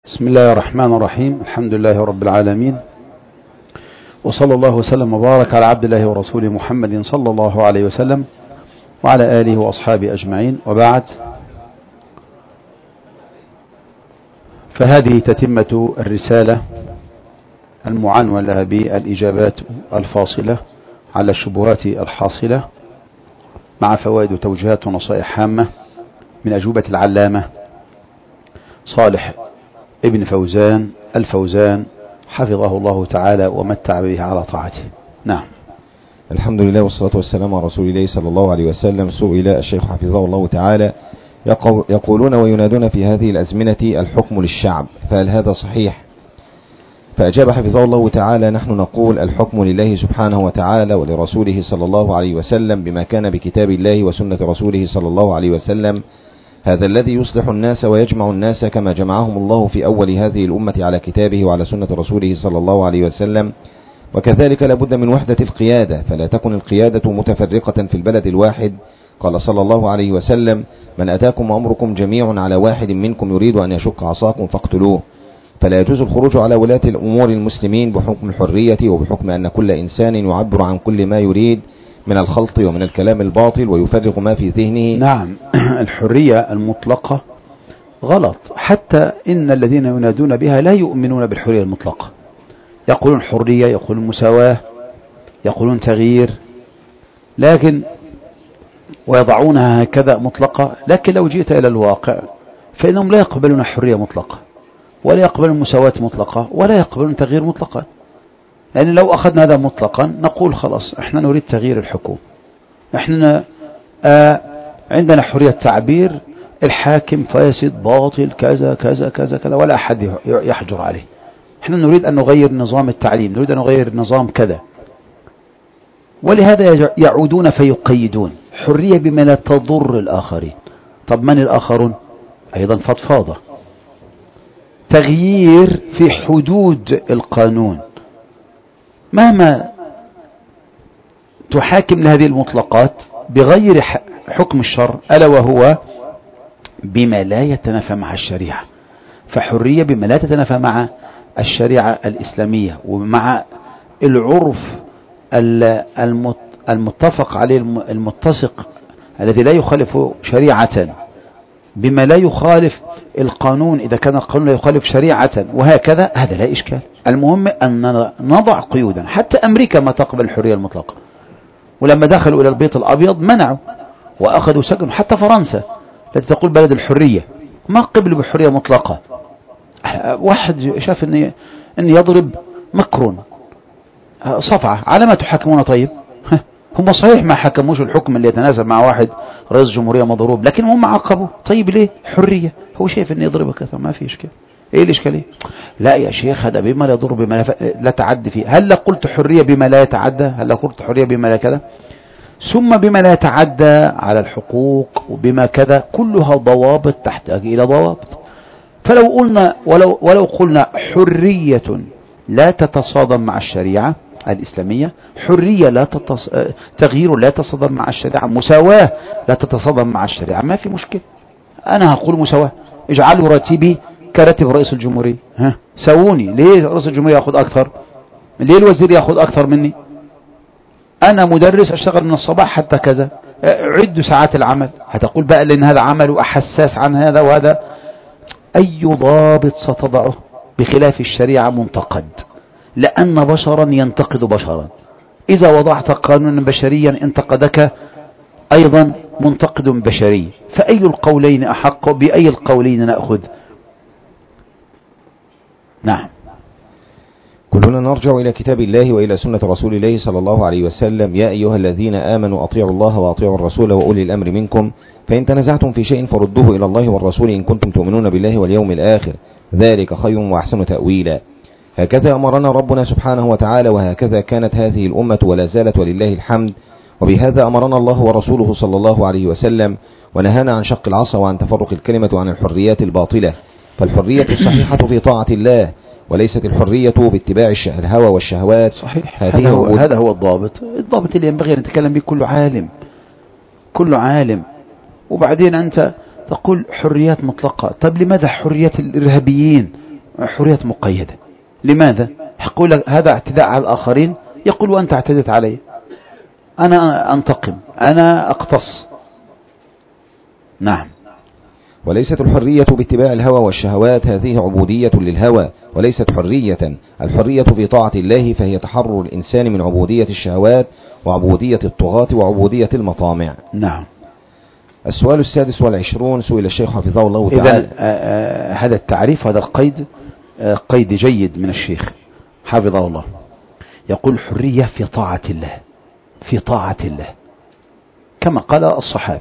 بسم الله الرحمن الرحيم. الحمد لله رب العالمين، وصلى الله وسلم وبارك على عبد الله ورسوله محمد صلى الله عليه وسلم وعلى آله وأصحابه أجمعين، وبعد، فهذه تتمة الرسالة المعنونة لها بالإجابات الفاصلة على الشبهات الحاصلة مع فوائد وتوجيهات ونصائح هامة من أجوبة العلامة صالح ابن فوزان الفوزان حفظه الله تعالى ومتع به على طاعته. نعم. الحمد لله والصلاة والسلام على رسول الله صلى الله عليه وسلم. سئل الشيخ حفظه الله تعالى: يقولون وينادون في هذه الأزمنة الحكم للشعب، فهل هذا صحيح؟ فأجاب حفظه الله تعالى: نحن نقول الحكم لله سبحانه وتعالى ولرسوله صلى الله عليه وسلم بما كان بكتاب الله وسنة رسوله صلى الله عليه وسلم، هذا الذي يصلح الناس ويجمع الناس كما جمعهم الله في أول هذه الأمة على كتابه وعلى سنة رسوله صلى الله عليه وسلم. وكذلك لابد من وحدة القيادة، فلا تكن القيادة متفرقة في البلد الواحد. قال صلى الله عليه وسلم: من أتاكم أمركم جميع على واحد منكم يريد أن يشق عصاكم فاقتلوه. فلا يجوز الخروج على ولاة الأمور المسلمين بحكم الحرية وبحكم أن كل إنسان يعبر عن كل ما يريد من الخلط ومن الكلام الباطل ويفرغ ما في ذهنه. نعم. الحرية المطلقة غلط، حتى إن الذين ينادون بها لا يؤمنون بالحرية المطلقة، يقولون حرية، يقولون مساواة، يقولون تغيير، لكن ويضعونها هكذا مطلقة. لكن لو جئت إلى الواقع فإنهم لا يقبلون حرية مطلقة، ولا يقبلون مساواة مطلقة، ولا يقبلون تغيير مطلقا. يعني لو أخذنا هذا مطلقا نقول خلاص احنا نريد تغيير الحكم، احنا عندنا حرية تعبير، الحاكم فاسد باطل كذا كذا كذا كذا ولا أحد يحجر عليه، احنا نريد أن نغير نظام التعليم، نريد أن نغير نظام كذا. ولهذا يعودون فيقيدون حرية بما لا تضر الآخرين. طب من الآخرون؟ أيضا فضفاضة، تغيير في حدود القانون، مهما تحاكم لهذه المطلقات بغير حكم الشرع، ألا وهو بما لا يتنافى مع الشريعة. فحرية بما لا تتنافى مع الشريعة الإسلامية ومع العرف المتفق عليه المتسق الذي لا يخالف شريعة، بما لا يخالف القانون إذا كان القانون لا يخالف شريعة، وهكذا. هذا لا إشكال. المهم أن نضع قيودا. حتى أمريكا ما تقبل الحرية المطلقة، ولما دخلوا إلى البيت الأبيض منعوا وأخذوا سجن. حتى فرنسا التي تقول بلد الحرية ما قبلوا بحرية مطلقة. واحد شاف أن يضرب مكرون صفعة، على ما تحكمون؟ طيب هم صحيح ما حكموش الحكم اللي يتناسب مع واحد رئيس جمهورية مضروب، لكن هم عاقبوا. طيب ليه؟ حرية. هو شايف أن يضربك ما في إشكال. ايه الاشكاليه؟ لا يا شيخ، هذا بما لا يضر بما لا تعدي فيه. هل قلت حريه بما لا يتعدى؟ هل قلت حريه بما لا كذا؟ ثم بما لا يتعدى على الحقوق وبما كذا، كلها ضوابط تحتاج الى ضوابط. فلو قلنا ولو قلنا حريه لا تتصادم مع الشريعه الاسلاميه، حريه لا تغيير لا يتصادم مع الشريعه، مساواه لا تتصادم مع الشريعه، ما في مشكله. انا هقول مساواه، اجعلوا راتبي كراتب رئيس الجمهورية. سووني. ليه رئيس الجمهورية يأخذ أكثر؟ ليه الوزير يأخذ أكثر مني؟ أنا مدرس أشتغل من الصباح حتى كذا، عد ساعات العمل. هتقول بقى لأن هذا عمل وأحساس عن هذا وهذا. أي ضابط ستضعه بخلاف الشريعة منتقد، لأن بشرا ينتقد بشرا. إذا وضعت قانونا بشريا انتقدك أيضا منتقد بشري، فأي القولين أحق؟ بأي القولين نأخذ؟ نعم. كلنا نرجع إلى كتاب الله وإلى سنة رسول الله صلى الله عليه وسلم. يا أيها الذين آمنوا أطيعوا الله وأطيعوا الرسول وأولي الأمر منكم، فإن تنازعتم في شيء فردوه إلى الله والرسول إن كنتم تؤمنون بالله واليوم الآخر، ذلك خير وأحسن تأويلا. هكذا أمرنا ربنا سبحانه وتعالى، وهكذا كانت هذه الأمة ولا زالت ولله الحمد. وبهذا أمرنا الله ورسوله صلى الله عليه وسلم، ونهانا عن شق العصا وعن تفرق الكلمة وعن الحريات الباطلة. فالحرية الصحيحة في طاعة الله، وليست الحرية باتباع الهوى والشهوات. صحيح. هذا هو الضابط اللي ينبغي أن نتكلم به كل عالم. وبعدين أنت تقول حريات مطلقة. طب لماذا حريات الإرهابيين حرية مقيدة. لماذا؟ يقول لك هذا اعتداء على الآخرين، يقول وأنت اعتدت علي، أنا أنتقم، أنا أقتص. نعم. وليست الحرية باتباع الهوى والشهوات، هذه عبودية للهوى وليست حرية. الحرية في طاعة الله، فهي تحرر الإنسان من عبودية الشهوات وعبودية الطغاة وعبودية المطامع. نعم. السؤال 26 سئل الشيخ حفظه الله تعالى. إذن هذا التعريف، هذا القيد قيد جيد من الشيخ حفظه الله. يقول حرية في طاعة الله، في طاعة الله كما قال الصحابة،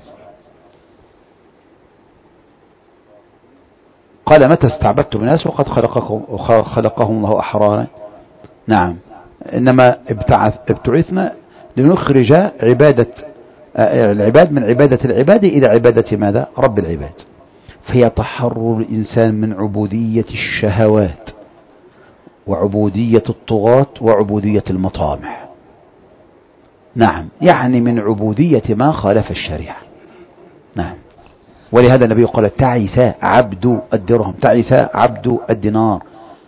قال متى استعبدتم الناس وقد خلقهم الله أحرارا. نعم. إنما ابتعثنا لنخرج العباد من عبادة العباد إلى عبادة ماذا؟ رب العباد. فيتحرر الإنسان من عبودية الشهوات وعبودية الطغاة وعبودية المطامع. نعم، يعني من عبودية ما خالف الشريعة. نعم. ولهذا النبي قال تعس عبد الدرهم، تعس عبد الدينار،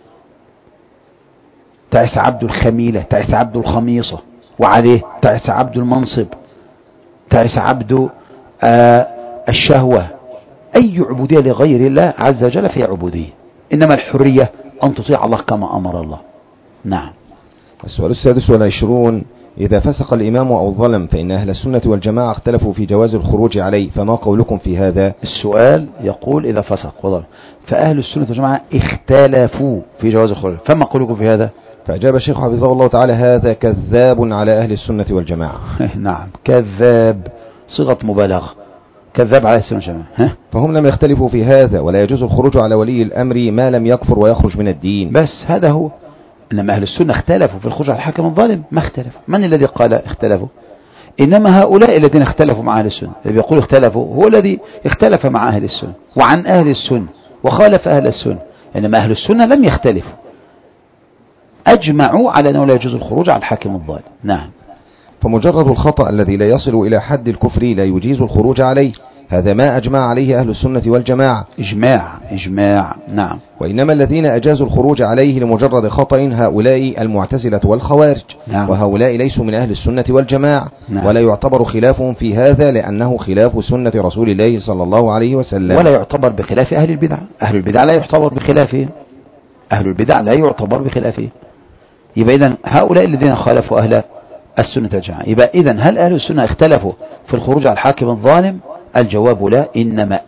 تعس عبد الخميلة، تعس عبد الخميصة، وعليه تعس عبد المنصب، تعس عبد الشهوة. أي عبودية لغير الله عز وجل فهي عبودية. إنما الحرية أن تطيع الله كما أمر الله. نعم. السؤال 26 إذا فسق الإمام أو ظلم فإن أهل السنة والجماعة اختلفوا في جواز الخروج عليه، فما قولكم في هذا؟ السؤال يقول إذا فسق وظلم، فأهل السنة والجماعة اختلفوا في جواز الخروج، فما قولكم في هذا؟ فأجاب الشيخ حفظه الله تعالى هذا كذاب على أهل السنة والجماعة. نعم، كذاب، صيغة مبالغة، كذاب على السنة والجماعة. فهم لم يختلفوا في هذا، ولا يجوز الخروج على ولي الأمر ما لم يكفر ويخرج من الدين. بس هذا هو. إنما أهل السنة اختلفوا في الخروج على الحاكم الظالم، ما اختلفوا. من الذي قال اختلفوا؟ إنما هؤلاء الذين اختلفوا مع أهل السنة، اللي يقول اختلفوا هو الذي اختلف مع أهل السنة وعن أهل السنة وخالف أهل السنة. إنما أهل السنة لم يختلفوا، أجمعوا على أنه لا يجوز الخروج على الحاكم الظالم. نعم. فمجرد الخطأ الذي لا يصل إلى حد الكفر لا يجيز الخروج عليه، هذا ما أجمع عليه أهل السنة والجماعة. إجماع. نعم. وإنما الذين أجازوا الخروج عليه لمجرد خطأ هؤلاء المعتزلة والخوارج. نعم. وهؤلاء ليسوا من أهل السنة والجماعة. نعم. ولا يعتبر خلافهم في هذا لأنه خلاف سنة رسول الله صلى الله عليه وسلم. ولا يعتبر بخلاف أهل البدع. أهل البدع لا يعتبر بخلافهم. أهل البدع لا يعتبر بخلافهم. يبقى إذن هؤلاء الذين خالفوا أهل السنة والجماعة. يبقى إذن هل أهل السنة اختلفوا في الخروج على الحاكم الظالم؟ الجواب لا، إنما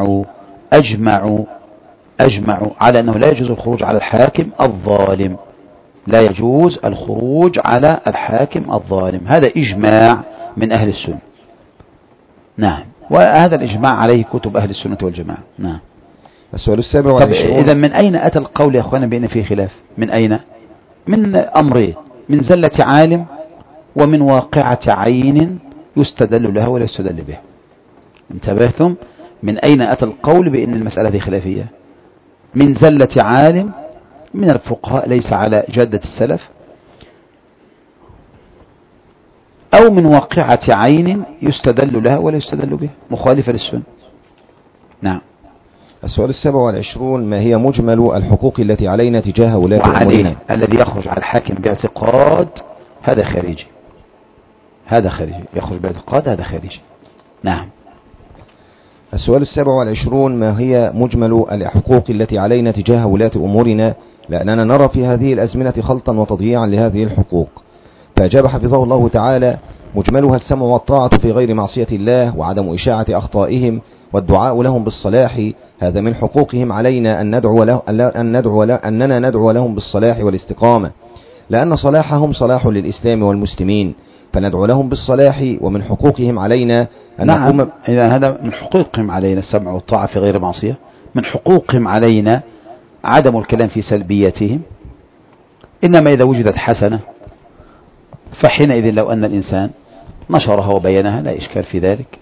أجمعوا على أنه لا يجوز الخروج على الحاكم الظالم. لا يجوز الخروج على الحاكم الظالم، هذا إجماع من أهل السنة. نعم. وهذا الإجماع عليه كتب أهل السنة والجماعة. نعم. السؤال 27. إذا من أين أتى القول يا أخوانا بأن فيه خلاف؟ من أين؟ من أمرين: من زلة عالم، ومن واقعة عين يستدل لها ولا يستدل بها. انتبهتم؟ من أين أتى القول بأن المسألة دي خلافية؟ من زلة عالم من الفقهاء ليس على جادة السلف، أو من واقعة عين يستدل لها ولا يستدل بها، مخالفة للسنة. نعم. السؤال 27: ما هي مجمل الحقوق التي علينا تجاه ولاة أمورنا؟ الذي يخرج على الحاكم باعتقاد هذا خارجي، يخرج باعتقاد هذا خارجي. نعم. السؤال 27: ما هي مجمل الحقوق التي علينا تجاه ولاة أمورنا، لأننا نرى في هذه الأزمنة خلطا وتضييعا لهذه الحقوق؟ فأجاب حفظه الله تعالى: مجملها السمع والطاعة في غير معصية الله، وعدم إشاعة أخطائهم، والدعاء لهم بالصلاح. هذا من حقوقهم علينا أننا ندعو لهم بالصلاح والاستقامة، لأن صلاحهم صلاح للإسلام والمسلمين، فندعو لهم بالصلاح. ومن حقوقهم علينا أن نعم. إذا هذا من حقوقهم علينا السمع والطاعة في غير معصية. من حقوقهم علينا عدم الكلام في سلبياتهم، إنما إذا وجدت حسنة فحينئذ لو أن الإنسان نشرها وبينها لا إشكال في ذلك،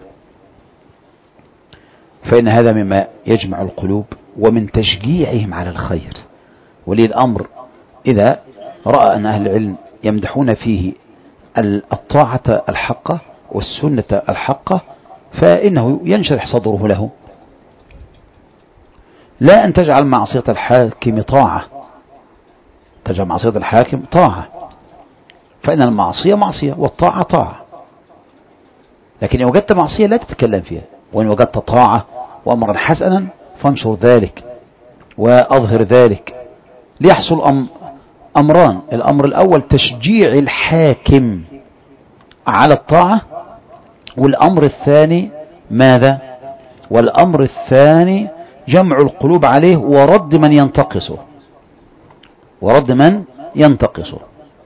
فإن هذا مما يجمع القلوب ومن تشجيعهم على الخير. ولي الأمر إذا رأى أن أهل العلم يمدحون فيه الطاعة الحقة والسنة الحقة فإنه ينشرح صدره له. لا أن تجعل معصية الحاكم طاعة، تجعل معصية الحاكم طاعة، فإن المعصية معصية والطاعة طاعة. لكن إن وجدت معصية لا تتكلم فيها، وإن وجدت طاعة وأمرا حسنا فانشر ذلك وأظهر ذلك. ليحصل أمران: الأمر الأول تشجيع الحاكم على الطاعة، والأمر الثاني ماذا؟ والأمر الثاني جمع القلوب عليه ورد من ينتقصه، ورد من ينتقصه.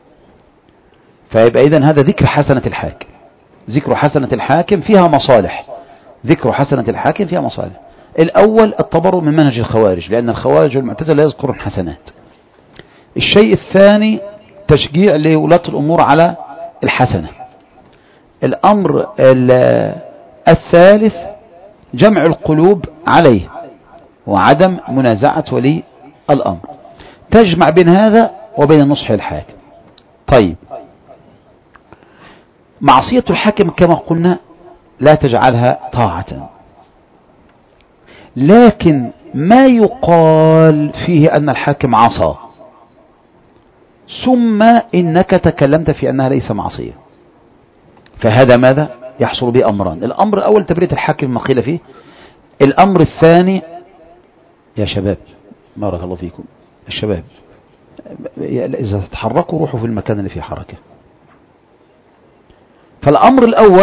فيبقى إذن هذا ذكر حسنة الحاكم. ذكر حسنة الحاكم فيها مصالح، ذكر حسنة الحاكم فيها مصالح. الأول التبرؤ من منهج الخوارج، لأن الخوارج والمعتزلة لا يذكرون حسنات. الشيء الثاني تشجيع لولاة الأمور على الحسنة. الأمر الثالث جمع القلوب عليه وعدم منازعة ولي الأمر. تجمع بين هذا وبين نصح الحاكم. طيب، معصية الحاكم كما قلنا لا تجعلها طاعة، لكن ما يقال فيه أن الحاكم عصى ثم إنك تكلمت في أنها ليس معصية، فهذا ماذا؟ يحصل به أمران: الأمر الأول تبرئة الحاكم ما قيل فيه، الأمر الثاني يا شباب بارك الله فيكم، الشباب إذا تتحركوا روحوا في المكان اللي فيه حركة. فالأمر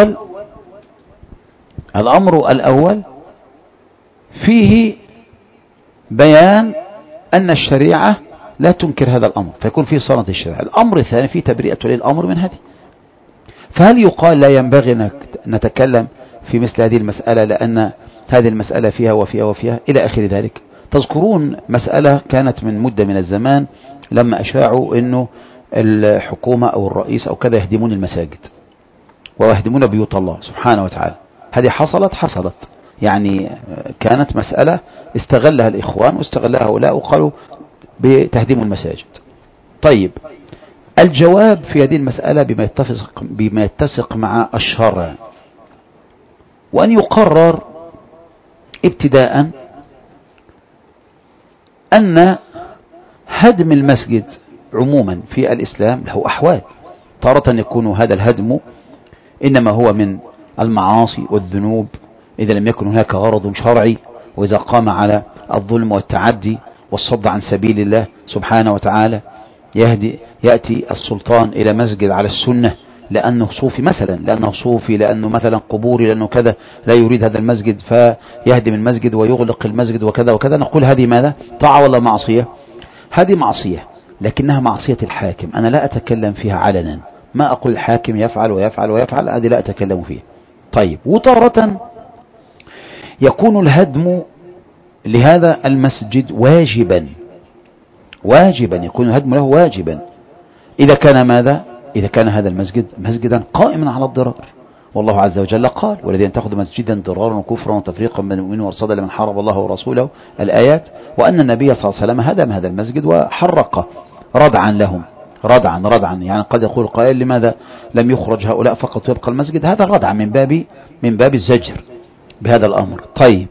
الأول فيه بيان أن الشريعة لا تنكر هذا الأمر، فيكون فيه صنة الشريعة. الأمر الثاني فيه تبرئة للأمر من هذه. فهل يقال لا ينبغي أن نتكلم في مثل هذه المسألة لأن هذه المسألة فيها وفيها وفيها إلى آخر ذلك؟ تذكرون مسألة كانت من مدة من الزمان لما أشاعوا أنه الحكومة أو الرئيس أو كذا يهدمون المساجد ويهدمون بيوت الله سبحانه وتعالى. هذه حصلت يعني كانت مسألة استغلها الإخوان واستغلها هؤلاء وقالوا بتهديم المساجد. طيب، الجواب في هذه المسألة بما يتسق مع الشرع، وأن يقرر ابتداء أن هدم المسجد عموما في الإسلام له أحوال. تارة يكون هذا الهدم إنما هو من المعاصي والذنوب إذا لم يكن هناك غرض شرعي، وإذا قام على الظلم والتعدي والصد عن سبيل الله سبحانه وتعالى. يأتي السلطان إلى مسجد على السنة لأنه صوفي مثلا، لأنه مثلا قبوري، لأنه كذا، لا يريد هذا المسجد فيهدم المسجد ويغلق المسجد وكذا وكذا. نقول هذه ماذا؟ طاعة ولا معصية؟ هذه معصية، لكنها معصية الحاكم. أنا لا أتكلم فيها علنا، ما أقول الحاكم يفعل ويفعل ويفعل، هذه لا أتكلم فيها. طيب، وتارة يكون الهدم لهذا المسجد واجبا يكون الهدم له واجبا إذا كان ماذا؟ إذا كان هذا المسجد مسجدا قائما على الضرار. والله عز وجل قال: والذين اتخذوا مسجدا ضرارا وكفرا وتفريقا بين المؤمنين وارصادا لمن حارب الله ورسوله، الآيات. وأن النبي صلى الله عليه وسلم هدم هذا المسجد وحرقه ردعا لهم، ردعا يعني قد يقول قائل: لماذا لم يخرج هؤلاء فقط ويبقى المسجد؟ هذا ردع من باب الزجر بهذا الأمر. طيب،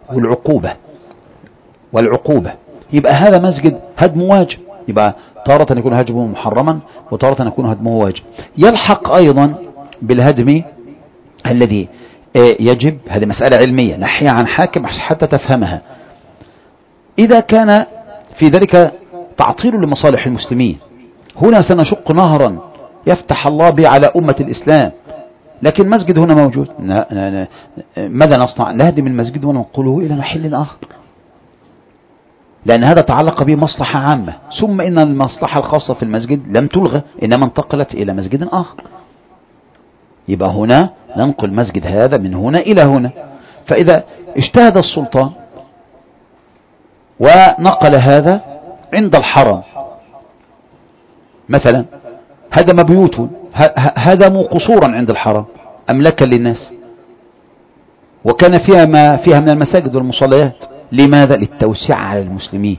والعقوبة يبقى هذا مسجد هدم واجب، يبقى تارة يكون هدمه محرما وتارة يكون هدمه واجب. يلحق أيضا بالهدم الذي يجب، هذه مسألة علمية نحيها عن حاكم حتى تفهمها. إذا كان في ذلك تعطيل لمصالح المسلمين، هنا سنشق نهرا يفتح الله به على أمة الإسلام، لكن مسجد هنا موجود، ماذا نصنع؟ نهدم المسجد وننقله إلى محل آخر، لأن هذا تعلق به مصلحة عامة. ثم إن المصلحة الخاصة في المسجد لم تلغى، إنما انتقلت إلى مسجد آخر. يبقى هنا ننقل مسجد هذا من هنا إلى هنا. فإذا اجتهد السلطان ونقل هذا عند الحرم مثلا، هدم بيوت، هدموا قصورا عند الحرم أملكا للناس، وكان فيها ما فيها من المساجد والمصليات. لماذا؟ للتوسع على المسلمين،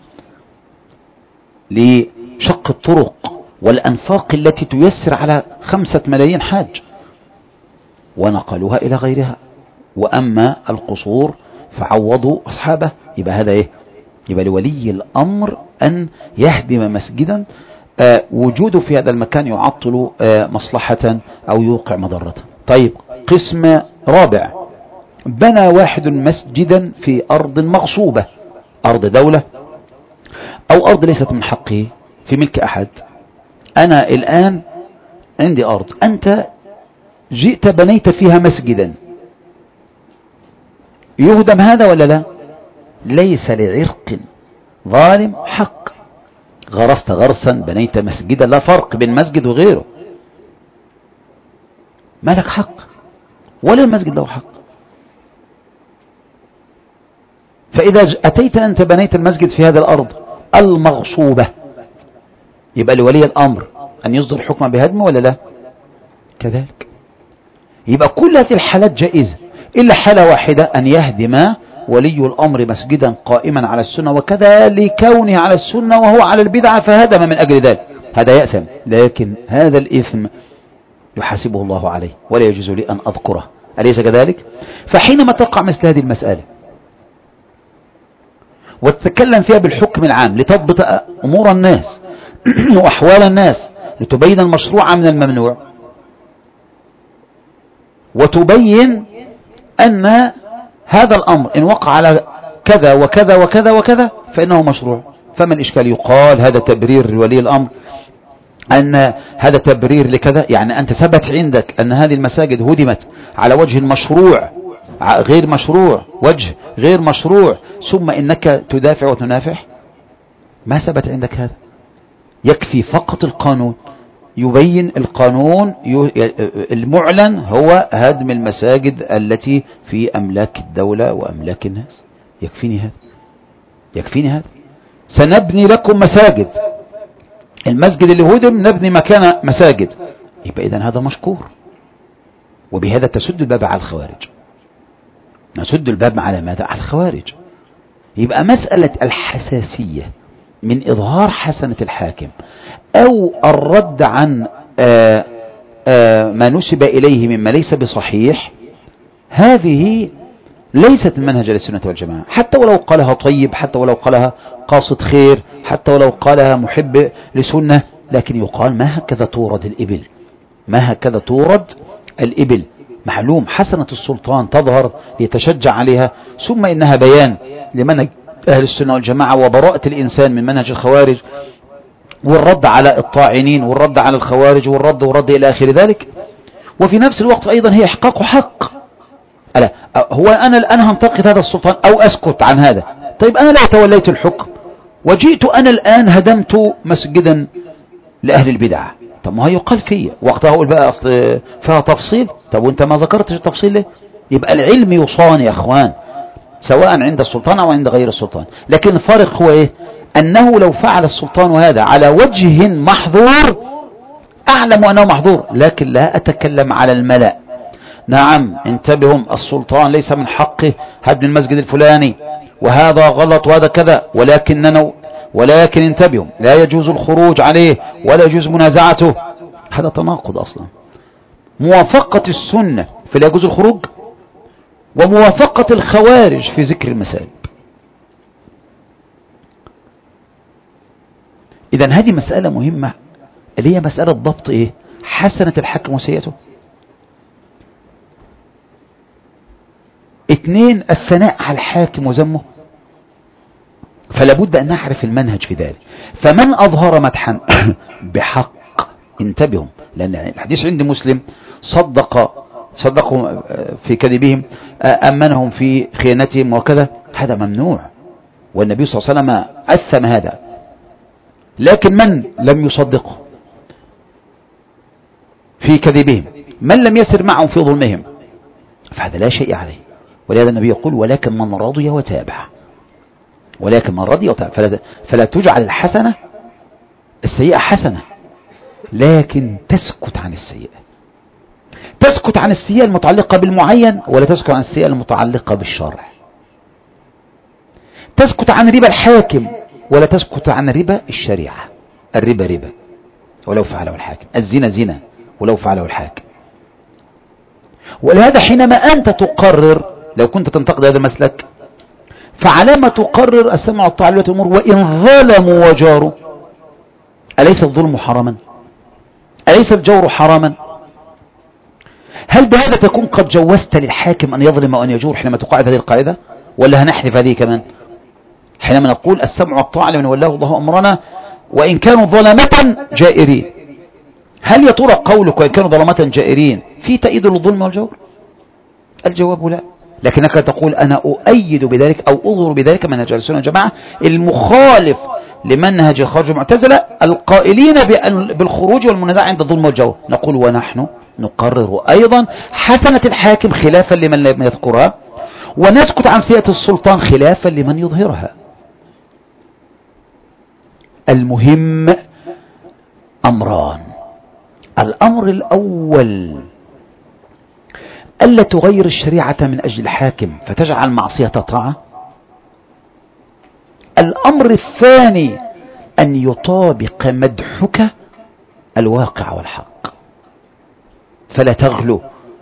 لشق الطرق والأنفاق التي تيسر على 5 ملايين حاج، ونقلوها إلى غيرها. وأما القصور فعوضوا أصحابه. يبقى هذا يبقى لولي الأمر أن يهدم مسجدا وجوده في هذا المكان يعطل مصلحة أو يوقع مضرة. طيب قسم رابع، بنى واحد مسجدا في أرض مغصوبة، أرض دولة أو أرض ليست من حقه في ملك أحد. أنا الآن عندي أرض، أنت جئت بنيت فيها مسجدا، يهدم هذا ولا لا؟ ليس لعرق ظالم حق، غرست غرسا بنيت مسجدا، لا فرق بين مسجد وغيره، ما لك حق ولا المسجد له حق. فإذا أتيت أنت بنيت المسجد في هذه الأرض المغصوبة، يبقى لولي الأمر أن يصدر حكما بهدمه ولا لا؟ كذلك. يبقى كل هذه الحالات جائزة إلا حالة واحدة، أن يهدم ولي الأمر مسجدا قائما على السنة وكذا لكونه على السنة وهو على البدعة فهدم من أجل ذلك، هذا يأثم، لكن هذا الإثم يحاسبه الله عليه ولا يجوز لي أن أذكره، أليس كذلك؟ فحينما تقع مثل هذه المسألة وتتكلم فيها بالحكم العام لتضبط أمور الناس وأحوال الناس، لتبين المشروع من الممنوع، وتبين أن هذا الأمر إن وقع على كذا وكذا وكذا وكذا فإنه مشروع، فما الإشكال؟ يقال هذا تبرير لولي الأمر، أن هذا تبرير لكذا، يعني أنت ثبت عندك أن هذه المساجد هدمت على وجه مشروع غير مشروع، وجه غير مشروع، ثم إنك تدافع وتنافح، ما ثبت عندك هذا. يكفي فقط القانون، يبين القانون المعلن هو هدم المساجد التي في أملاك الدولة وأملاك الناس، يكفيني هذا، يكفيني هذا. سنبني لكم مساجد، المسجد اللي هدم نبني مكان مساجد، يبقى إذن هذا مشكور، وبهذا تسد الباب على الخوارج، نسد الباب على ماذا؟ على الخوارج. يبقى مسألة الحساسية من إظهار حسنة الحاكم أو الرد عن ما نسب إليه مما ليس بصحيح، هذه ليست من منهج السنة والجماعة، حتى ولو قالها طيب، حتى ولو قالها قاصد خير، حتى ولو قالها محب لسنة، لكن يقال ما هكذا تورد الإبل، ما هكذا تورد الإبل. معلوم حسنة السلطان تظهر ليتشجع عليها، ثم إنها بيان لمنهج أهل السنة والجماعة وبراءة الإنسان من منهج الخوارج، والرد على الطاعنين والرد على الخوارج والرد إلى آخر ذلك. وفي نفس الوقت أيضا هي إحقاق حق. ألا هو أنا الآن هنتقد هذا السلطان أو أسكت عن هذا؟ طيب أنا لا توليت الحكم وجئت أنا الآن هدمت مسجدا لأهل البدع، طب ما يقال فيه وقتها أقول بقى أصل فيها تفصيل، طب وانت ما ذكرتش التفصيل ليه؟ يبقى العلم يصان يا أخوان، سواء عند السلطان أو عند غير السلطان، لكن الفارق هو إيه؟ أنه لو فعل السلطان هذا على وجه محظور أعلم أنه محظور، لكن لا أتكلم على الملأ. نعم انتبهوا، السلطان ليس من حقه هدم المسجد الفلاني وهذا غلط وهذا كذا، ولكن انتبهوا لا يجوز الخروج عليه ولا يجوز منازعته، هذا تناقض أصلا. موافقة السنة فلا يجوز الخروج، وموافقة الخوارج في ذكر المسائل. إذن هذه مسألة مهمة اللي هي مسألة ضبط إيه؟ حسنة الحكم وسيئته. 2 الثناء على الحاكم وذمه، فلا بد أن نعرف المنهج في ذلك. فمن أظهر مدحا بحق، انتبهوا، لأن الحديث عند مسلم صدقوا في كذبهم، أمنهم في خيانتهم وكذا، هذا ممنوع، والنبي صلى الله عليه وسلم أثم هذا. لكن من لم يصدقه في كذبهم، من لم يسر معهم في ظلمهم، فهذا لا شيء عليه. ولهذا النبي يقول ولكن من رضي وتابع، ولكن من رضي وتابع، فلا تجعل الحسنة السيئة حسنة، لكن تسكت عن السيئة، تسكت عن السيئة المتعلقة بالمعين، ولا تسكت عن السيئة المتعلقة بالشرع. تسكت عن ربا الحاكم ولا تسكت عن ربا الشريعة. الربا ربا ولو فعله الحاكم، الزنا زنا ولو فعله الحاكم. ولهذا حينما أنت تقرر، لو كنت تنتقد هذا المسلك، فعلامة تقرر السمع والطاعة لولاة الأمور وإن ظلموا وجاروا. أليس الظلم حراما؟ أليس الجور حراما؟ هل بهذا تكون قد جوزت للحاكم أن يظلم وأن يجور حينما تقاعد هذه القاعدة، ولا هنحذف هذه كمان حينما نقول السمع والطاعة لمن ولاه الله أمرنا وإن كانوا ظلمة جائرين؟ هل يا ترى قولك وإن كانوا ظلمة جائرين في تأييد للظلم والجور؟ الجواب لا، لكنك تقول أنا أؤيد بذلك أو أظهر بذلك منهج أهل السنة والجماعة المخالف لمنهج الخوارج المعتزلة القائلين بالخروج والمنازعة عند الظلم والجور. نقول ونحن نقرر أيضا حسنة الحاكم خلافا لمن لم يذكرها، ونسكت عن سيئة السلطان خلافا لمن يظهرها. المهم أمران: الأمر الأول ألا تغير الشريعة من أجل الحاكم فتجعل معصية طاعة. الأمر الثاني أن يطابق مدحك الواقع والحق فلا تغلو.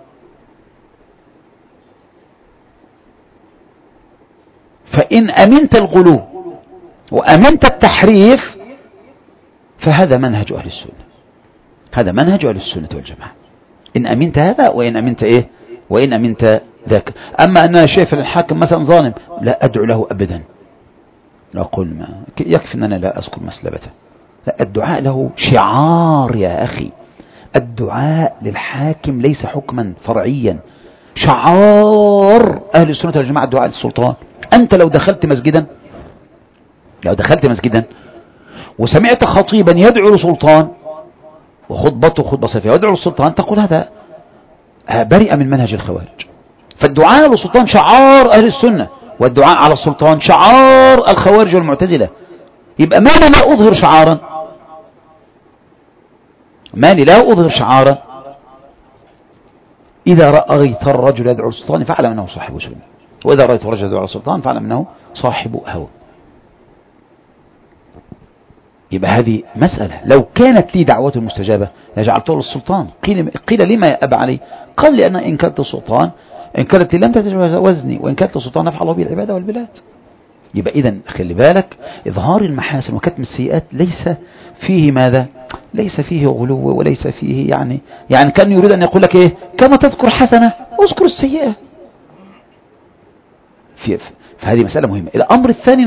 فإن أمنت الغلو وأمنت التحريف فهذا منهج أهل السنة، هذا منهج أهل السنة والجماعة. إن أمنت هذا وإن أمنت إيه وإن أمنت ذاك. أما أنا شايف الحاكم مثلا ظالم لا أدعو له أبدا، لا أقول ما يكفي أن أنا لا أذكر مسلبته، لا، الدعاء له شعار يا أخي. الدعاء للحاكم ليس حكما فرعيا، شعار أهل السنة والجماعة الدعاء للسلطان. أنت لو دخلت مسجدا وسمعت خطيبا يدعو لسلطان وخطبته خطبة صفية يدعو للسلطان تقول هذا برئ من منهج الخوارج. فالدعاء للسلطان شعار أهل السنة، والدعاء على السلطان شعار الخوارج والمعتزلة. يبقى مالي لا أظهر شعارا، مالي لا أظهر شعارا. إذا رأيت الرجل يدعو للسلطان فاعلم أنه صاحب سنة، وإذا رأيت الرجل يدعو للسلطان فاعلم أنه صاحب هوى. يبقى هذه مسألة. لو كانت لي دعوة مستجابة لجعلته للسلطان. قيل لما يا أبا علي؟ قال لأن إن كانت السلطان إن كانت لم تتجاوز وزني، وإن كانت السلطان نفع الله به العبادة والبلاد. يبقى إذن خلي بالك، إظهار المحاسن وكتم السيئات ليس فيه ماذا؟ ليس فيه غلو وليس فيه يعني كان يريد أن يقول لك إيه؟ كما تذكر حسنة اذكر السيئة. فهذه مسألة مهمة. الأمر الثاني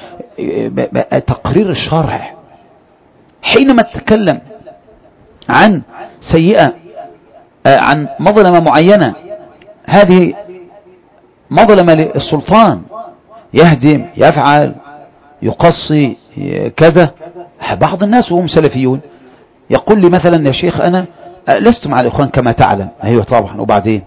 تقرير الشرع. حينما تتكلم عن سيئة عن مظلمة معينة، هذه مظلمة للسلطان، يهدم يفعل يقصي كذا. بعض الناس وهم سلفيون يقول لي مثلا يا شيخ أنا لست مع الإخوان كما تعلم. أيوة طبعا، وبعدين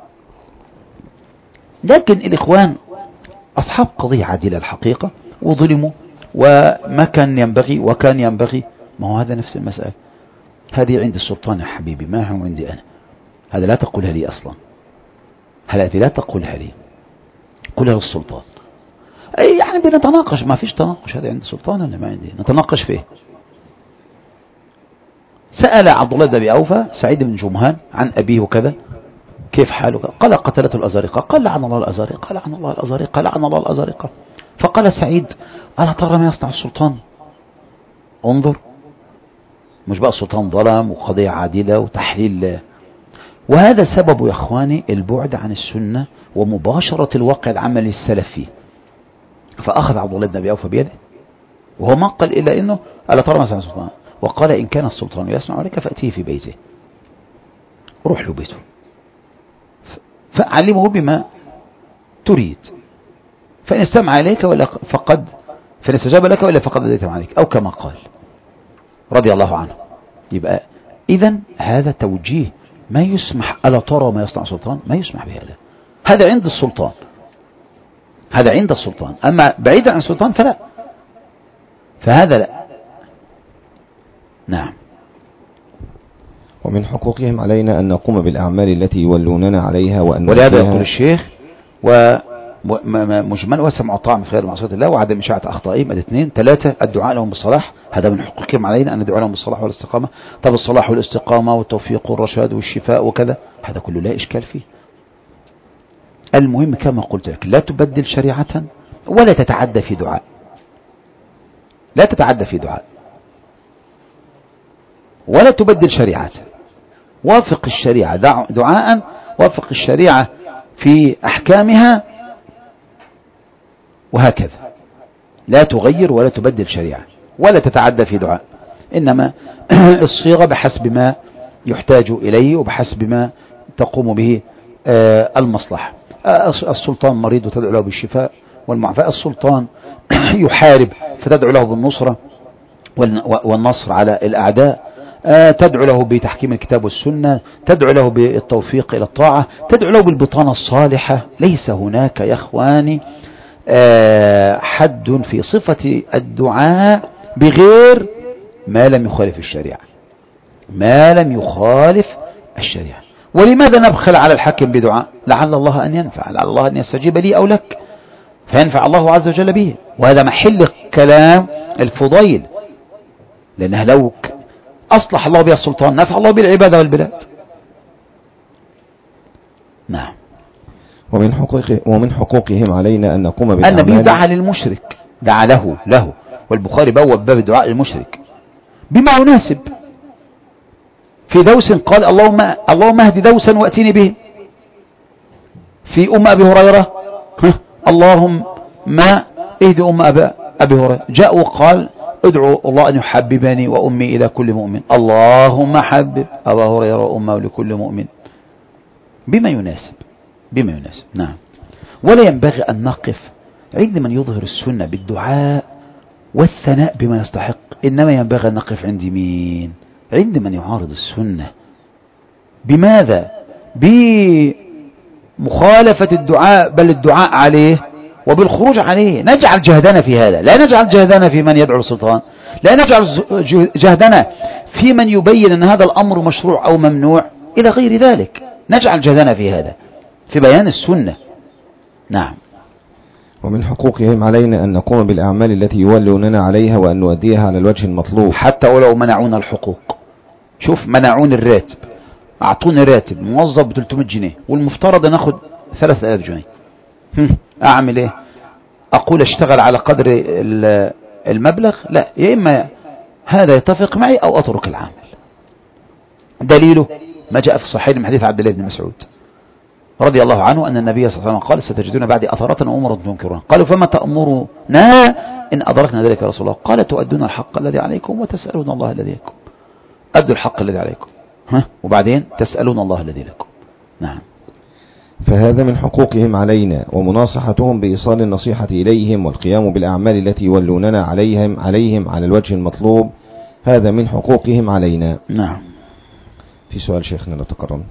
لكن الإخوان أصحاب قضية عادلة الحقيقة وظلموا وما كان ينبغي وكان ينبغي. ما هو هذا نفس المسألة. هذه عند السلطان يا حبيبي، ما هو عندي أنا. هذا لا تقولها لي أصلا، هذه لا تقولها لي، قولها للسلطان. أي يعني بنتناقش، ما فيش تناقش. هذا عند السلطان أنا ما عندي، نتناقش فيه. سأل عبد الله بن أبي أوفى سعيد بن جمهان عن أبيه وكذا كيف حاله؟ قال قتلته الأزارقة. قال لعن الله الأزارقة، لعن الله الأزارقة، لعن الله الأزارقة. فقال سعيد ألا ترى ما يصنع السلطان؟ انظر، مش بقى السلطان ظلم وقضية عادلة وتحليل. وهذا سبب يا اخواني البعد عن السنة ومباشرة الواقع العملي السلفي. فأخذ عبد الله بن أبي أوفى بيده وهو ما قال إلا إنه ألا ترى ما يصنع السلطان، وقال إن كان السلطان يصنع عليك فأتيه في بيته، روح له بيته فأعلمه بما تريد، فإن استمع إليك ولا فقد فإن استجاب لك ولا فقد أديت عليك، أو كما قال رضي الله عنه. يبقى إذن هذا توجيه ما يسمح. ألا ترى ما يصنع السلطان؟ ما يسمح بهذا. هذا عند السلطان، هذا عند السلطان. أما بعيدا عن السلطان فلا، فهذا لا. نعم. ومن حقوقهم علينا أن نقوم بالأعمال التي يولوننا عليها وأن ولهذا يقول الشيخ ومجمل وسمع طاعة من خلال معصية الله وعدم إشاعة أخطائهم. 2 3 الدعاء لهم بالصلاح. هذا من حقوقهم علينا أن ندعو لهم بالصلاح والاستقامة. طب الصلاح والاستقامة والتوفيق والرشاد والشفاء وكذا هذا كله لا إشكال فيه. المهم كما قلت لك لا تبدل شريعة ولا تتعدى في دعاء، لا تتعدى في دعاء، ولا تبدل شريعته. وافق الشريعة دعاء، وافق الشريعة في أحكامها، وهكذا. لا تغير ولا تبدل شريعة ولا تتعدى في دعاء، إنما الصيغة بحسب ما يحتاج إليه وبحسب ما تقوم به المصلحة. السلطان مريض وتدعو له بالشفاء والمعافاة، السلطان يحارب فتدعو له بالنصرة والنصر على الأعداء، تدعو له بتحكيم الكتاب والسنة، تدعو له بالتوفيق إلى الطاعة، تدعو له بالبطانة الصالحة. ليس هناك يا إخواني حد في صفة الدعاء بغير ما لم يخالف الشريعة، ما لم يخالف الشريعة. ولماذا نبخل على الحاكم بدعاء؟ لعل الله أن ينفع، لعل الله أن يستجيب لي أو لك، فينفع الله عز وجل به. وهذا محل كلام الفضيل، لأنه لو أصلح الله بها السلطان نفع الله بالعبادة والبلاد. نعم. ومن حقوقهم علينا أن نقوم بالأعمال. النبي دعا للمشرك، دعا له، والبخاري بوب باب الدعاء للمشرك بما يناسب. في دوس قال اللهم اهد دوسا واتيني به. في أبي هريرة اللهم ما اهد أبي هريرة. جاء وقال ادعو الله أن يحببني وأمي إلى كل مؤمن. اللهم حبب أبا هريرة وأمه لكل مؤمن. بما يناسب. نعم. ولا ينبغي أن نقف عند من يظهر السنة بالدعاء والثناء بما يستحق، إنما ينبغي أن نقف عند مين؟ عند من يعارض السنة. بماذا؟ بمخالفة الدعاء، بل الدعاء عليه وبالخروج عليه. نجعل جهدنا في هذا، لا نجعل جهدنا في من يدعو السلطان، لا نجعل جهدنا في من يبين أن هذا الأمر مشروع أو ممنوع إلى غير ذلك. نجعل جهدنا في هذا، في بيان السنة. نعم. ومن حقوقهم علينا أن نقوم بالأعمال التي يولوننا عليها وأن نؤديها على الوجه المطلوب، حتى ولو منعونا الحقوق. شوف، منعوني الراتب، أعطوني راتب موظف ب 300 جنيه والمفترض أن أخذ 3000 جنيه. أعمل إيه؟ أقول اشتغل على قدر المبلغ؟ لا، يا إما هذا يتفق معي أو أترك العمل. دليله ما جاء في الصحيح من حديث عبد الله بن مسعود رضي الله عنه أن النبي صلى الله عليه وسلم قال ستجدون بعد أثرات وأمورا تنكرون. قالوا فما تأمرنا إن أدركنا ذلك يا رسول الله؟ قال تؤدون الحق الذي عليكم وتسألون الله الذي لكم. أدوا الحق الذي عليكم وبعدين تسألون الله الذي لكم. نعم. فهذا من حقوقهم علينا، ومناصحتهم بإيصال النصيحة إليهم والقيام بالأعمال التي يولوننا عليهم على الوجه المطلوب، هذا من حقوقهم علينا. نعم. في سؤال شيخنا لو تكرمت،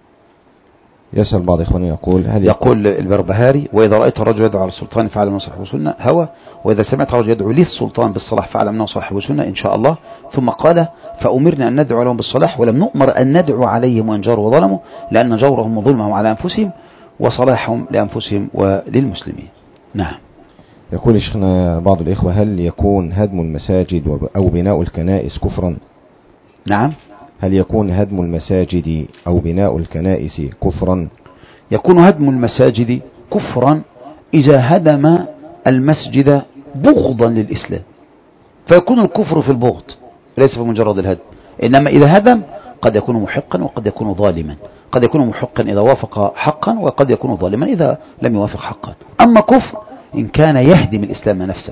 يسأل بعض إخواني يقول يقول البربهاري: وإذا رأيت الرجل يدعو على السلطان فاعلم أنه صاحب سنة هوى، وإذا سمعت الرجل يدعو للسلطان بالصلاح فاعلم أنه صاحب سنة إن شاء الله. ثم قال: فأمرنا أن ندعو لهم بالصلاح ولم نؤمر أن ندعو عليهم وإن جاروا وظلموا، لأن جورهم وظلمهم على أنفسهم وصلاحهم لأنفسهم وللمسلمين. نعم. يقول شيخنا بعض الإخوة: هل يكون هدم المساجد أو بناء الكنائس كفرا؟ نعم. هل يكون هدم المساجد أو بناء الكنائس كفرا؟ يكون هدم المساجد كفرا إذا هدم المسجد بغضا للإسلام، فيكون الكفر في البغض ليس في مجرد الهدم. إنما إذا هدم قد يكون محقا وقد يكون ظالما، قد يكون محقا إذا وافق حقا وقد يكون ظالما إذا لم يوافق حقا. أما كفر إن كان يهدم الإسلام نفسه،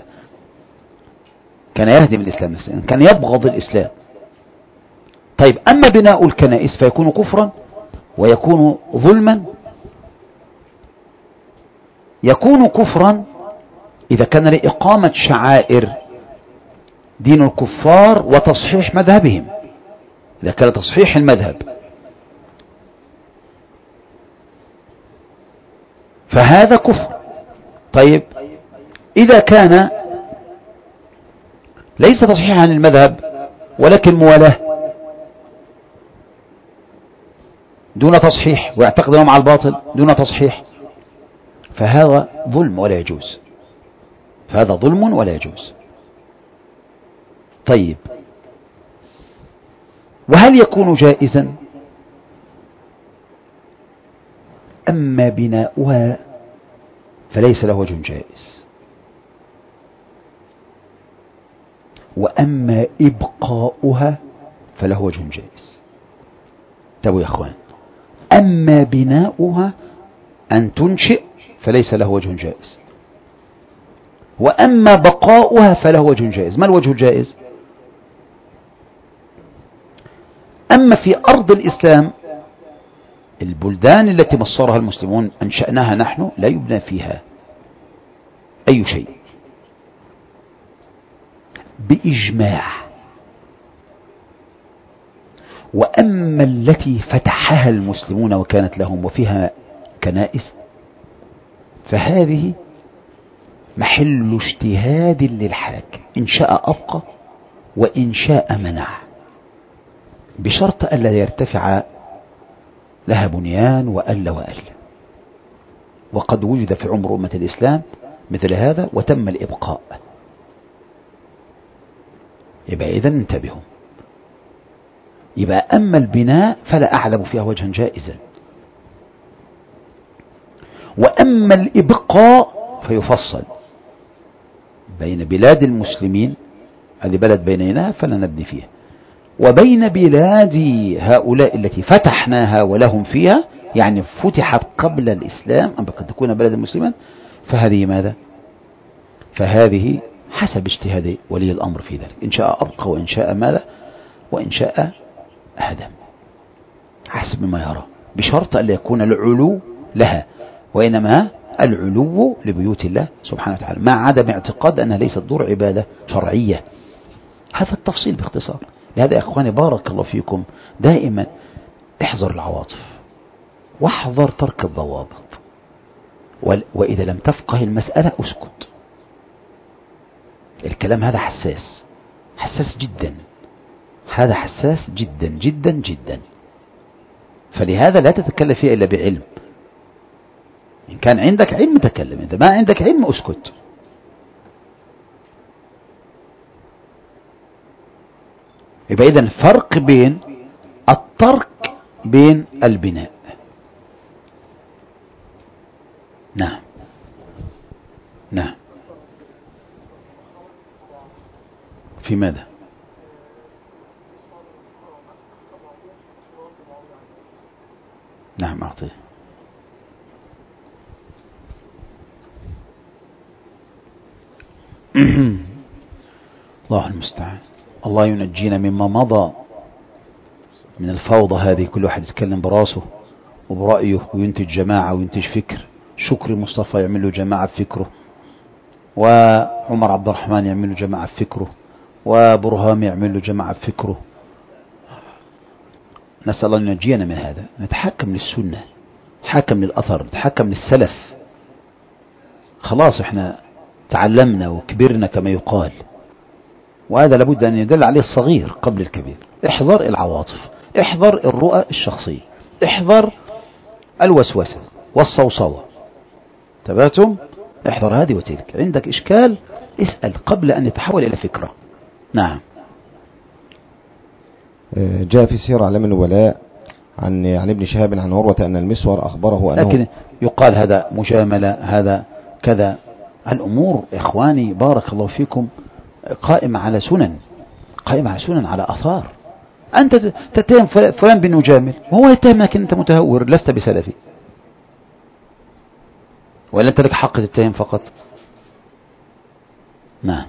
إن كان يبغض الإسلام. طيب، أما بناء الكنائس فيكون كفرا ويكون ظلما. يكون كفرا إذا كان لإقامة شعائر دين الكفار وتصحيح مذهبهم، إذا كان تصحيح المذهب فهذا كفر. طيب، إذا كان ليس تصحيحا للمذهب ولكن موالاه دون تصحيح، ويعتقد أنهم على الباطل دون تصحيح، فهذا ظلم ولا يجوز، فهذا ظلم ولا يجوز. طيب، وهل يكون جائزا؟ أما بناؤها فليس له وجه جائز، وأما إبقاؤها فله وجه جائز. تابوا يا أخوان، أما بناؤها أن تنشئ فليس له وجه جائز، وأما بقاؤها فله وجه جائز. ما الوجه الجائز؟ أما في أرض الإسلام البلدان التي مصرها المسلمون أنشأناها نحن لا يبنى فيها أي شيء بإجماع. وأما التي فتحها المسلمون وكانت لهم وفيها كنائس فهذه محل اجتهاد للحاكم، إن شاء أبقى وإن شاء منع، بشرط ألا يرتفع لها بنيان وألا. وقد وجد في عمر أمة الإسلام مثل هذا وتم الإبقاء. يبقى إذن انتبهوا. يبقى أما البناء فلا أعلم فيها وجها جائزا، وأما الإبقاء فيفصل بين بلاد المسلمين، هذه بلد بيننا فلا نبني فيها، وبين بلاد هؤلاء التي فتحناها ولهم فيها، يعني فتحت قبل الإسلام أم قد تكون بلد مسلما، فهذه ماذا؟ فهذه حسب اجتهاد ولي الأمر في ذلك، إن شاء أبقى وإن شاء ماذا، وإن شاء هدم، حسب ما يرى، بشرط أن يكون العلو لها، وإنما العلو لبيوت الله سبحانه وتعالى، مع عدم اعتقاد أنها ليست دور عبادة شرعية. هذا التفصيل باختصار. لهذا يا أخواني بارك الله فيكم دائما احذر العواطف واحذر ترك الضوابط، وإذا لم تفقه المسألة اسكت. الكلام هذا حساس جدا، هذا حساس جدا جدا جدا، فلهذا لا تتكلم فيه إلا بعلم. إن كان عندك علم تكلم، إذا ما عندك علم اسكت. يبقى إذن فرق بين الترك بين البناء. نعم في ماذا؟ نعم أعطيه. الله المستعان. الله ينجينا مما مضى من الفوضى هذه، كل واحد يتكلم براسه وبرأيه وينتج جماعة وينتج فكر. شكري مصطفى يعمل له جماعة بفكره، وعمر عبد الرحمن يعمل له جماعة بفكره، وبرهام يعمل له جماعة بفكره. نسأل الله أن ينجينا من هذا. نتحكم للسنة، نتحكم للأثر، نتحكم للسلف. خلاص احنا تعلمنا وكبرنا كما يقال، وهذا لابد أن يدل عليه الصغير قبل الكبير. احذر العواطف، احذر الرؤى الشخصية، احذر الوسوسة والصوصوة. تباتم، احذر هذه وتلك. عندك إشكال اسأل قبل أن يتحول إلى فكرة. نعم. جاء في سير أعلام النبلاء عن ابن شهاب عن عروة أن المسور أخبره أنه، لكن يقال هذا مجاملة، هذا كذا. الأمور إخواني بارك الله فيكم قائمة على سنن، قائمة على سنن، على أثار. أنت تتهم فلان بنجامل وهو يتهمك أنت متهور، لست بسلفي، ولا أنت لك حق تتهم فقط. نعم.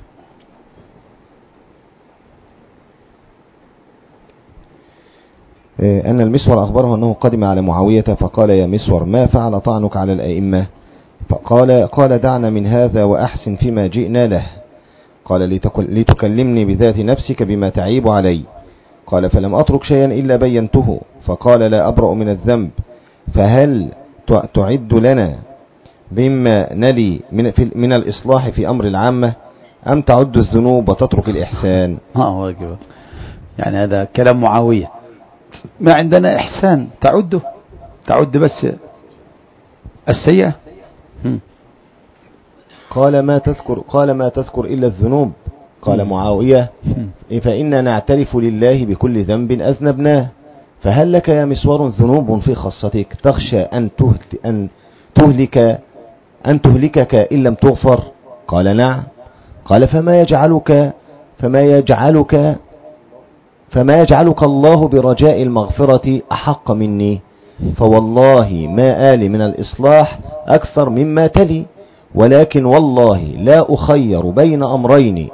أن المسور أخبره أنه قدم على معاوية فقال: يا مسور، ما فعل طعنك على الأئمة؟ فقال: دعنا من هذا وأحسن فيما جئنا له. قال: لتكلمني بذات نفسك بما تعيب علي. قال: فلم أترك شيئا إلا بينته. فقال: لا أبرأ من الذنب، فهل تعد لنا بما نلي من الإصلاح في أمر العامة، أم تعد الذنوب وتترك الإحسان؟ يعني هذا كلام معاوية. ما عندنا إحسان تعد بس السيئة. قال: ما تذكر إلا الذنوب. قال معاوية: فإنا نعترف لله بكل ذنب أذنبناه، فهل لك يا مسور ذنوب في خاصتك تخشى أن تهلكك إن لم تغفر؟ قال: نعم. قال: فما يجعلك فما يجعلك الله برجاء المغفرة أحق مني، فوالله ما آلي من الإصلاح أكثر مما تلي، ولكن والله لا أخير بين أمرين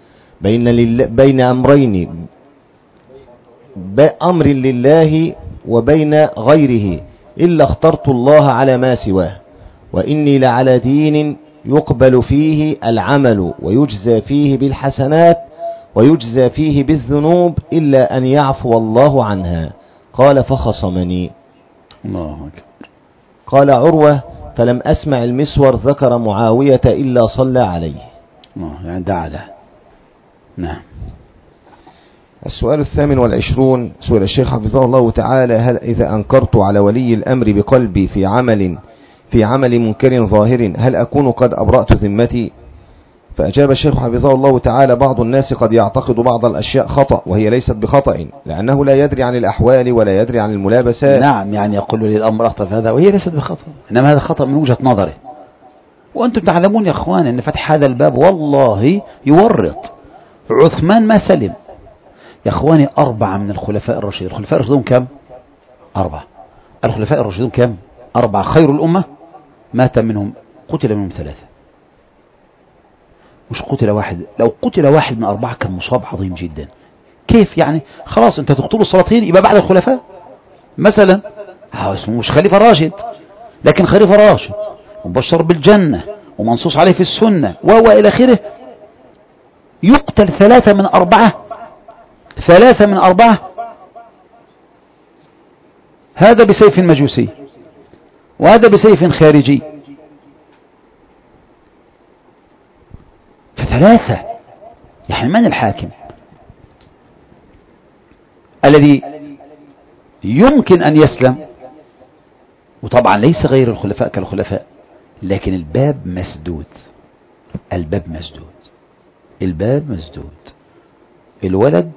أمر لله وبين غيره إلا اخترت الله على ما سواه، وإني لعلى دين يقبل فيه العمل ويجزى فيه بالحسنات ويجزى فيه بالذنوب إلا أن يعفو الله عنها. قال فخصمني. قال عروة فلم أسمع المسور ذكر معاوية إلا صلى عليه. يعني دعا له. نعم. السؤال 28 سؤال الشيخ حفظه الله تعالى: هل إذا أنكرت على ولي الأمر بقلبي في عمل منكر ظاهر هل أكون قد أبرأت ذمتي؟ فأجاب الشيخ حفظه الله تعالى: بعض الناس قد يعتقد بعض الأشياء خطأ وهي ليست بخطأ، لأنه لا يدري عن الأحوال ولا يدري عن الملابسات. نعم، يعني يقول لي الأمر أخطأ في هذا وهي ليست بخطأ، إنما هذا خطأ من وجهة نظره. وأنتم تعلمون يا أخوان أن فتح هذا الباب والله يورط. عثمان ما سلم يا أخواني. 4 من الخلفاء الراشدين. الخلفاء الراشدون كم؟ 4. الخلفاء الراشدون كم؟ 4. خير الأمة مات منهم، قتل منهم 3. مش قتل واحد. لو قتل واحد من 4 كان مصاب عظيم جدا. كيف يعني؟ خلاص انت تقتلوا السلاطين يبقى بعد الخلفاء مثلا. اسمه مش خليفة راشد، لكن خليفة راشد مبشر بالجنة ومنصوص عليه في السنة إلى آخره. يقتل 3 من 4. 3 من 4. هذا بسيف مجوسي وهذا بسيف خارجي. ف3 يعني من الحاكم الذي يمكن أن يسلم؟ وطبعا ليس غير الخلفاء كالخلفاء، لكن الباب مسدود. الباب مسدود. الباب مسدود. الولد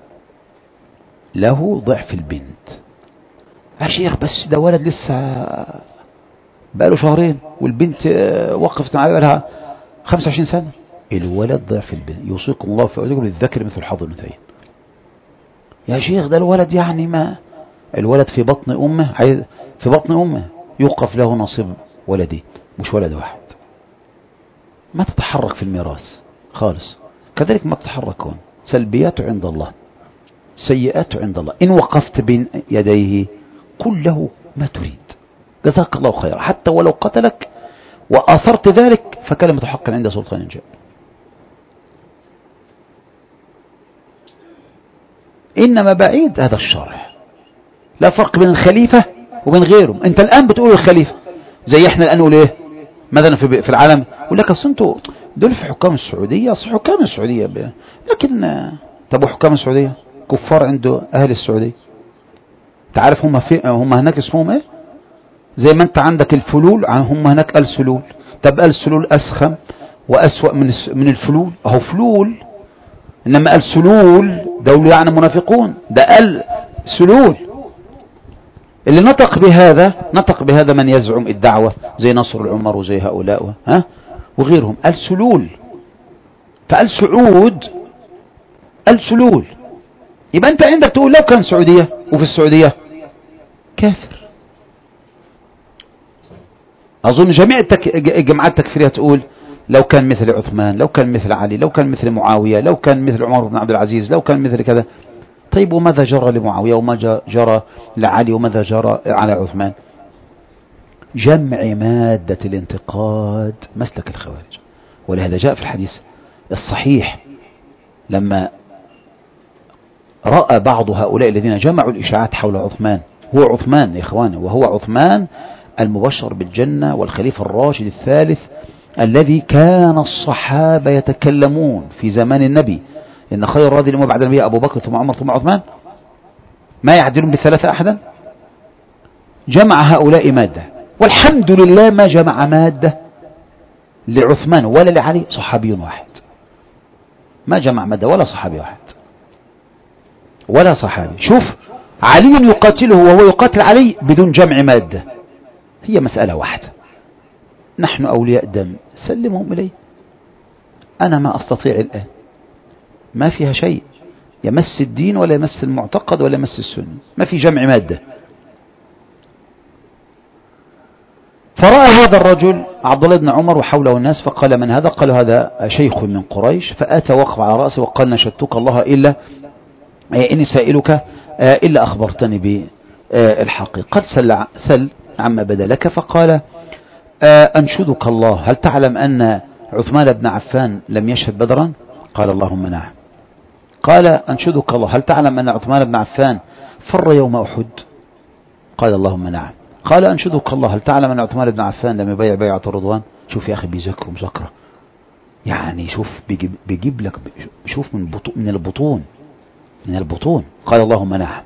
له ضعف البنت. يا شيخ بس ده ولد لسه بقاله 2 شهر والبنت وقفت معاه بقالها 25 سنة. الولد ضعف البنت. يوصيكم الله في أولادكم للذكر مثل حظ الأنثيين. يا شيخ ده الولد يعني ما الولد في بطن أمه، في بطن أمه يوقف له نصيب ولدين مش ولد واحد. ما تتحرك في الميراث خالص. كذلك ما تتحرك هون. سلبيات عند الله، سيئات عند الله. إن وقفت بين يديه قل له ما تريد، جزاك الله خيرا، حتى ولو قتلك وآثرت ذلك فكلمة حق عند سلطان جاء. إنما بعيد هذا الشرع. لا فرق بين الخليفة وبين غيره. أنت الآن بتقول الخليفة زي إحنا الآن نقول إيه مثلا في العالم يقول لك أصل أنتوا دول في حكام السعودية، أصل حكام السعودية لكن طب وحكام السعودية كفار عنده أهل السعودية. تعرف هم هناك اسمهم إيه؟ زي ما أنت عندك الفلول هم هناك السلول. طب السلول أسخم وأسوأ من الفلول. أهو فلول، إنما السلول دول يعني منافقون. ده السلول اللي نطق بهذا من يزعم الدعوة زي نصر العمر وزي هؤلاء وغيرهم. السلول. فالسعود السلول. يبقى أنت عندك تقول لو كان سعودية وفي السعودية كافر. أظن جميع الجماعات التكفيرية تقول لو كان مثل عثمان، لو كان مثل علي، لو كان مثل معاوية، لو كان مثل عمر بن عبد العزيز، لو كان مثل كذا. طيب وماذا جرى لمعاوية وماذا جرى لعلي وماذا جرى على عثمان؟ جمع مادة الانتقاد مسلك الخوارج. ولهذا جاء في الحديث الصحيح لما رأى بعض هؤلاء الذين جمعوا الإشاعات حول عثمان، هو عثمان يا إخواني، وهو عثمان المبشر بالجنة والخليفة الراشد الثالث الذي كان الصحابة يتكلمون في زمان النبي إن خير هذه الأمة بعد النبي أبو بكر ثم عمر ثم عثمان، ما يعدلون ب3 أحدا. جمع هؤلاء مادة، والحمد لله ما جمع مادة لعثمان ولا لعلي صحابي واحد. ما جمع مادة ولا صحابي واحد ولا صحابي. شوف علي يقاتله وهو يقاتل علي بدون جمع مادة. هي مسألة واحدة، نحن أولياء دم سلمهم إلي. أنا ما أستطيع الآن ما فيها شيء يمس الدين ولا يمس المعتقد ولا يمس السنة، ما في جمع مادة. فرأى هذا الرجل عبد الله بن عمر وحوله الناس فقال من هذا؟ قالوا هذا شيخ من قريش. فأتى وقف على رأسه وقال نشدتك الله إلا إني سائلك إلا أخبرتني بالحقيقة. قال سل عما بدا لك. فقال أنشدك الله هل تعلم أن عثمان بن عفان لم يشهد بدرا؟ قال اللهم نعم. قال أنشدك الله هل تعلم أن عثمان بن عفان فر يوم أحد؟ قال اللهم نعم. قال أنشدك الله هل تعلم أن عثمان بن عفان لم يبيع بيعة الرضوان؟ شوف يا أخي بيذكروا مذكرة، يعني شوف بيجيب لك، شوف من البطون. قال اللهم نعم.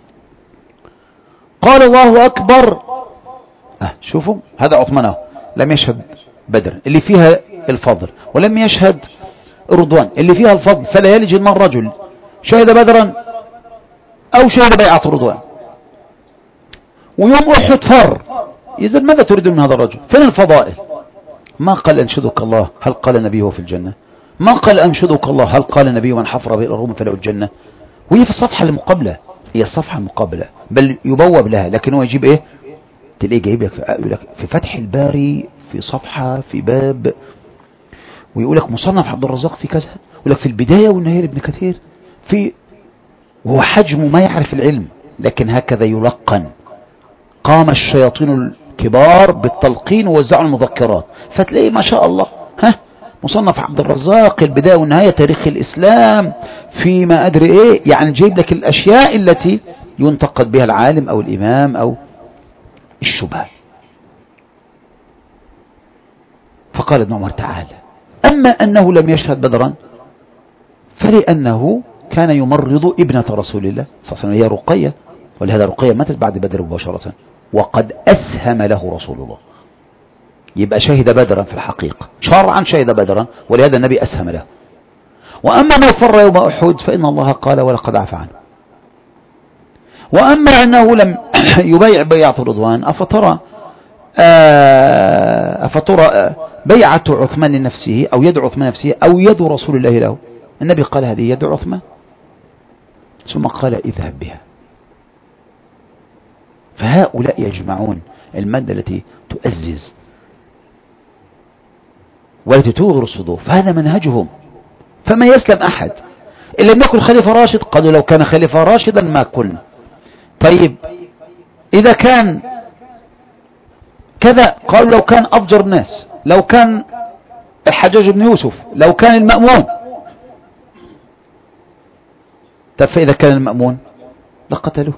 قال الله أكبر. شوفوا هذا عثمان لم يشهد بدر اللي فيها الفضل، ولم يشهد الرضوان اللي فيها الفضل، فلا يلج النار رجل شهد بدرا أو شهد بيعة الرضوان ويوم أحد فر. إذن ماذا تريد من هذا الرجل؟ فين الفضائل؟ ما قال أنشدك الله هل قال نبيه في الجنة؟ ما قال أنشدك الله هل قال نبيه من حفر بئر الروم فله الجنة؟ وهي في الصفحة المقابلة، هي الصفحة المقابلة بل يبوب لها، لكن هو يجيب إيه؟ تلاقيه جايب لك في فتح الباري في صفحة في باب، ويقول لك مصنف عبد الرزاق في كذا، يقول لك في البداية والنهاية ابن كثير في، وهو حجمه ما يعرف العلم، لكن هكذا يلقن. قام الشياطين الكبار بالتلقين ووزعوا المذكرات، فتلاقيه ما شاء الله مصنف عبد الرزاق البداية والنهاية تاريخ الإسلام في ما أدري إيه، يعني جايب لك الأشياء التي ينتقد بها العالم أو الإمام أو الشبهة. فقال ابن عمر تعالى أما أنه لم يشهد بدرا فلأنه كان يمرض ابنة رسول الله صلى الله عليه وسلم هي رقية، ولهذا رقية ماتت بعد بدر مباشرة وقد أسهم له رسول الله، يبقى شهد بدرا في الحقيقة شرعا شهد بدرا، ولهذا النبي أسهم له. وأما ما فر يوم أحد فإن الله قال ولقد عفى عنه. وأما أنه لم يبيع بيعة الرضوان أفترى بيعة عثمان لنفسه أو يد عثمان نفسه أو يد رسول الله له؟ النبي قال هذه يد عثمان، ثم قال اذهب بها. فهؤلاء يجمعون المادة التي تؤزز والتي توغر الصدور، فهذا منهجهم. فما يسلم أحد إن لم يكن خليفة راشد، قالوا لو كان خليفة راشدا ما كنا. طيب إذا كان كذا قالوا لو كان أفجر الناس، لو كان الحجاج بن يوسف، لو كان المأمون. طيب فإذا كان المأمون لقتلوه،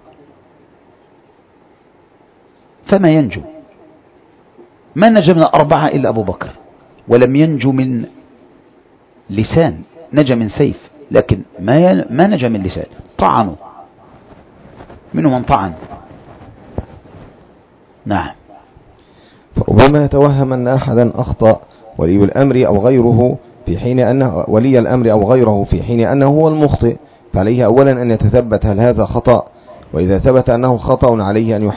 فما ينجو. ما نجا من الأربعة إلا أبو بكر، ولم ينجو من لسان، نجا من سيف لكن ما نجا من لسان، طعنوا منه من طعن. نعم. فربما يتوهم أن أحدا أخطأ ولي الأمر أو غيره في حين أنه هو المخطئ، فعليه أولا أن يتثبت هل هذا خطأ، وإذا ثبت أنه خطأ عليه أن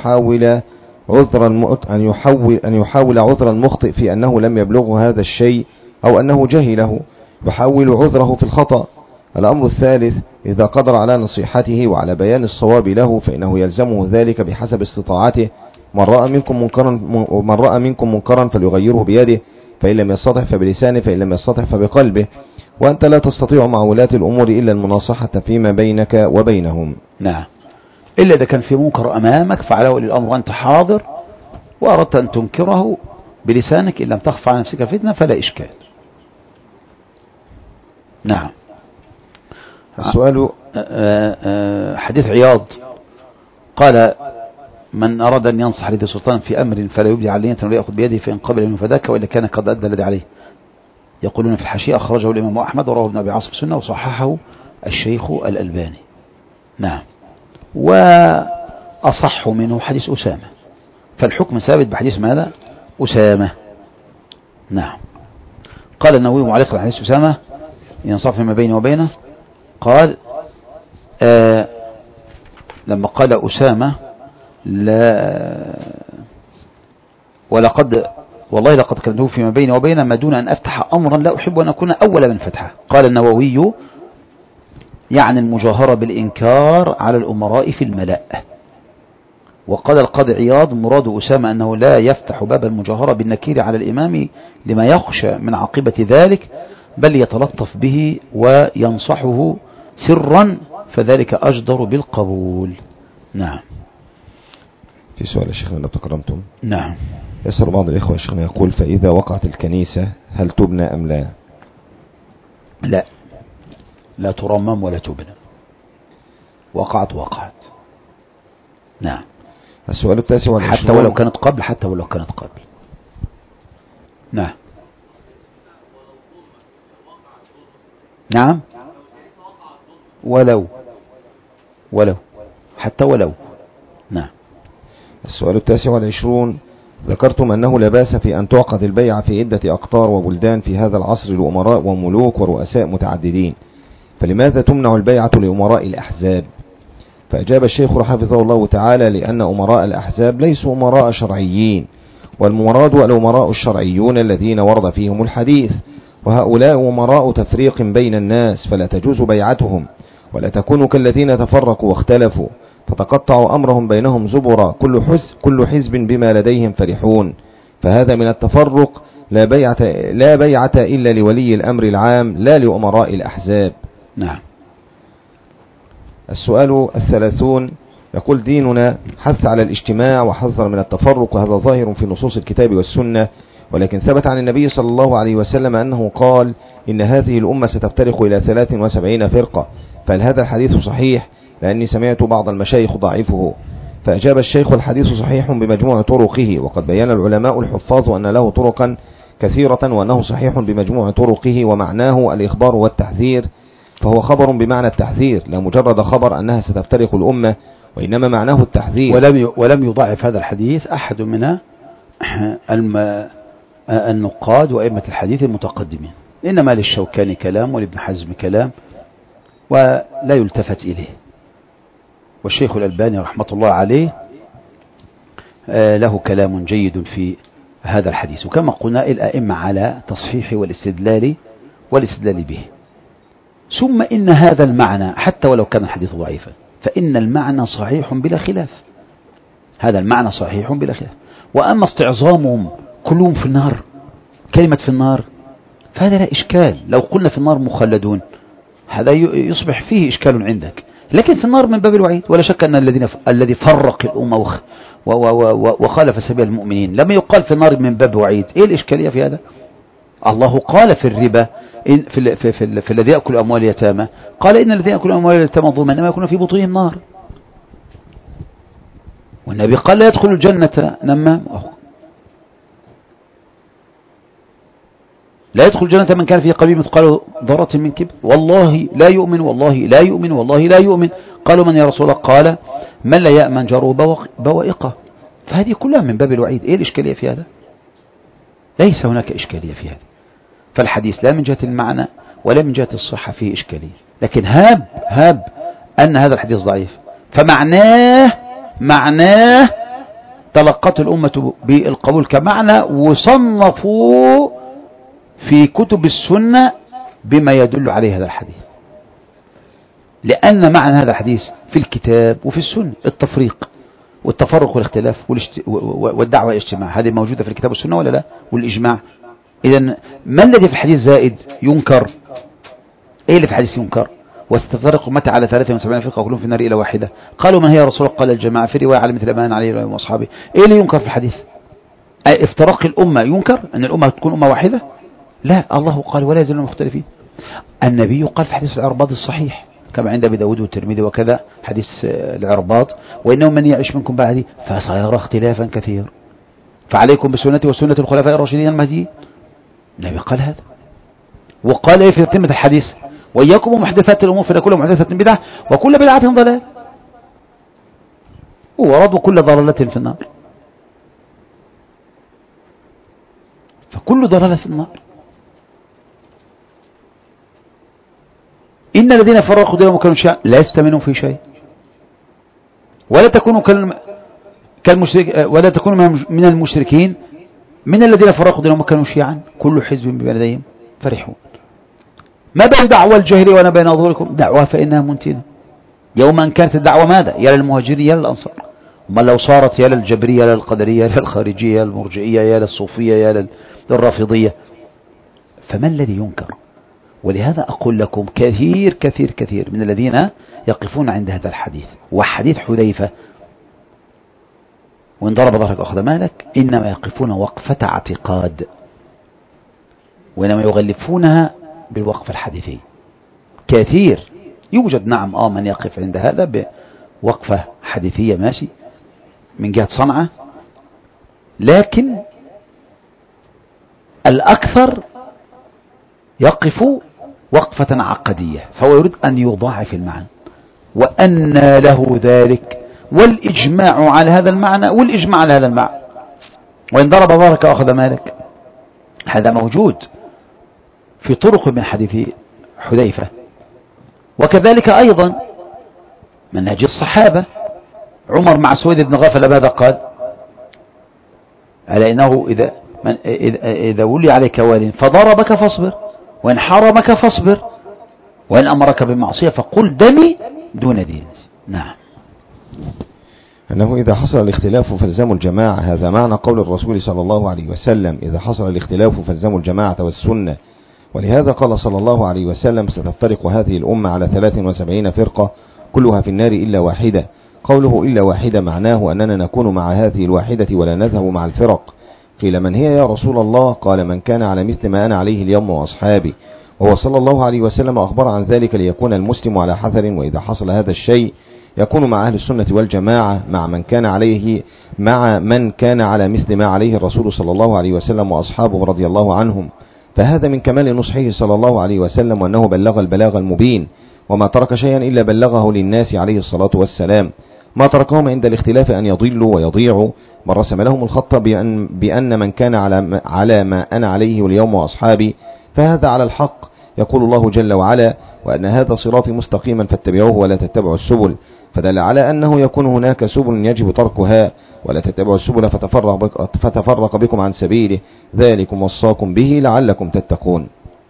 يحاول عذر المخطئ في أنه لم يبلغه هذا الشيء أو أنه جهله، يحاول عذره في الخطأ. الأمر الثالث إذا قدر على نصيحته وعلى بيان الصواب له فإنه يلزمه ذلك بحسب استطاعته. من رأى منكم منكرا فليغيره بيده، فإن لم يستطع فبلسانه، فإن لم يستطع فبقلبه. وأنت لا تستطيع مع ولاة الأمور إلا المناصحة فيما بينك وبينهم. نعم، إلا إذا كان في منكر أمامك فعلى ولي الأمر وأنت حاضر وأردت أن تنكره بلسانك إن لم تخف على نفسك فتنة فلا إشكال. نعم. السؤال حديث عياض قال من أراد أن ينصح لذي سلطان في أمر فلا يبدي علية ولا يأخذ بيده فإن قبل من فذاك وإلا كان قد أدى الذي عليه. يقولون في الحاشية أخرجه الإمام أحمد ورواه ابن أبي عاصم السنة وصححه الشيخ الألباني. نعم. وأصح منه حديث أسامة، فالحكم ثابت بحديث ماذا؟ أسامة. نعم. قال النووي معلقا على حديث أسامة ينصف ما بينه وبينه، قال لما قال أسامة والله لقد كنته فيما بيني وبينه ما دون أن أفتح أمرا لا أحب أن أكون أول من فتحه. قال النووي يعني المجاهرة بالإنكار على الأمراء في الملأ. وقال القاضي عياض مراد أسامة أنه لا يفتح باب المجاهرة بالنكير على الإمام لما يخشى من عاقبة ذلك، بل يتلطف به وينصحه سرا، فذلك أجدر بالقبول. نعم. في سؤال يا شيخنا لو تكرمتم. نعم. يسأل بعض الإخوة يا شيخنا يقول: فإذا وقعت الكنيسة هل تبنى أم لا؟ لا، لا ترمم ولا تبنى، وقعت. نعم. السؤال التاسع والعشرون. حتى ولو كانت قبل. نعم. نعم. ولو حتى ولو. نعم. السؤال التاسع والعشرون. ذكرتم أنه لا بأس في أن تعقد البيعة في عدة أقطار وبلدان في هذا العصر لأمراء وملوك ورؤساء متعددين، فلماذا تمنع البيعة لأمراء الأحزاب؟ فأجاب الشيخ حفظه الله تعالى: لأن أمراء الأحزاب ليسوا أمراء شرعيين، والمراد الأمراء الشرعيون الذين ورد فيهم الحديث، وهؤلاء أمراء تفريق بين الناس، فلا تجوز بيعتهم، ولا تكون كالذين تفرقوا واختلفوا فتقطعوا أمرهم بينهم زبرا، كل حزب بما لديهم فرحون، فهذا من التفرق، لا بيعة إلا لولي الأمر العام لا لأمراء الأحزاب. نعم. السؤال الثلاثون. يقول: ديننا حث على الاجتماع وحذر من التفرق، وهذا ظاهر في نصوص الكتاب والسنة، ولكن ثبت عن النبي صلى الله عليه وسلم أنه قال: إن هذه الأمة ستفترق إلى 73 فرقة، فهل هذا الحديث صحيح؟ لأني سمعت بعض المشايخ ضعيفه. فأجاب الشيخ: الحديث صحيح بمجموع طرقه، وقد بيّن العلماء الحفاظ أن له طرقا كثيرة، وأنه صحيح بمجموع طرقه، ومعناه الإخبار والتحذير، فهو خبر بمعنى التحذير، لا مجرد خبر أنها ستفترق الأمة، وإنما معناه التحذير. ولم يضاعف هذا الحديث أحد من النقاد وأئمة الحديث المتقدمين، إنما للشوكاني كلام ولابن حزم كلام ولا يلتفت إليه، والشيخ الألباني رحمة الله عليه له كلام جيد في هذا الحديث. وكما قلنا الأئمة على تصحيح والاستدلال به. ثم إن هذا المعنى حتى ولو كان الحديث ضعيفا فإن المعنى صحيح بلا خلاف. هذا المعنى صحيح بلا خلاف. وأما استعظامهم كلهم في النار، كلمة في النار، فهذا لا إشكال. لو قلنا في النار مخلدون هذا يصبح فيه إشكال عندك، لكن في النار من باب الوعيد. ولا شك أن الذي فرق الأمة وخالف سبيل المؤمنين لما يقال في النار من باب وعيد. إيه الإشكالية في هذا؟ الله قال في الربا في الذي يأكل أموال اليتامى، قال إن الذين يأكلون أموال اليتامى ظلما إنما يكون في بطونهم نار. والنبي قال لا يدخل الجنة نمام، لا يدخل الجنة من كان في قلبه مثقال ذرة من كبر، والله لا يؤمن والله لا يؤمن والله لا يؤمن. قالوا: من يا رسول الله؟ قال: من لا يأمن جاره بوائقه. فهذه كلها من باب الوعيد. إيه الإشكالية في هذا؟ ليس هناك إشكالية في هذا. فالحديث لا من جهة المعنى ولا من جهة الصحة فيه إشكالية، لكن هاب أن هذا الحديث ضعيف، فمعناه تلقت الأمة بالقبول كمعنى، وصنفوا في كتب السنة بما يدل عليه هذا الحديث، لأن معنى هذا الحديث في الكتاب وفي السنة التفريق والتفرق والاختلاف والدعوة والاجتماع، هذه موجودة في الكتاب والسنة ولا لا؟ والإجماع. إذن ما الذي في الحديث زائد ينكر؟ إيه اللي في الحديث ينكر؟ واستفرق متى على 73 فرقة كلهم في النار إلى واحدة. قالوا: من هي يا رسول الله؟ قال: الجماعة. في رواية على مثل أمان عليه وأصحابه. إيه اللي ينكر في الحديث؟ افتراق الأمة ينكر؟ أن الأمة تكون أمة واحدة؟ لا، الله قال: ولا يزالون مختلفين. النبي قال في حديث العرباض الصحيح كما عند أبي داود والترمذي وكذا، حديث العرباض: وإنه من يعيش منكم بعدي فسيرى اختلافا كثيرا فعليكم بسنتي وسنة الخلفاء الراشدين المهديين. النبي قال هذا. وقال إيه في تتمة الحديث؟ وإياكم ومحدثات الأمور فإن كل محدثة بدعة وكل بدعة ضلال، ورد كل ضلالة في النار. فكل ضلالة في النار. إن الذين فرقوا دينهم وكانوا شيعا لا يستمنون في شيء، ولا تكونوا ولا تكونوا من المشركين من الذين فرقوا دينهم وكانوا شيعا كل حزب بما لديهم فرحون. ما بين دعوة الجهل وأنا بين أظهركم دعوة فإنها منتنة. يوم أن كانت الدعوة ماذا؟ يا للمهاجرين يا للأنصار. أما لو صارت يا للجبرية يا للقدرية يا للخارجية يا للمرجئية يا للصوفية يا للرافضية، فما الذي ينكر؟ ولهذا أقول لكم كثير كثير كثير من الذين يقفون عند هذا الحديث وحديث حذيفة وإن ضرب ظهرك أخذ مالك، إنما يقفون وقفة اعتقاد، وإنما يغلفونها بالوقف الحديثي. كثير يوجد نعم من يقف عند هذا بوقفة حديثية ماشي من جهة صنعة، لكن الأكثر يقف وقفة عقدية، فهو يريد أن يضاعف المعنى وأن له ذلك والإجماع على هذا المعنى والإجماع على هذا المعنى، وإن ضرب ظهرك أخذ مالك. هذا موجود في طرق من حديث حذيفة. وكذلك أيضا منهج الصحابة، عمر مع سويد بن غافل ماذا قال؟ ألا إنه إذا ولي عليك وال فضربك فاصبر، وإن حرمك فاصبر، وإن أمرك بمعصية فقل دمي دون دين. نعم. أنه إذا حصل الاختلاف فالزموا الجماعة، هذا معنى قول الرسول صلى الله عليه وسلم: إذا حصل الاختلاف فالزموا الجماعة والسنة. ولهذا قال صلى الله عليه وسلم: ستفترق هذه الأمة على 73 فرقة كلها في النار إلا واحدة. قوله إلا واحدة معناه أننا نكون مع هذه الواحدة ولا نذهب مع الفرق. قيل: من هي يا رسول الله؟ قال: من كان على مثل ما أنا عليه اليوم وأصحابي. وهو صلى الله عليه وسلم أخبر عن ذلك ليكون المسلم على حذر، وإذا حصل هذا الشيء يكون مع أهل السنة والجماعة مع من كان على مثل ما عليه الرسول صلى الله عليه وسلم وأصحابه رضي الله عنهم. فهذا من كمال نصحه صلى الله عليه وسلم، وأنه بلغ البلاغ المبين، وما ترك شيئا إلا بلغه للناس عليه الصلاة والسلام. ما تركهم عند الاختلاف أن يضلوا ويضيعوا، بل رسم لهم الخط بأن من كان على ما أنا عليه اليوم وأصحابي فهذا على الحق. يقول الله جل وعلا: وأن هذا صراطي مستقيما فاتبعوه ولا تتبعوا السبل. فدل على أنه يكون هناك سبل يجب تركها، ولا تتبعوا السبل فتفرق بكم عن سبيله، ذلكم وصاكم به لعلكم تتقون.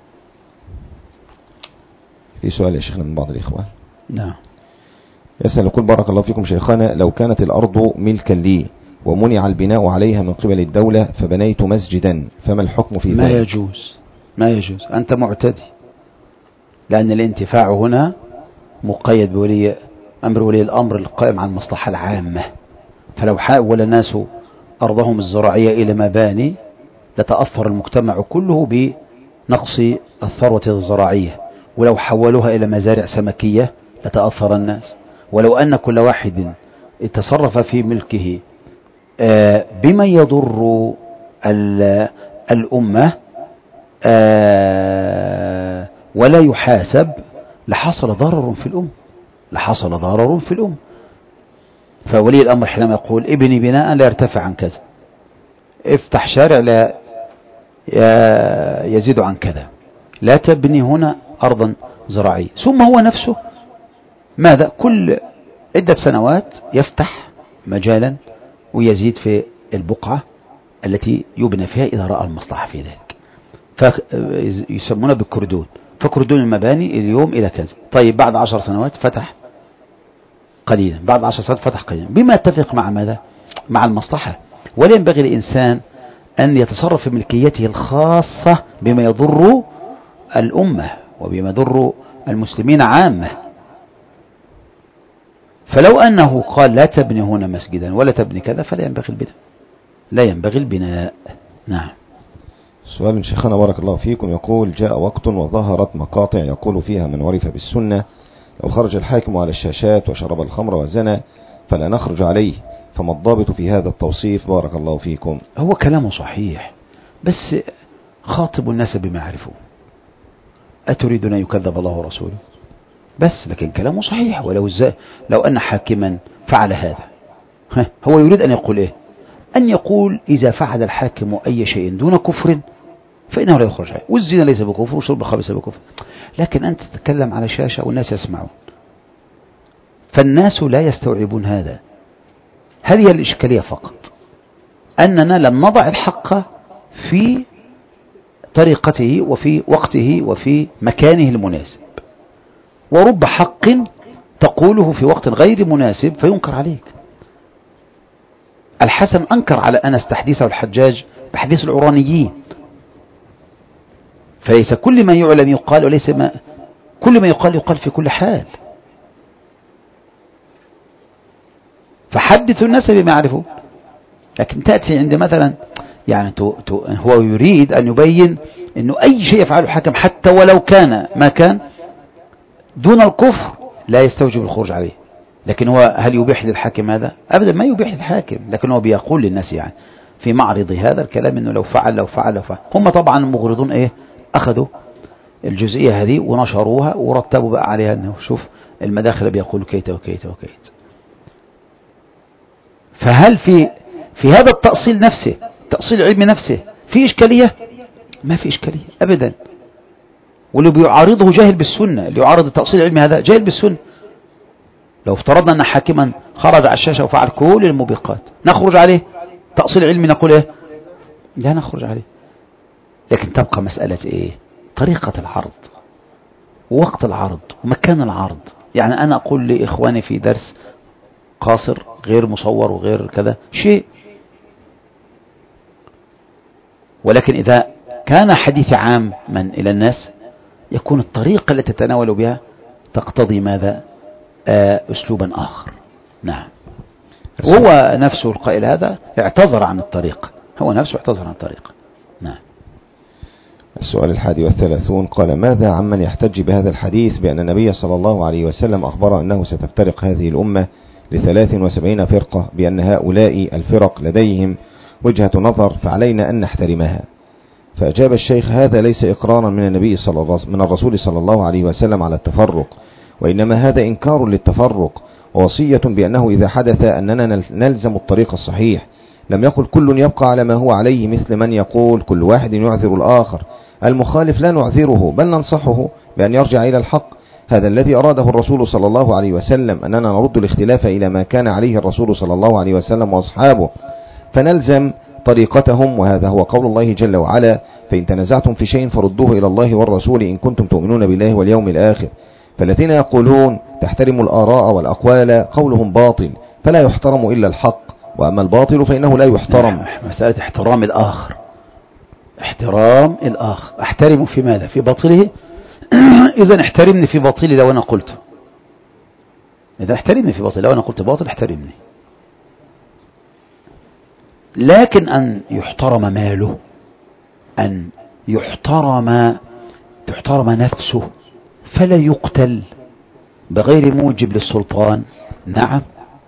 في سؤال يا شيخنا من بعض الإخوة. نعم. يسأل يقول: بارك الله فيكم شيخنا، لو كانت الأرض ملكا لي ومنع البناء عليها من قبل الدولة فبنيت مسجدا، فما الحكم في ذلك؟ ما يجوز، أنت معتدي، لأن الانتفاع هنا مقيد بولي أمر ولي الأمر القائم على المصلحة العامة. فلو حاول الناس أرضهم الزراعية إلى مباني لتأثر المجتمع كله بنقص الثروة الزراعية، ولو حولوها إلى مزارع سمكية لتأثر الناس. ولو أن كل واحد تصرف في ملكه بما يضر الأمة ولا يحاسب لحصل ضرر في الأمة. فولي الأمر حينما يقول ابني بناء لا يرتفع عن كذا، افتح شارع لا يزيد عن كذا، لا تبني هنا أرضا زراعية. ثم هو نفسه ماذا؟ كل عدة سنوات يفتح مجالا ويزيد في البقعة التي يبنى فيها إذا رأى المصلحة في ذلك، فيسمونه بالكردون. فكردون المباني اليوم إلى كذا. طيب بعد 10 سنوات فتح قليلا، بعد 10 سنوات فتح قليلا، بما يتفق مع ماذا؟ مع المصلحة. ولا ينبغي للإنسان أن يتصرف في ملكيته الخاصة بما يضر الأمة وبما يضر المسلمين عامة. فلو أنه قال لا تبني هنا مسجدا ولا تبني كذا فلا ينبغي البناء. نعم. سؤال شيخنا بارك الله فيكم يقول: جاء وقت وظهرت مقاطع يقول فيها من عرف بالسنة: لو خرج الحاكم على الشاشات وشرب الخمر وزنى فلا نخرج عليه، فما الضابط في هذا التوصيف بارك الله فيكم؟ هو كلامه صحيح، بس خاطب الناس بما يعرفون. أتريدون أن يكذب الله ورسوله؟ بس لكن كلامه صحيح. لو أن حاكما فعل هذا، هو يريد أن يقول إيه؟ أن يقول إذا فعل الحاكم أي شيء دون كفر فإنه لا يخرج عليه، والزنا ليس بكفر وشرب الخمر ليس بكفر. لكن أنت تتكلم على شاشة والناس يسمعون، فالناس لا يستوعبون هذا. هذه الإشكالية فقط، أننا لم نضع الحق في طريقته وفي وقته وفي مكانه المناسب. ورب حق تقوله في وقت غير مناسب فينكر عليك. الحسن أنكر على أنس تحديثه الحجاج بحديث العرانيين، فليس كل ما يعلم يقال، وليس كل ما يقال في كل حال. فحدثوا الناس بما يعرفون. لكن تأتي عند مثلا يعني هو يريد أن يبين أنه أي شيء يفعله الحاكم حتى ولو كان ما كان دون الكفر لا يستوجب الخروج عليه. لكن هو هل يبيح للحاكم هذا؟ أبدا ما يبيح للحاكم، لكن هو بيقول للناس يعني في معرض هذا الكلام أنه لو فعل هم طبعا المغرضون إيه أخذوا الجزئية هذه ونشروها ورتبوا بقى عليها أنه شوف المداخل بيقولوا كيت وكيت وكيت. فهل في هذا التأصيل نفسه، تأصيل العلم نفسه، في إشكالية؟ ما في إشكالية أبدا. واللي بيعارضه جاهل بالسنة، اللي يعارض التأصيل العلمي هذا جاهل بالسنة. لو افترضنا أن حاكما خرج على الشاشة وفعل كل الموبقات نخرج عليه تأصيل علمي نقول إيه؟ لا نخرج عليه. لكن تبقى مسألة إيه؟ طريقة العرض ووقت العرض ومكان العرض. يعني أنا أقول لإخواني في درس قاصر غير مصور وغير كذا شيء، ولكن إذا كان حديث عام من إلى الناس يكون الطريقة التي تتناول بها تقتضي ماذا؟ أسلوبا آخر. نعم. وهو نفسه القائل هذا اعتذر عن الطريقة، هو نفسه اعتذر عن الطريقة. نعم. السؤال 31 قال: ماذا عمن يحتج بهذا الحديث بأن النبي صلى الله عليه وسلم أخبر أنه ستفترق هذه الأمة ل73 فرقة، بأن هؤلاء الفرق لديهم وجهة نظر فعلينا أن نحترمها؟ فأجاب الشيخ: هذا ليس إقرارا من الرسول صلى الله عليه وسلم على التفرق، وإنما هذا إنكار للتفرق ووصية بأنه إذا حدث أننا نلزم الطريق الصحيح لم يقل كل يبقى على ما هو عليه، مثل من يقول كل واحد يعذر الآخر. المخالف لا نعذره بل ننصحه بأن يرجع إلى الحق. هذا الذي أراده الرسول صلى الله عليه وسلم، أننا نرد الاختلاف إلى ما كان عليه الرسول صلى الله عليه وسلم وأصحابه فنلزم طريقتهم، وهذا هو قول الله جل وعلا: فإن تنازعتم في شيء فردوه إلى الله والرسول إن كنتم تؤمنون بالله واليوم الآخر. فالذين يقولون تحترم الآراء والأقوال قولهم باطل فلا يحترم إلا الحق، وأما الباطل فإنه لا يحترم. مسألة احترام الآخر، احترام الآخر، احترمه في ماذا؟ في باطله. إذا احترمني في باطلي لو أنا قلت، إذا احترمني في باطلي لو أنا قلت باطل احترمني. لكن أن يحترم ماله، أن تحترم نفسه فلا يقتل بغير موجب للسلطان. نعم.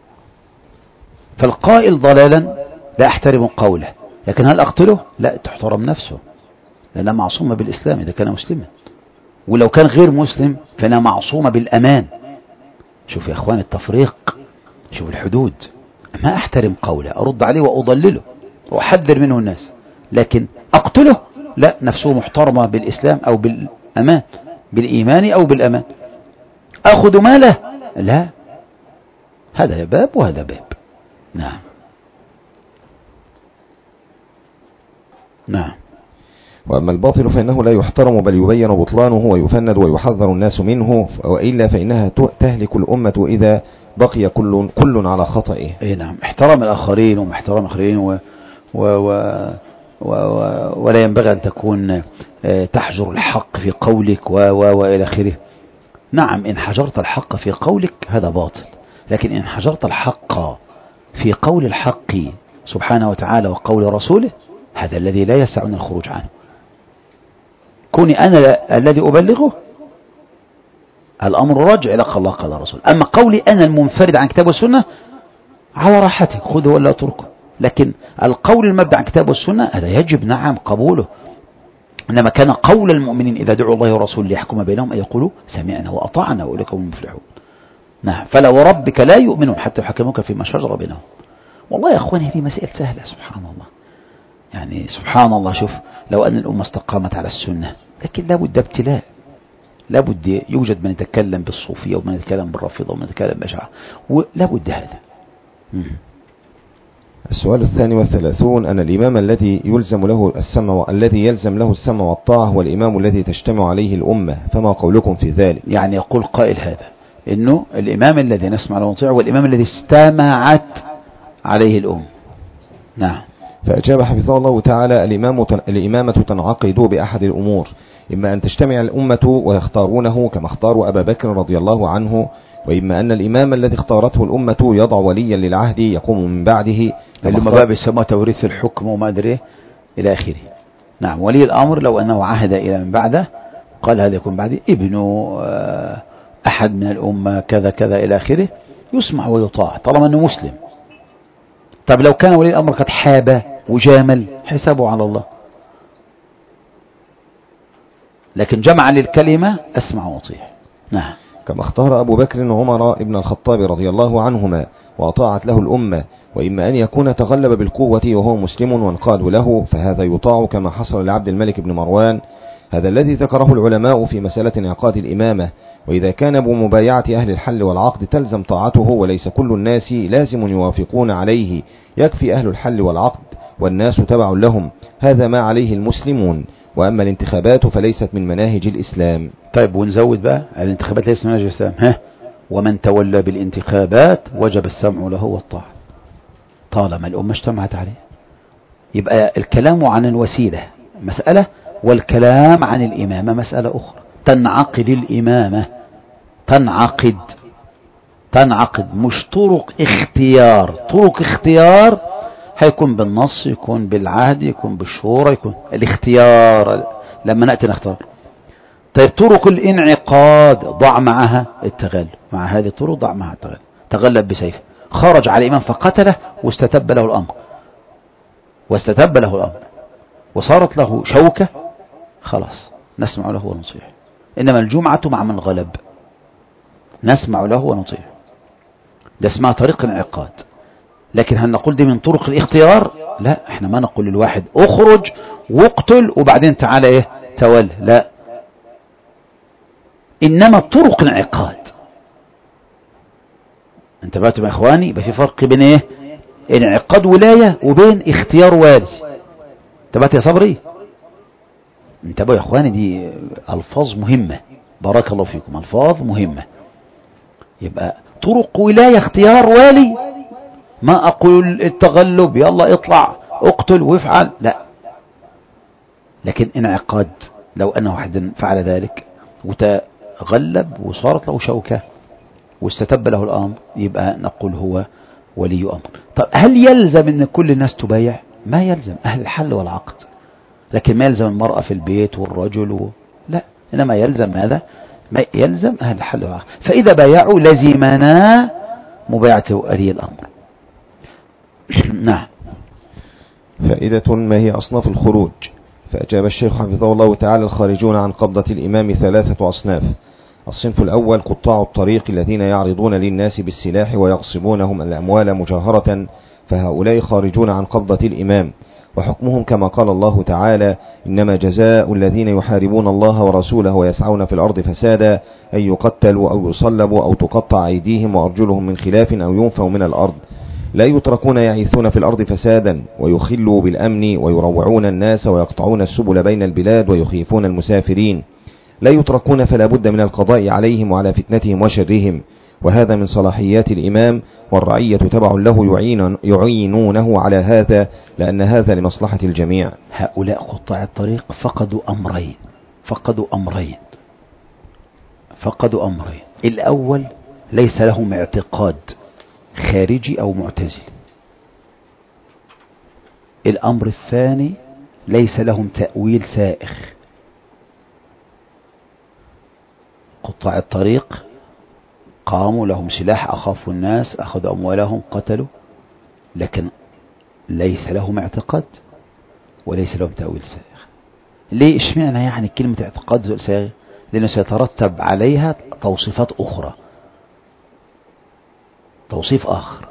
فالقائل ضلالا لا أحترم قوله، لكن هل أقتله؟ لا، تحترم نفسه لأنها معصومة بالإسلام إذا كان مسلما، ولو كان غير مسلم فإنها معصومة بالأمان. شوف يا أخوان التفريق، شوف الحدود. ما أحترم قوله، أرد عليه وأضلله وأحذر منه الناس، لكن أقتله لا، نفسه محترمة بالإسلام أو بالأمان، بالإيمان أو بالأمان. أخذ ماله لا، هذا باب وهذا باب. نعم. نعم. وأما الباطل فإنه لا يحترم بل يبين بطلانه ويفند ويحذر الناس منه، وإلا فإنها تهلك الأمة إذا بقي كل على خطئه. أي نعم. احترام الآخرين ومحترم الآخرين ولا ينبغي أن تكون تحجر الحق في قولك وإلى آخره. نعم، إن حجرت الحق في قولك هذا باطل، لكن إن حجرت الحق في قول الحق سبحانه وتعالى وقول رسوله هذا الذي لا يسعني الخروج عنه. كوني أنا الذي أبلغه الأمر رجع لك الله قال الرسول. أما قولي أنا المنفرد عن كتاب والسنة على راحتك، خذه ولا أتركه. لكن القول المبدأ عن كتاب والسنة هذا يجب نعم قبوله. إنما كان قول المؤمنين إذا دعوا الله ورسوله ليحكم بينهم أن يقولوا سمعنا وأطعنا وأولئك هم المفلحون. نعم. فلا وربك لا يؤمنون حتى يحكموك فيما شجر بينهم. والله يا أخواني هذه مسائل سهلة سبحان الله. يعني سبحان الله. شوف لو أن الأمة استقامت على السنة، لكن لابد ابتلاء، لابد يوجد من يتكلم بالصوفية ومن يتكلم بالرافضة ومن يتكلم بالأشاعرة، ولابد هذا. السؤال 32 أن الإمام الذي يلزم له السمع والطاعة هو الإمام الذي تجتمع عليه الأمة، فما قولكم في ذلك؟ يعني يقول قائل هذا إنه الإمام الذي نسمع له ونطيع هو الإمام الذي استمعت عليه الأمة. نعم. فأجاب حفظه الله تعالى: الإمامة تنعقد بأحد الأمور، إما أن تجتمع الأمة ويختارونه كما اختاروا أبا بكر رضي الله عنه، وإما أن الإمام الذي اختارته الأمة يضع وليا للعهد يقوم من بعده، اللي ما باب السماء توريث الحكم وما أدري إلى آخره. نعم. ولي الأمر لو أنه عهد إلى من بعده قال هذا يكون بعدي ابن أحد من الأمة كذا كذا إلى آخره، يسمع ويطاع طالما أنه مسلم. طب لو كان ولي الأمر قد حاب وجامل حسابه على الله، لكن جمع للكلمة أسمع وأطيع. نعم. كما اختار أبو بكر عمر ابن الخطاب رضي الله عنهما وأطاعت له الأمة، وإما أن يكون تغلب بالقوة وهو مسلم وانقادوا له، فهذا يطاع كما حصل لعبد الملك بن مروان. هذا الذي ذكره العلماء في مسألة انعقاد الإمامة. وإذا كان بمبايعة أهل الحل والعقد تلزم طاعته، وليس كل الناس لازم يوافقون عليه، يكفي أهل الحل والعقد والناس تبع لهم، هذا ما عليه المسلمون. وأما الانتخابات فليست من مناهج الإسلام. طيب ونزود بقى الانتخابات ليست من مناهج الإسلام. ومن تولى بالانتخابات وجب السمع له والطاعة طالما الأمة اجتمعت عليه. يبقى الكلام عن الوسيلة مسألة، والكلام عن الإمامة مسألة أخرى. تنعقد الإمامة، تنعقد مش طرق اختيار. طرق اختيار هيكون بالنص، يكون بالعهد، يكون بالشورى، يكون الاختيار لما نأتي نختار. طيب طرق الانعقاد ضع معها التغلب، مع هذه الطرق ضع معها التغلب. تغلب بسيف، خرج على الإمام فقتله واستتب له الأمر وصارت له شوكة، خلاص نسمع له ونطيع. إنما الجمعة مع من غلب نسمع له ونطيع، ده اسمها طريق الانعقاد. لكن هل نقول دي من طرق الاختيار؟ لا، احنا ما نقول للواحد اخرج واقتل وبعدين تعالى تولى، لا. إنما طرق الانعقاد، انتبهتم يا إخواني؟ يبقى في فرق بين انعقاد ولاية وبين اختيار والي. انتبهت يا صبري؟ انتبهوا يا إخواني، دي ألفاظ مهمة، بارك الله فيكم، ألفاظ مهمة. يبقى طرق ولاية اختيار والي، ما أقول التغلب يلا اطلع اقتل وافعل، لا. لكن انعقاد لو أن واحد فعل ذلك وتغلب وصارت له شوكة واستتب له الأمر، يبقى نقول هو ولي أمر. طب هل يلزم أن كل الناس تبايع؟ ما يلزم، أهل الحل والعقد. لكن ما يلزم المرأة في البيت والرجل لا، إنما يلزم ماذا؟ ما يلزم أهل الحل والعقد. فإذا بايعوا لزمنا مبايعة ولي الأمر. نعم. فائدة: ما هي أصناف الخروج؟ فأجاب الشيخ حفظه الله تعالى: الخارجون عن قبضة الإمام 3 أصناف. الصنف الأول قطاع الطريق الذين يعرضون للناس بالسلاح ويغصبونهم الأموال مجاهرة، فهؤلاء خارجون عن قبضة الإمام، وحكمهم كما قال الله تعالى: إنما جزاء الذين يحاربون الله ورسوله ويسعون في الأرض فسادا أن يقتلوا أو يصلبوا أو تقطع أيديهم وأرجلهم من خلاف أو ينفوا من الأرض، لا يتركون يعيثون في الأرض فسادا ويخلوا بالأمن ويروعون الناس ويقطعون السبل بين البلاد ويخيفون المسافرين، لا يتركون فلا بد من القضاء عليهم وعلى فتنتهم وشرهم. وهذا من صلاحيات الإمام، والرعية تبع له يعينونه على هذا، لأن هذا لمصلحة الجميع. هؤلاء قطاع الطريق فقدوا أمرين. الأول ليس لهم اعتقاد خارجي أو معتزلي. الأمر الثاني ليس لهم تأويل سائغ. قطاع الطريق قاموا لهم سلاح، أخافوا الناس، أخذوا أموالهم، قتلوا، لكن ليس لهم اعتقاد وليس لهم تأويل سائغ. ليه؟ اشمعنى يعني كلمة اعتقاد سائغ؟ لأنه سيترتب عليها توصيفات أخرى، توصيف آخر.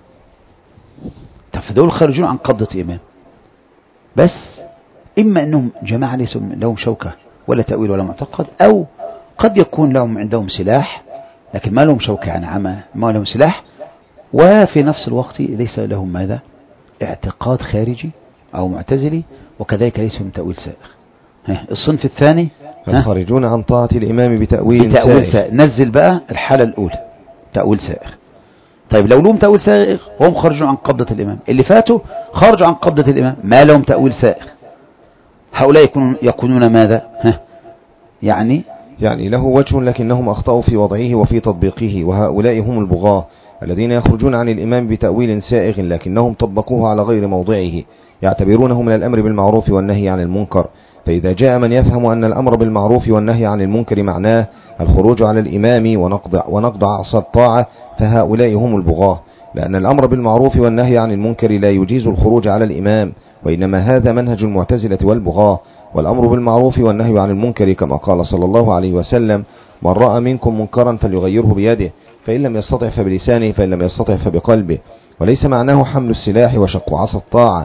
فدول خارجون عن قبضة إمام، بس إما أنهم جماعة ليس لهم شوكة ولا تأويل ولا معتقد، أو قد يكون لهم عندهم سلاح لكن ما لهم شوكة، يعني ما لهم سلاح، وفي نفس الوقت ليس لهم ماذا؟ اعتقاد خارجي أو معتزلي، وكذلك ليس من تأويل سائغ. الصنف الثاني الخارجون عن طاعة الإمام بتأويل سائغ. نزل بقى الحالة الأولى تأويل سائغ. طيب لو لهم تأويل سائغ هم خرجوا عن قبضة الإمام، اللي فاتوا خرجوا عن قبضة الإمام ما لهم تأويل سائغ، هؤلاء يكونون ماذا؟ يعني له وجه لكنهم أخطأوا في وضعه وفي تطبيقه، وهؤلاء هم البغاة الذين يخرجون عن الإمام بتأويل سائغ لكنهم طبقوه على غير موضعه، يعتبرونه من الأمر بالمعروف والنهي عن المنكر. فإذا جاء من يفهم أن الأمر بالمعروف والنهي عن المنكر معناه الخروج على الإمام ونقض عصا الطاعة، فهؤلاء هم البغاة، لأن الأمر بالمعروف والنهي عن المنكر لا يجيز الخروج على الإمام، وإنما هذا منهج المعتزلة والبغاة. والأمر بالمعروف والنهي عن المنكر كما قال صلى الله عليه وسلم: من رأى منكم منكرا فليغيره بيده، فإن لم يستطع فبلسانه، فإن لم يستطع فبقلبه. وليس معناه حمل السلاح وشق عصا الطاعة،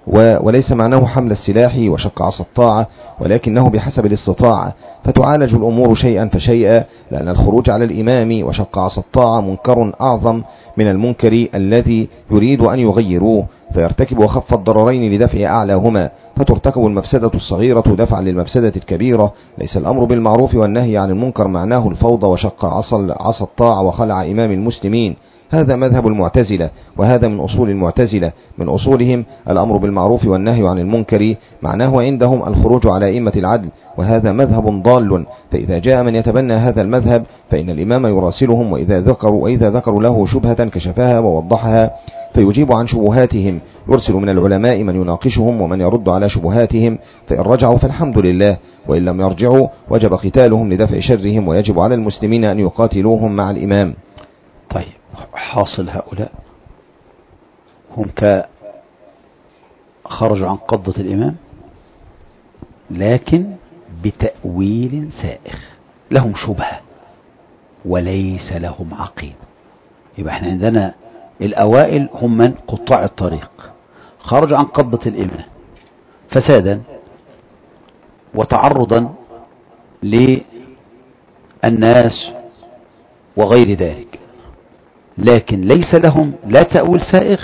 ولكنه بحسب الاستطاعة، فتعالج الأمور شيئا فشيئا، لأن الخروج على الإمام وشق عصا الطاعة منكر أعظم من المنكر الذي يريد أن يغيروه، فيرتكب أخف الضررين لدفع أعلاهما، فترتكب المفسدة الصغيرة دفعا للمفسدة الكبيرة. ليس الأمر بالمعروف والنهي عن المنكر معناه الفوضى وشق عصا الطاعة وخلع إمام المسلمين. هذا مذهب المعتزلة، وهذا من أصول المعتزلة. من أصولهم الأمر بالمعروف والنهي عن المنكر معناه عندهم الخروج على أئمة العدل، وهذا مذهب ضال. فإذا جاء من يتبنى هذا المذهب فإن الإمام يراسلهم، وإذا ذكروا له شبهة كشفها ووضحها فيجيب عن شبهاتهم، يرسل من العلماء من يناقشهم ومن يرد على شبهاتهم، فإن رجعوا فالحمد لله، وإن لم يرجعوا وجب قتالهم لدفع شرهم، ويجب على المسلمين أن يقاتلوهم مع الإمام. طيب حاصل هؤلاء هم خرجوا عن قبضة الإمام لكن بتأويل سائغ، لهم شبهة وليس لهم عقيدة. يبقى احنا عندنا الأوائل هم من قطاع الطريق، خرجوا عن قبضة الإمام فسادا وتعرضا للناس وغير ذلك، لكن ليس لهم لا تأويل سائغ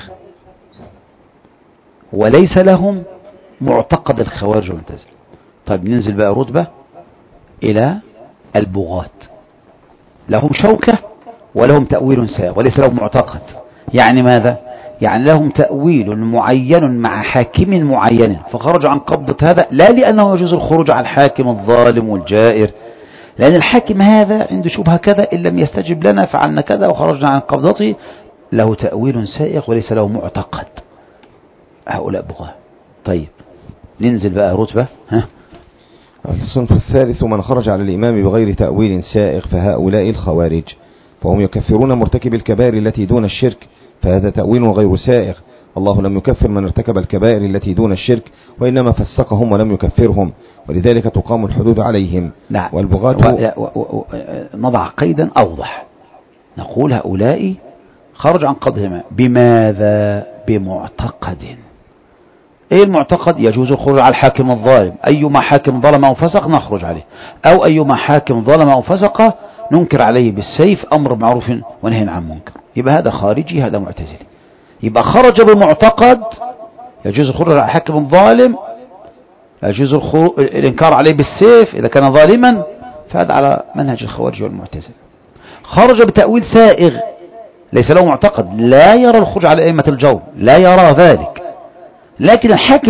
وليس لهم معتقد الخوارج والمعتزلة. طيب ننزل بقى رتبة إلى البغاة، لهم شوكة ولهم تأويل سائغ وليس لهم معتقد. يعني ماذا؟ يعني لهم تأويل معين مع حاكم معين فخرجوا عن قبضة هذا، لا لأنه يجوز الخروج على الحاكم الظالم والجائر، لأن الحاكم هذا عنده شبهة كذا، إن لم يستجب لنا فعلنا كذا وخرجنا عن قبضته، له تأويل سائغ وليس له معتقد. هؤلاء بغاة. طيب ننزل بقى رتبة. الصنف الثالث من خرج على الإمام بغير تأويل سائغ، فهؤلاء الخوارج، فهم يكفرون مرتكب الكبائر التي دون الشرك، فهذا تأويل غير سائغ. الله لم يكفر من ارتكب الكبائر التي دون الشرك، وإنما فسقهم ولم يكفرهم، ولذلك تقام الحدود عليهم. نعم. والبغاة نضع قيدا أوضح، نقول هؤلاء خرج عن قبضهم بماذا؟ بمعتقد. ايه المعتقد؟ يجوز الخروج على الحاكم الظالم، ايما حاكم ظلم او فسق نخرج عليه، او ايما حاكم ظلم او فسق ننكر عليه بالسيف، امر معروف ونهي عن منكر. يبقى هذا خارجي، هذا معتزلي. يبقى خرج بمعتقد يجوز الخروج على الحاكم الظالم، يجوز الانكار عليه بالسيف اذا كان ظالما، فهذا على منهج الخوارج والمعتزله. خرج بتأويل سائغ ليس له معتقد، لا يرى الخروج على ائمه الجور، لا يرى ذلك، لكن الحاكم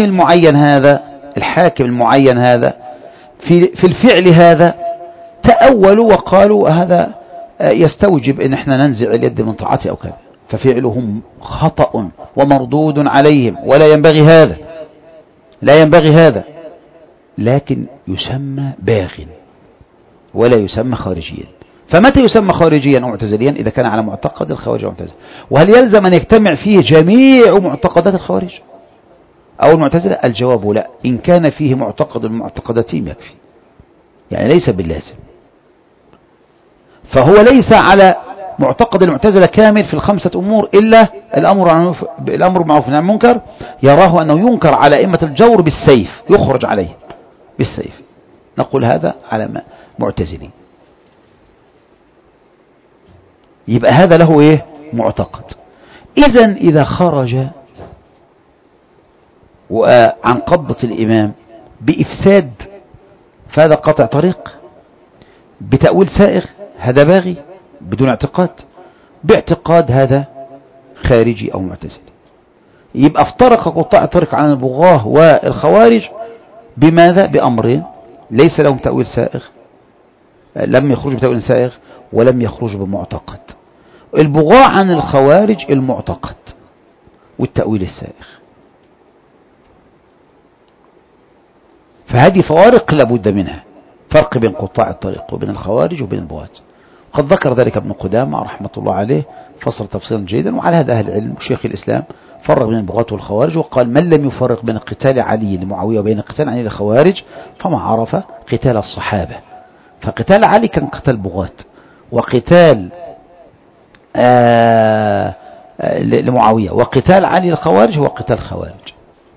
المعين هذا في الفعل هذا تأولوا وقالوا هذا يستوجب ان احنا ننزع اليد من طاعته او كذا، ففعلهم خطأ ومردود عليهم، ولا ينبغي هذا، لكن يسمى باغ ولا يسمى خارجيا. فمتى يسمى خارجيا او معتزليا؟ اذا كان على معتقد الخوارج والمعتزله. وهل يلزم ان يجتمع فيه جميع معتقدات الخوارج أو المعتزلة؟ الجواب لا، إن كان فيه معتقد المعتقدتين يكفي، يعني ليس باللازم. فهو ليس على معتقد المعتزلة كامل في الخمسة أمور إلا الأمر بالمعروف والنهي عن المنكر، يراه أنه ينكر على أئمة الجور بالسيف، يخرج عليه بالسيف، نقول هذا على معتزلي. يبقى هذا له إيه؟ معتقد. إذا خرج وعن قبضة الإمام بإفساد فهذا قطع طريق، بتأويل سائغ هذا باغي بدون اعتقاد، باعتقاد هذا خارجي أو معتزلي. يبقى افترق قطاع الطريق عن البغاة والخوارج بماذا؟ بأمرين: ليس لهم تأويل سائغ، لم يخرجوا بتأويل سائغ، ولم يخرجوا بمعتقد. البغاة عن الخوارج المعتقد والتأويل السائغ. فهذه فوارق لابد منها، فرق بين قطاع الطريق وبين الخوارج وبين البغاة. قد ذكر ذلك ابن قدامة رحمة الله عليه، فصل تفصيلا جيدا، وعلى هذا أهل العلم شيخ الإسلام فرق بين البغاة والخوارج، وقال: من لم يفرق بين قتال علي لمعاوية وبين قتال علي للخوارج فما عرف قتال الصحابة. فقتال علي كان قتال بغاة، وقتال لمعاوية وقتال علي للخوارج هو قتال خوارج.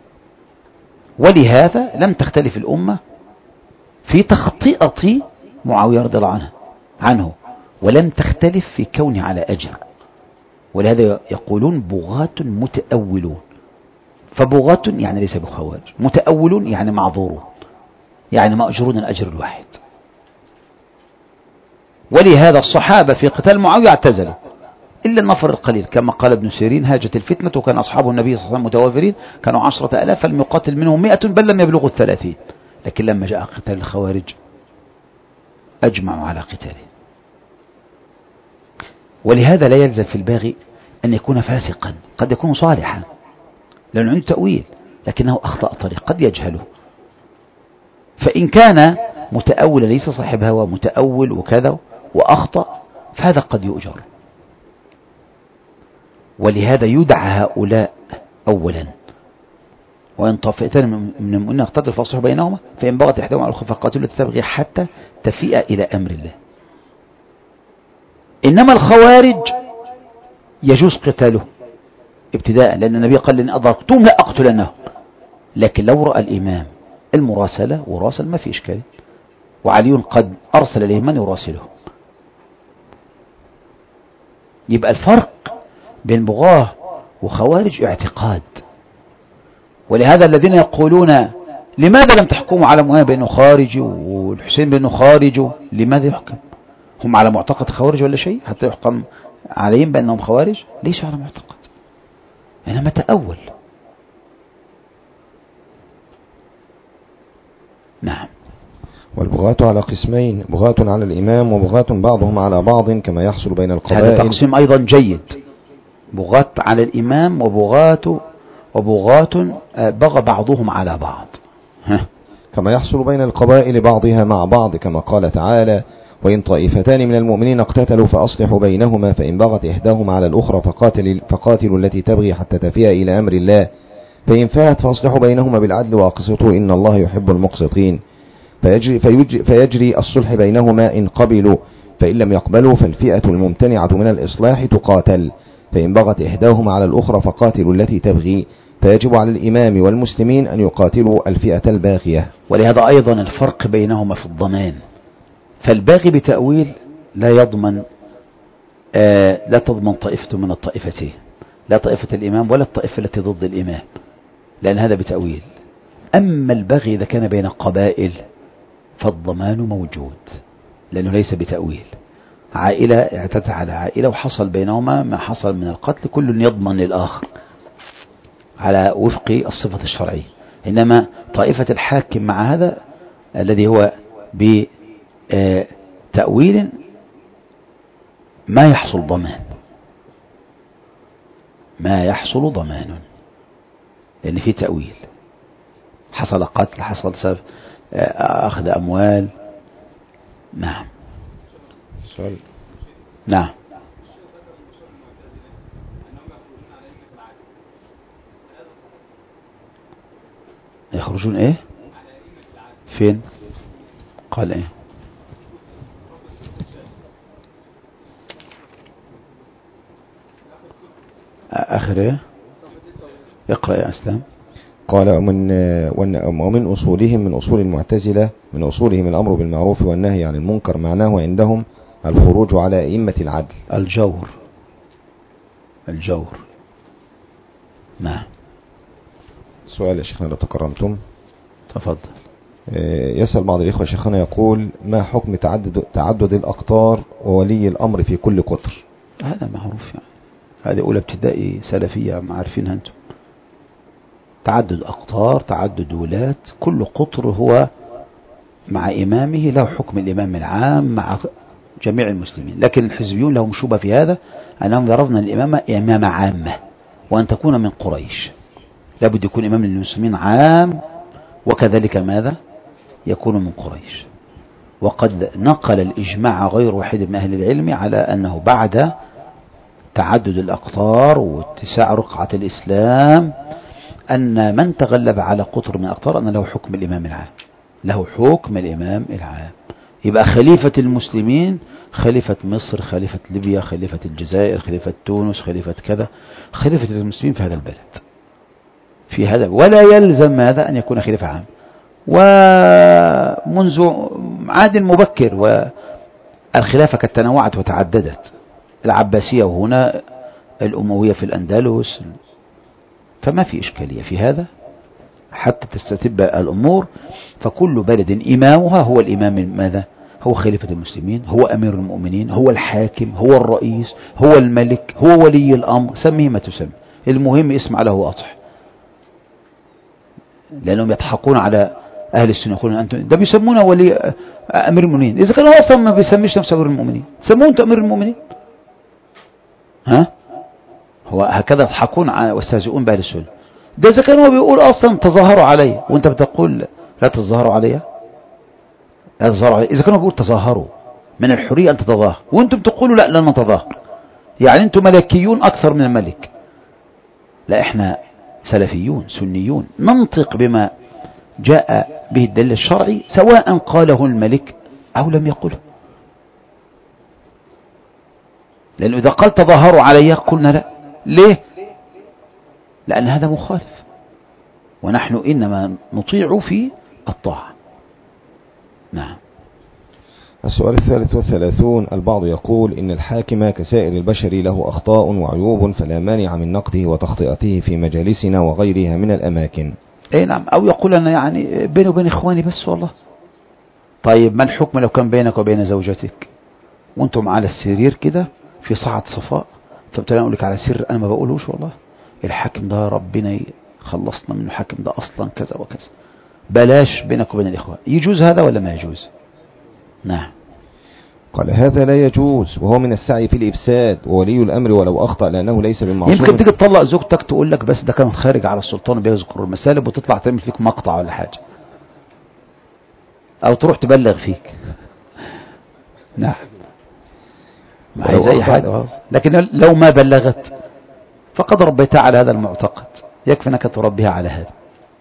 ولهذا لم تختلف الأمة في تخطئة معاوية رضي الله عنه، ولم تختلف في كونه على أجر. ولهذا يقولون بغاة متأولون، فبغاة يعني ليس بخوارج، متأولون يعني معذورون، يعني مأجرون الأجر الواحد. ولهذا الصحابة في قتال معاوية اعتزلوا إلا النفر القليل، كما قال ابن سيرين: هاجت الفتنة وكان أصحاب النبي صلى الله عليه وسلم متوافرين، كانوا 10,000 فلم يقاتل منهم 100 بل لم يبلغوا 30. لكن لما جاء قتال الخوارج أجمعوا على قتاله. ولهذا لا يلزم في الباغي أن يكون فاسقا، قد يكون صالحا لأنه عنده تأويل لكنه أخطأ طريق قد يجهله. فإن كان متأول ليس صاحب هوى، متأول وكذا وأخطأ، فهذا قد يؤجر. ولهذا يدعى هؤلاء أولا: وإن طائفتان من المؤمنين اقتتلوا فاصلحوا بينهما فإن بغت إحداهما على الأخرى فقاتلوا التي تبغي حتى تفيء إلى أمر الله. إنما الخوارج يجوز قتاله ابتداء، لأن النبي قال: لن أدركتم لا أقتلنه. لكن لو رأى الإمام المراسلة وراسل ما في إشكال، وعلي قد أرسل إليه من يراسله. يبقى الفرق بين بغاة وخوارج اعتقاد. ولهذا الذين يقولون: لماذا لم تحكموا على معاوية بأنه خارجي والحسين بأنه خارجي؟ لماذا يحكم؟ هم على معتقد خوارج ولا شيء حتى يحكم عليهم بأنهم خوارج؟ ليسوا على معتقد، إنما تأول. نعم. والبغاة على قسمين: بغاة على الإمام وبغاة بعضهم على بعض كما يحصل بين القبائل. هذا تقسيم أيضا جيد: بغاة على الإمام وبغاة بغى بعضهم على بعض. كما يحصل بين القبائل بعضها مع بعض، كما قال تعالى: وإن طائفتان من المؤمنين اقتتلوا فأصلحوا بينهما فإن بغت إحداهما على الأخرى فقاتلوا التي تبغي حتى تفيء إلى أمر الله فإن فاءت فأصلحوا بينهما بالعدل وأقسطوا إن الله يحب المقسطين. فيجري الصلح بينهما إن قبلوا، فإن لم يقبلوا فالفئة الممتنعة من الإصلاح تقاتل، فإن بغت إحداهما على الأخرى فقاتلوا التي تبغي، فيجب على الإمام والمسلمين أن يقاتلوا الفئة الباغية. ولهذا أيضا الفرق بينهما في الضمان. فالباغي بتأويل لا يضمن لا تضمن طائفة من الطائفتين، لا طائفة الإمام ولا الطائفة التي ضد الإمام، لأن هذا بتأويل. أما البغي إذا كان بين قبائل فالضمان موجود لأنه ليس بتأويل. عائلة اعتدت على عائلة وحصل بينهما ما حصل من القتل، كل يضمن للآخر على وفق الصفة الشرعية. إنما طائفة الحاكم مع هذا الذي هو بتأويل ما يحصل ضمان، ما يحصل ضمان، لأن في تأويل، حصل قتل، حصل أخذ أموال. نعم. سؤال. نعم. يخرجون ايه؟ فين؟ قال ايه؟ اخر ايه؟ اقرأ يا اسلام. قال: ومن أصولهم، من أصول المعتزلة، من أصولهم الأمر بالمعروف والنهي عن المنكر، معناه عندهم الخروج على أئمة العدل. الجور. نعم. سؤال يا شيخنا لو تكرمتم. تفضل. يسأل بعض الإخوة شيخنا يقول: ما حكم تعدد الأقطار وولي الأمر في كل قطر؟ هذا معروف يعني، هذه أولى ابتدائي سلفية ما عارفينها أنتم. تعدد أقطار، تعدد ولاة، كل قطر هو مع إمامه له حكم الإمام العام مع جميع المسلمين. لكن الحزبيون لهم شبهة في هذا، أنهم يرون الإمامة إمامة عامة، وأن تكون من قريش. لابد يكون إمام للمسلمين عام، وكذلك ماذا يكون من قريش. وقد نقل الإجماع غير واحد من أهل العلم على أنه بعد تعدد الأقطار واتساع رقعة الإسلام أن من تغلب على قطر من الأقطار أن له حكم الإمام العام، له حكم الإمام العام. يبقى خليفة المسلمين خليفة مصر، خليفة ليبيا، خليفة الجزائر، خليفة تونس، خليفة كذا، خليفة المسلمين في هذا البلد، في هذا، ولا يلزم هذا أن يكون خليفة عام. ومنذ عهد مبكر والخلافة قد تنوعت وتعددت، العباسية وهنا، الأموية في الأندلس، فما في إشكالية في هذا حتى تستتب الأمور. فكل بلد إمامها هو الإمام ماذا؟ هو خليفة المسلمين، هو أمير المؤمنين، هو الحاكم، هو الرئيس، هو الملك، هو ولي الأمر، سميه ما تسمي، المهم اسمع له وأطح. لأنهم يضحكون على أهل السنة، يقولون أنتم ده بيسمونه ولي أمير المؤمنين، إذا كان هو أصلا ما بيسميش نفسه أمير المؤمنين، سموه أنت أمير المؤمنين. ها؟ هو هكذا يضحكون واستهزئون بأهل السنة. ده إذا كان هو بيقول أصلا تظاهروا علي، وأنت بتقول لا تظاهروا علي، لا تظاهروا علي. إذا كانوا بيقول تظاهروا، من الحرية أن تتظاهر، وأنتم تقولوا لا لن نتظاهر، يعني أنتم ملكيون أكثر من الملك. لا، إحنا سلفيون سنيون، ننطق بما جاء به الدليل الشرعي سواء قاله الملك أو لم يقله. لأنه إذا قال تظاهروا علي قلنا لا. ليه؟ لأن هذا مخالف، ونحن إنما نطيع في الطاعة. نعم. السؤال 33. البعض يقول إن الحاكم كسائر البشر له أخطاء وعيوب، فلا مانع من نقده وتخطئته في مجالسنا وغيرها من الأماكن. اي نعم. او يقول انا يعني بيني وبين اخواني بس والله. طيب ما الحكم لو كان بينك وبين زوجتك وانتم على السرير كده في ساعة صفاء، فبتلاقي اقول لك على سر انا ما بقولوش والله، الحاكم ده ربنا خلصنا منه، الحاكم ده اصلا كذا وكذا، بلاش بينك وبين الاخوان. يجوز هذا ولا ما يجوز؟ نعم. قال: هذا لا يجوز، وهو من السعي في الإفساد، وولي الأمر ولو أخطأ لأنه ليس بالمعصوم. يمكن تيجي تطلق زوجتك تقول لك بس ده كان خارج على السلطان بيذكر المسالب، وتطلع تعمل فيك مقطع ولا حاجة، أو تروح تبلغ فيك. نعم، ما هي زي حاجة. لكن لو ما بلغت فقد ربيتها على هذا المعتقد، يكفي أنك تربيها على هذا.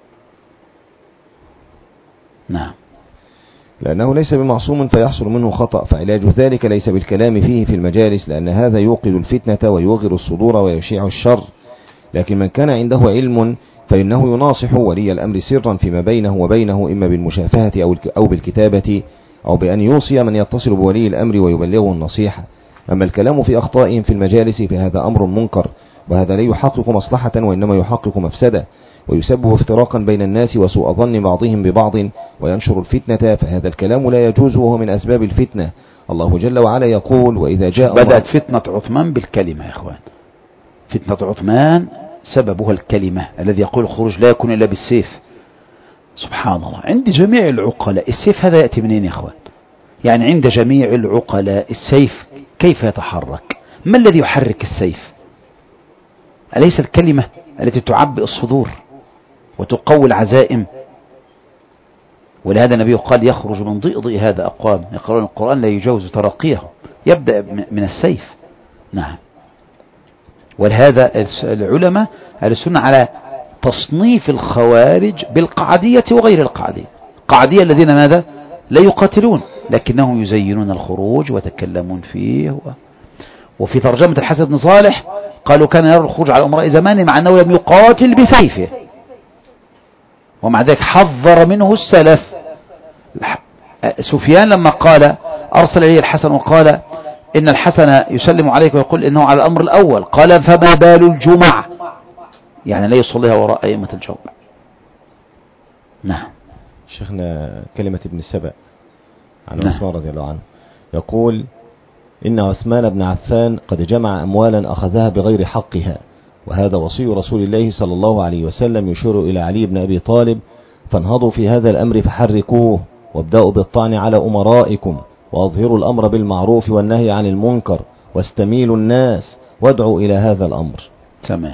نعم. لأنه ليس بمعصوم فيحصل منه خطأ، فعلاج ذلك ليس بالكلام فيه في المجالس، لأن هذا يوقد الفتنة ويوغر الصدور ويشيع الشر. لكن من كان عنده علم فإنه يناصح ولي الأمر سرا فيما بينه وبينه، إما بالمشافهة أو بالكتابة، أو بأن يوصي من يتصل بولي الأمر ويبلغه النصيحة. أما الكلام في أخطائهم في المجالس فهذا أمر منكر، وهذا لا يحقق مصلحة وإنما يحقق مفسدة، ويسبب افتراقا بين الناس وسوء ظن بعضهم ببعض، وينشر الفتنة، فهذا الكلام لا يجوز وهو من أسباب الفتنة. الله جل وعلا يقول: وإذا جاء بدأت فتنة عثمان بالكلمة يا إخوان. فتنة عثمان سببها الكلمة، الذي يقول الخروج لا يكون إلا بالسيف. سبحان الله، عند جميع العقلاء السيف هذا يأتي منين يا إخوان؟ يعني عند جميع العقلاء السيف كيف يتحرك؟ ما الذي يحرك السيف؟ أليس الكلمة التي تعبئ الصدور وتقوي العزائم؟ ولهذا النبي قال: يخرج من ضئضئ هذا أقوام يقرؤون القرآن لا يجاوز تراقيهم. يبدأ من السيف. نعم. ولهذا العلماء أهل السنة على تصنيف الخوارج بالقعدية وغير القعدية. القعدية الذين ماذا؟ لا يقاتلون لكنهم يزينون الخروج ويتكلمون فيه. وفي ترجمة الحسن بن صالح قالوا كان يرى الخروج على أمراء زمانه مع أنه لم يقاتل بسيفه، ومع ذلك حذر منه السلف. سفيان لما قال أرسل إليه الحسن وقال إن الحسن يسلم عليك ويقول إنه على الأمر الأول، قال: فما بال الجمع؟ يعني لا يصليها وراء أئمة الجمع. نعم. شيخنا كلمة ابن السبأ عن نعم. عثمان رضي الله عنه يقول إن عثمان بن عفان قد جمع أموالا أخذها بغير حقها، وهذا وصي رسول الله صلى الله عليه وسلم يشير إلى علي بن أبي طالب: فانهضوا في هذا الأمر فحركوه، وابدأوا بالطعن على أمرائكم، وأظهروا الأمر بالمعروف والنهي عن المنكر، واستميلوا الناس، وادعوا إلى هذا الأمر. تمام.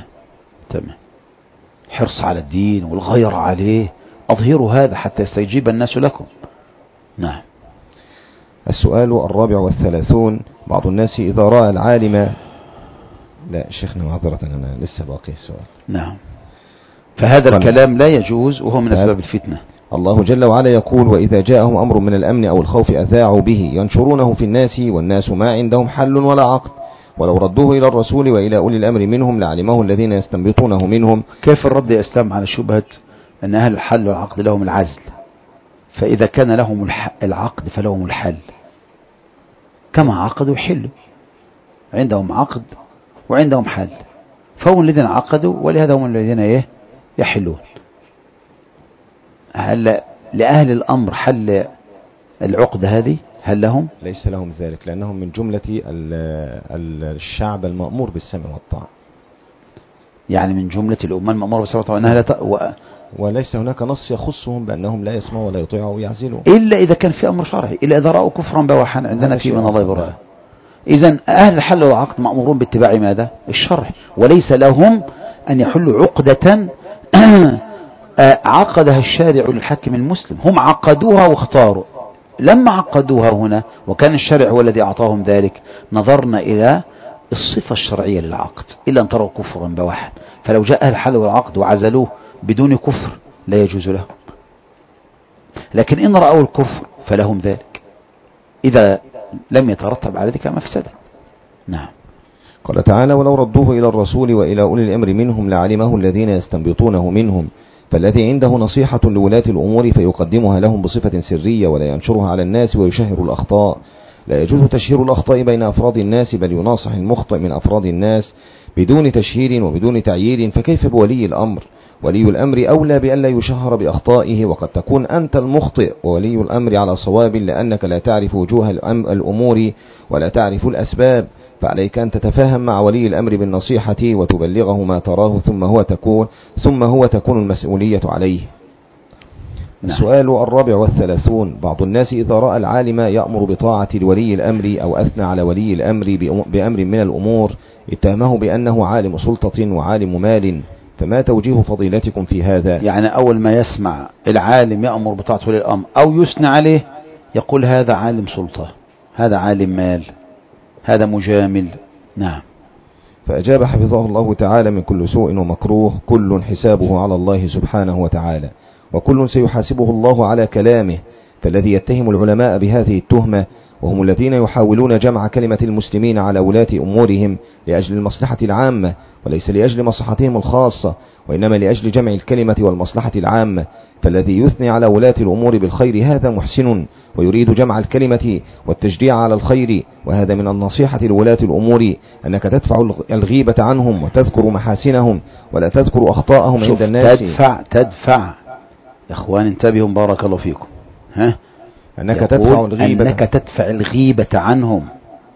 حرص على الدين والغير عليه، أظهروا هذا حتى يستجيب الناس لكم. نعم. السؤال 34: بعض الناس إذا رأى العالم. لا شيخنا معذرة، أنا لسه باقي السؤال. نعم. فهذا الكلام لا يجوز، وهو من أسباب الفتنة. الله جل وعلا يقول: وإذا جاءهم أمر من الأمن أو الخوف أذاعوا به ينشرونه في الناس، والناس ما عندهم حل ولا عقد، ولو ردوه إلى الرسول وإلى أولي الأمر منهم لعلمه الذين يستنبطونه منهم. كيف الرد يا إسلام على شبهة أن أهل الحل والعقد لهم العزل؟ فإذا كان لهم العقد فلهم الحل، كما عقدوا حلوا، عندهم عقد وعندهم حل، فهم الذين عقدوا ولهذا هم الذين يحلون. هل لأهل الأمر حل العقد هذه؟ هل لهم؟ ليس لهم ذلك، لأنهم من جملة الشعب المأمور بالسمع والطاعة، يعني من جملة الأمة المأمور بالسمع والطاعة، وليس هناك نص يخصهم بأنهم لا يسمعوا ولا يطيعوا ويعزلوا، إلا إذا كان في أمر شرعي، إلا إذا رأوا كفرا بواحا عندنا في من الله براءة. إذن أهل الحل والعقد مأمورون باتباع ماذا؟ الشرع، وليس لهم أن يحلوا عقدة عقدها الشارع للحاكم المسلم. هم عقدوها واختاروا، لما عقدوها هنا وكان الشارع هو الذي أعطاهم ذلك، نظرنا إلى الصفة الشرعية للعقد، إلا أن تروا كفرا بواحا. فلو جاء أهل الحل والعقد وعزلوه بدون كفر لا يجوز لهم، لكن إن رأوا الكفر فلهم ذلك إذا لم يترتب على ذلك مفسدة. نعم. قال تعالى: ولو ردوه إلى الرسول وإلى أولي الأمر منهم لعلمه الذين يستنبطونه منهم، فالذي عنده نصيحة لولاة الأمور فيقدمها لهم بصفة سرية ولا ينشرها على الناس ويشهر الأخطاء. لا يجوز تشهير الأخطاء بين أفراد الناس، بل يناصح المخطئ من أفراد الناس بدون تشهير وبدون تعيير. فكيف بولي الأمر؟ ولي الأمر أولى بألا يشهر بأخطائه، وقد تكون أنت المخطئ وولي الأمر على صواب، لأنك لا تعرف وجوه الأمور ولا تعرف الأسباب، فعليك أن تتفاهم مع ولي الأمر بالنصيحة وتبلغه ما تراه، ثم هو تكون المسؤولية عليه. السؤال 34: بعض الناس إذا رأى العالم يأمر بطاعة ولي الأمر أو أثنى على ولي الأمر بأمر من الأمور اتهمه بأنه عالم سلطة وعالم مال، فما توجيه فضيلتكم في هذا؟ يعني أول ما يسمع العالم يأمر بطاعة ولي الأمر أو يثنى عليه يقول هذا عالم سلطة، هذا عالم مال، هذا مجامل. نعم. فأجاب حفظه الله تعالى: من كل سوء ومكروه كل حسابه على الله سبحانه وتعالى، وكل سيحاسبه الله على كلامه. فالذي يتهم العلماء بهذه التهمة وهم الذين يحاولون جمع كلمة المسلمين على ولاة أمورهم لأجل المصلحة العامة، وليس لأجل مصلحتهم الخاصة، وإنما لأجل جمع الكلمة والمصلحة العامة. فالذي يثني على ولاة الأمور بالخير هذا محسن ويريد جمع الكلمة والتشجيع على الخير، وهذا من النصيحة لولاة الأمور أنك تدفع الغيبة عنهم وتذكر محاسنهم ولا تذكر أخطاءهم عند الناس. تدفع يا أخوان انتبهوا بارك الله فيكم. أنك تدفع الغيبة عنهم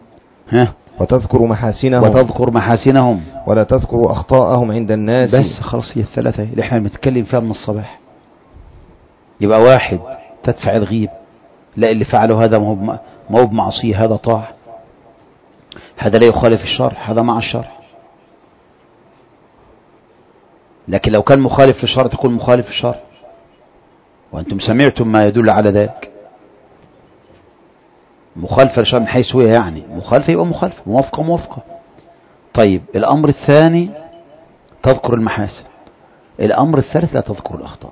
وتذكر محاسنهم ولا تذكر أخطاءهم عند الناس. بس خلاص، هي الثلاثة اللي احنا بنتكلم فيها من الصباح. يبقى واحد تدفع الغيبة، لا اللي فعله هذا ما هو بمعصية، هذا طاعة، هذا لا يخالف الشرع، هذا مع الشرع. لكن لو كان مخالف للشرع تقول مخالف للشرع، وأنتم سمعتم ما يدل على ذلك. مخالفة للشرع من حيث هو، يعني مخالفة يبقى مخالفة، موافقة. طيب الأمر الثاني تذكر المحاسن، الأمر الثالث لا تذكر الأخطاء.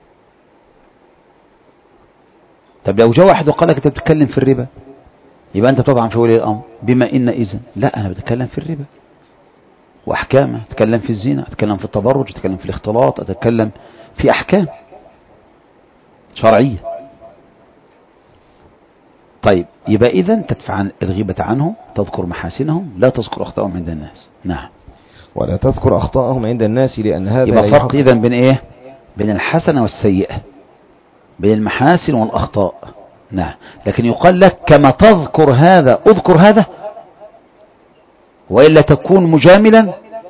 طب لو جاء واحد وقال لك أنت بتتكلم في الربا، يبقى أنت طبعا في ولي الأمر بما إن إذن. لا، أنا بتكلم في الربا وأحكامه، أتكلم في الزنا، أتكلم في التبرج، أتكلم في الاختلاط، أتكلم في أحكام شرعية. طيب يبقى إذن تدفع الغيبة عنهم، تذكر محاسنهم، لا تذكر أخطاءهم عند الناس. نعم. ولا تذكر أخطاءهم عند الناس، لأن هذا يبقى فرق إذن بين إيه؟ بين الحسنة والسيئة. بين المحاسن والأخطاء. نعم. لكن يقال لك كما تذكر هذا اذكر هذا، وإلا تكون مجاملا.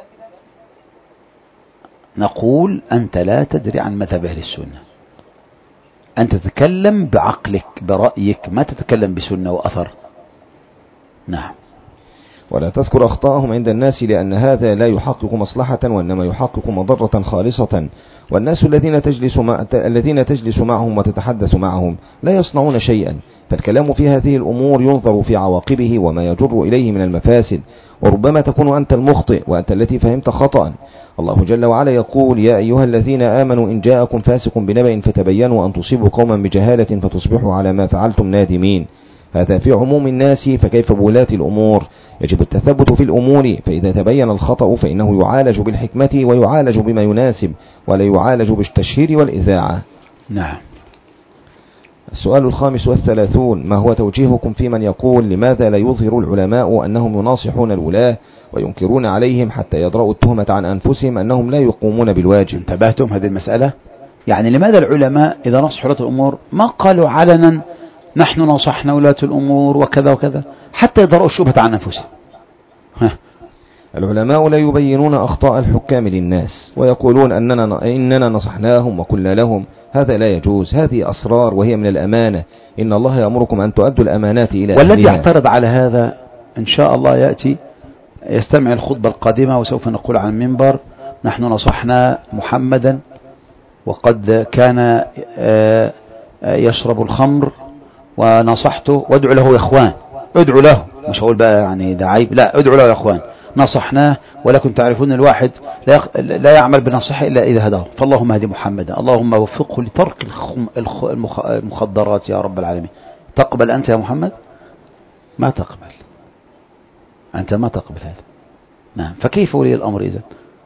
نقول أنت لا تدري عن مذهب أهل السنة، أنت تتكلم بعقلك برأيك، ما تتكلم بسنة وأثر. نعم. ولا تذكر أخطاءهم عند الناس، لأن هذا لا يحقق مصلحة وإنما يحقق مضرة خالصة. والناس الذين تجلس معهم وتتحدث معهم لا يصنعون شيئا، فالكلام في هذه الأمور ينظر في عواقبه وما يجر إليه من المفاسد، وربما تكون أنت المخطئ وأنت التي فهمت خطأ. الله جل وعلا يقول: يا أيها الذين آمنوا إن جاءكم فاسق بنبأ فتبينوا أن تصيبوا قوما بجهالة فتصبحوا على ما فعلتم نادمين. هذا في عموم الناس، فكيف بولاة الأمور؟ يجب التثبت في الأمور، فإذا تبين الخطأ فإنه يعالج بالحكمة ويعالج بما يناسب، ولا يعالج بالتشهير والإذاعة. نعم. السؤال 35: ما هو توجيهكم في من يقول لماذا لا يظهر العلماء أنهم يناصحون الولاة وينكرون عليهم حتى يدرؤوا التهمة عن أنفسهم أنهم لا يقومون بالواجب؟ انتبهتم هذه المسألة؟ يعني لماذا العلماء إذا نصحوا ولاة الأمور ما قالوا علنا نحن نصحنا ولاة الأمور وكذا وكذا حتى يدرؤوا الشبهة عن أنفسهم؟ العلماء لا يبينون أخطاء الحكام للناس ويقولون إننا نصحناهم وقلنا لهم. هذا لا يجوز، هذه أسرار وهي من الأمانة. إن الله يأمركم أن تؤدوا الأمانات إلى أهلها. والذي يعترض على هذا إن شاء الله يأتي يستمع الخطبة القادمة، وسوف نقول على المنبر: نحن نصحنا محمدا وقد كان يشرب الخمر ونصحته، وادعوا له يا اخوان، ادعوا له، مش هقول بقى يعني ده عيب، لا، ادعوا له يا اخوان، نصحناه ولكن تعرفون الواحد لا يعمل بنصيحه الا اذا هداه، فاللهم اهد محمدا، اللهم وفقه لترك المخدرات يا رب العالمين. تقبل انت يا محمد؟ ما تقبل، انت ما تقبل هذا. نعم. فكيف ولي الامر اذا؟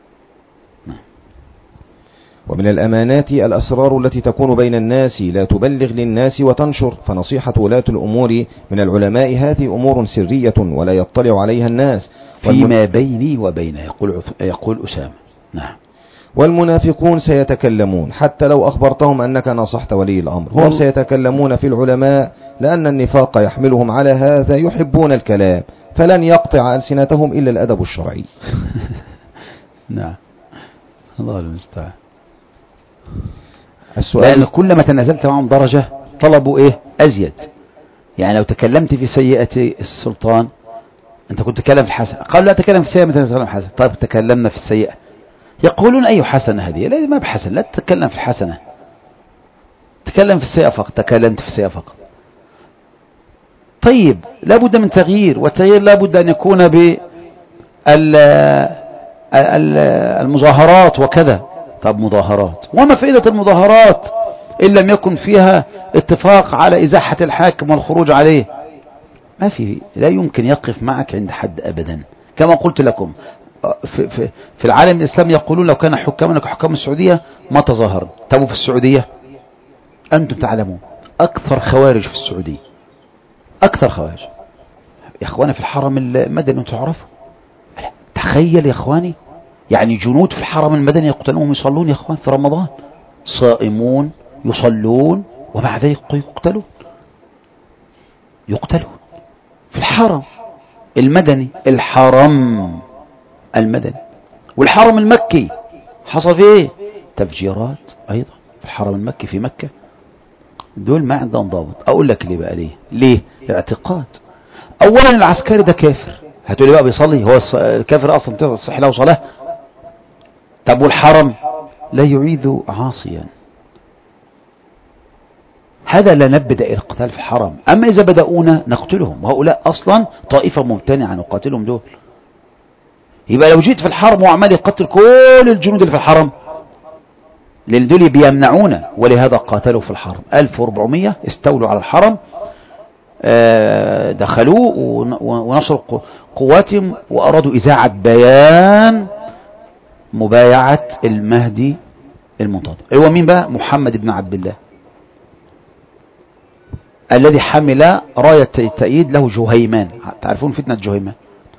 ومن الأمانات الأسرار التي تكون بين الناس لا تبلغ للناس وتنشر، فنصيحة ولاة الأمور من العلماء هذه أمور سرية ولا يطلع عليها الناس، فيما بيني وبينه، يقول أسامة. نعم. والمنافقون سيتكلمون حتى لو أخبرتهم أنك نصحت ولي الأمر، هم سيتكلمون في العلماء لأن النفاق يحملهم على هذا، يحبون الكلام فلن يقطع ألسنتهم إلا الأدب الشرعي. نعم. الله المستعان. السؤال: لأن كلما تنازلت معهم درجة طلبوا إيه؟ أزيد. يعني لو تكلمت في سيئة السلطان أنت كنت تتكلم في الحسنة، قالوا لا تكلم في السيئة مثل تتكلم في الحسنة. طيب تكلمنا في السيئة، يقولون أي حسنة هذه؟ لا، ما بحسن، لا تتكلم في الحسنة، تكلم في السيئة فقط. تكلمت في السيئة فقط. طيب لابد من تغيير، والتغيير لابد أن يكون بالمظاهرات وكذا. طب مظاهرات، وما فائدة المظاهرات إن لم يكن فيها اتفاق على إزاحة الحاكم والخروج عليه؟ ما في، لا يمكن يقف معك عند حد أبدا. كما قلت لكم في العالم الإسلامي يقولون لو كان حكامنا كحكام السعودية ما تظاهروا. طب في السعودية أنتم تعلمون أكثر خوارج في السعودية، أكثر خوارج يا إخواني في الحرم المدني، تعرفوا؟ تخيل يا إخواني، يعني جنود في الحرم المدني يقتلون يصلون يا إخوان في رمضان، صائمون يصلون ومع ذلك يقتلون في الحرم المدني. الحرم المدني والحرم المكي حصل فيه تفجيرات أيضا في الحرم المكي في مكة. دول ما عندهم ضابط. أقول لك ليه بقى؟ ليه؟ اعتقاد. أولا العسكري ده كافر، هتقولي بقى بيصلي، هو الكافر أصلا تصح له صلاة؟ طب والحرم لا يعيذ عاصيا. هذا لا نبدأ القتال في الحرم، أما إذا بدأونا نقتلهم، وهؤلاء أصلا طائفة ممتنعة نقاتلهم دول. يبقى لو جيت في الحرم وعمال يقتل كل الجنود اللي في الحرم، لأن دول بيمنعونا، ولهذا قاتلوا في الحرم. 1400 استولوا على الحرم، دخلوه ونشروا قواتهم وأرادوا إذاعة بيان مبايعة المهدي المنتظر. هو مين بقى؟ محمد بن عبد الله الذي حمل راية التأييد له جهيمان. تعرفون فتنة جهيمان؟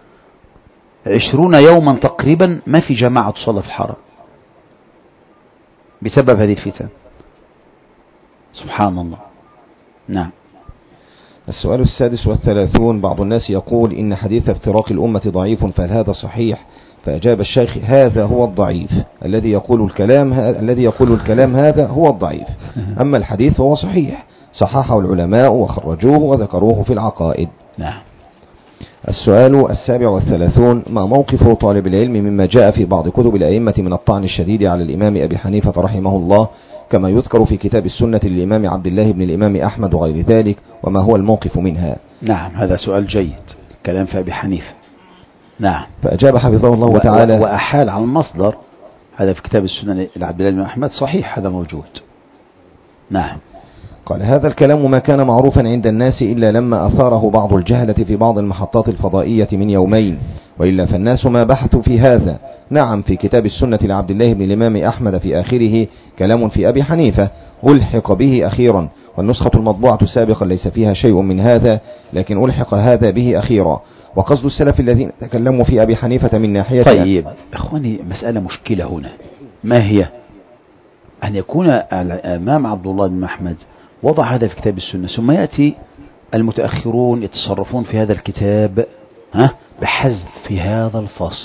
20 يوما تقريبا ما في جماعة تصلى في الحرم بسبب هذه الفتن. سبحان الله. نعم. السؤال 36. بعض الناس يقول إن حديث افتراق الأمة ضعيف، فهل هذا صحيح؟ فأجاب الشيخ: هذا هو الضعيف، الذي يقول الكلام هذا هو الضعيف، أما الحديث هو صحيح، صححه العلماء وخرجوه وذكروه في العقائد. نعم. السؤال 37. ما موقف طالب العلم مما جاء في بعض كتب الأئمة من الطعن الشديد على الإمام أبي حنيفة رحمه الله، كما يذكر في كتاب السنة للإمام عبد الله بن الإمام أحمد وغير ذلك، وما هو الموقف منها؟ نعم، هذا سؤال جيد. كلام في أبي حنيفة. نعم. فأجاب حفظه الله تعالى وأحال على المصدر، هذا في كتاب السنة لعبد الله بن أحمد، صحيح هذا موجود. نعم. قال: هذا الكلام ما كان معروفا عند الناس إلا لما أثاره بعض الجهلة في بعض المحطات الفضائية من يومين، وإلا فالناس ما بحثوا في هذا. نعم، في كتاب السنة لعبد الله بن الإمام أحمد في آخره كلام في أبي حنيفة ألحق به أخيرا، والنسخة المطبوعة سابقا ليس فيها شيء من هذا، لكن ألحق هذا به أخيرا. وقصد السلف الذين تكلموا في أبي حنيفة من ناحية. طيب إخواني، مسألة مشكلة هنا، ما هي؟ أن يكون الإمام عبد الله بن أحمد وضع هذا في كتاب السنة، ثم يأتي المتأخرون يتصرفون في هذا الكتاب بحذف في هذا الفصل.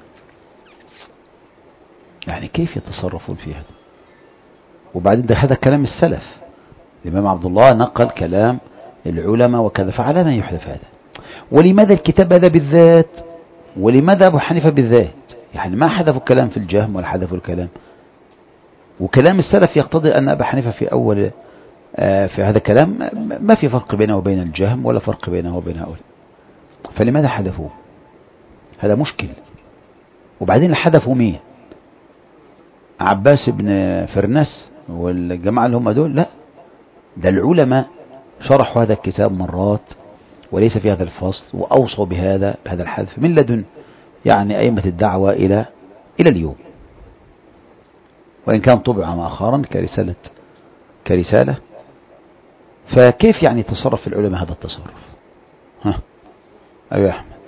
يعني كيف يتصرفون في هذا؟ وبعدين ده هذا كلام السلف، الإمام عبد الله نقل كلام العلماء وكذا، فعلى ما يحذف هذا؟ ولماذا الكتاب هذا بالذات؟ ولماذا أبو حنيفة بالذات؟ يعني ما حذفوا الكلام في الجهم ولا حذفوا الكلام، وكلام السلف يقتضي أن أبا حنيفة في أول في هذا الكلام ما في فرق بينه وبين الجهم ولا فرق بينه وبين هؤلاء، فلماذا حذفوه؟ هذا مشكل. وبعدين اللي حذفوا مين؟ عباس بن فرناس والجماعة اللي هم دول؟ لا، ده العلماء شرحوا هذا الكتاب مرات وليس في هذا الفصل، وأوصوا بهذا الحذف من لدن يعني أئمة الدعوة إلى اليوم، وإن كان طبع مؤخرا كرسالة. فكيف يعني تصرف العلماء هذا التصرف؟ أيوة أحمد.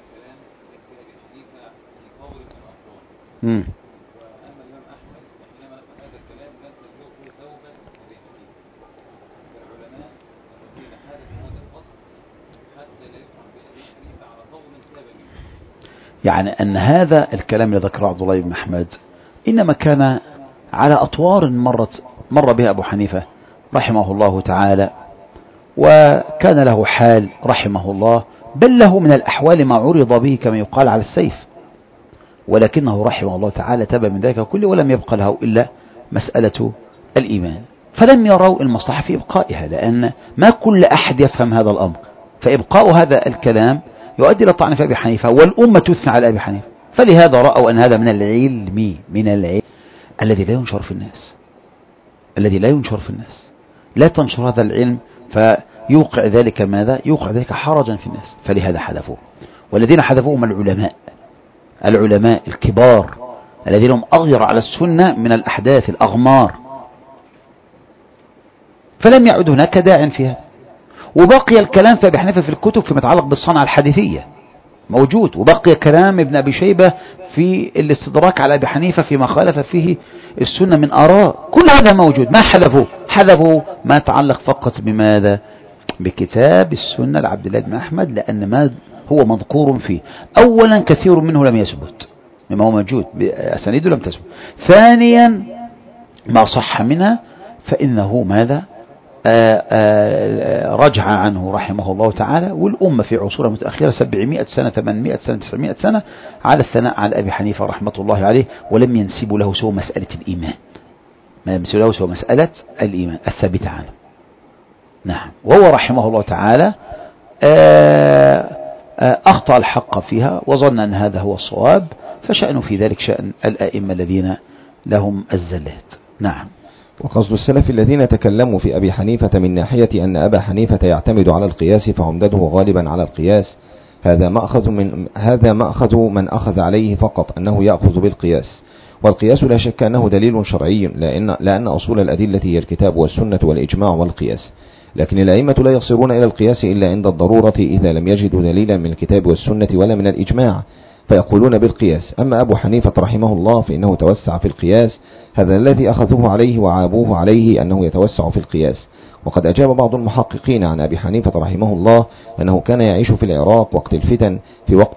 يعني أن هذا الكلام الذي ذكره عبد الله بن أحمد إنما كان على أطوار مر بها أبو حنيفة رحمه الله تعالى، وكان له حال رحمه الله، بل له من الأحوال ما عرض به كما يقال على السيف، ولكنه رحمه الله تعالى تاب من ذلك كله، ولم يبقى له إلا مسألة الإيمان، فلم يروا المصلحة في إبقائها، لأن ما كل أحد يفهم هذا الأمر، فإبقاء هذا الكلام يؤدي إلى الطعن في أبي حنيفة، والأمة تثنى على أبي حنيفة، فلهذا رأوا أن هذا من العلم الذي لا ينشر في الناس، لا تنشر هذا العلم، فيوقع ذلك ماذا؟ يوقع ذلك حرجا في الناس، فلهذا حذفوه. والذين حذفوهم العلماء الكبار الذين هم أغير على السنة من الأحداث الأغمار، فلم يعد هناك داع في هذا. وبقي الكلام في أبي حنيفة في الكتب فيما يتعلق بالصنعة الحديثية موجود، وبقي كلام ابن أبي شيبة في الاستدراك على أبي حنيفة فيما خالف فيه السنة من آراء، كل هذا موجود. ما حذفوا ما يتعلق فقط بماذا؟ بكتاب السنة لعبد الله بن أحمد، لأن ما هو مذكور فيه أولا كثير منه لم يثبت مما هو موجود، أسانيده لم تثبت. ثانيا ما صح منها فإنه ماذا؟ رجع عنه رحمه الله تعالى، والأمة في عصورها متأخرة 700 سنة 800 سنة 900 سنة على الثناء على أبي حنيفة رحمة الله عليه، ولم ينسبوا له سوى مسألة الإيمان، الثابتة عنه. نعم. وهو رحمه الله تعالى أخطأ الحق فيها وظن أن هذا هو الصواب، فشأنه في ذلك شأن الأئمة الذين لهم الزلات. نعم. وقصد السلف الذين تكلموا في أبي حنيفة من ناحية أن أبا حنيفة يعتمد على القياس فعمدته غالبا على القياس، هذا مأخذ من أخذ عليه فقط أنه يأخذ بالقياس، والقياس لا شك أنه دليل شرعي، لأن أصول الأدلة هي الكتاب والسنة والإجماع والقياس، لكن الأئمة لا يصيرون إلى القياس إلا عند الضرورة إذا لم يجدوا دليلا من الكتاب والسنة ولا من الإجماع، فيقولون بالقياس. أما أبو حنيفة رحمه الله فإنه توسع في القياس، هذا الذي أخذوه عليه وعابوه عليه أنه يتوسع في القياس. وقد أجاب بعض المحققين عن أبي حنيفة رحمه الله أنه كان يعيش في العراق وقت الفتن، في وقت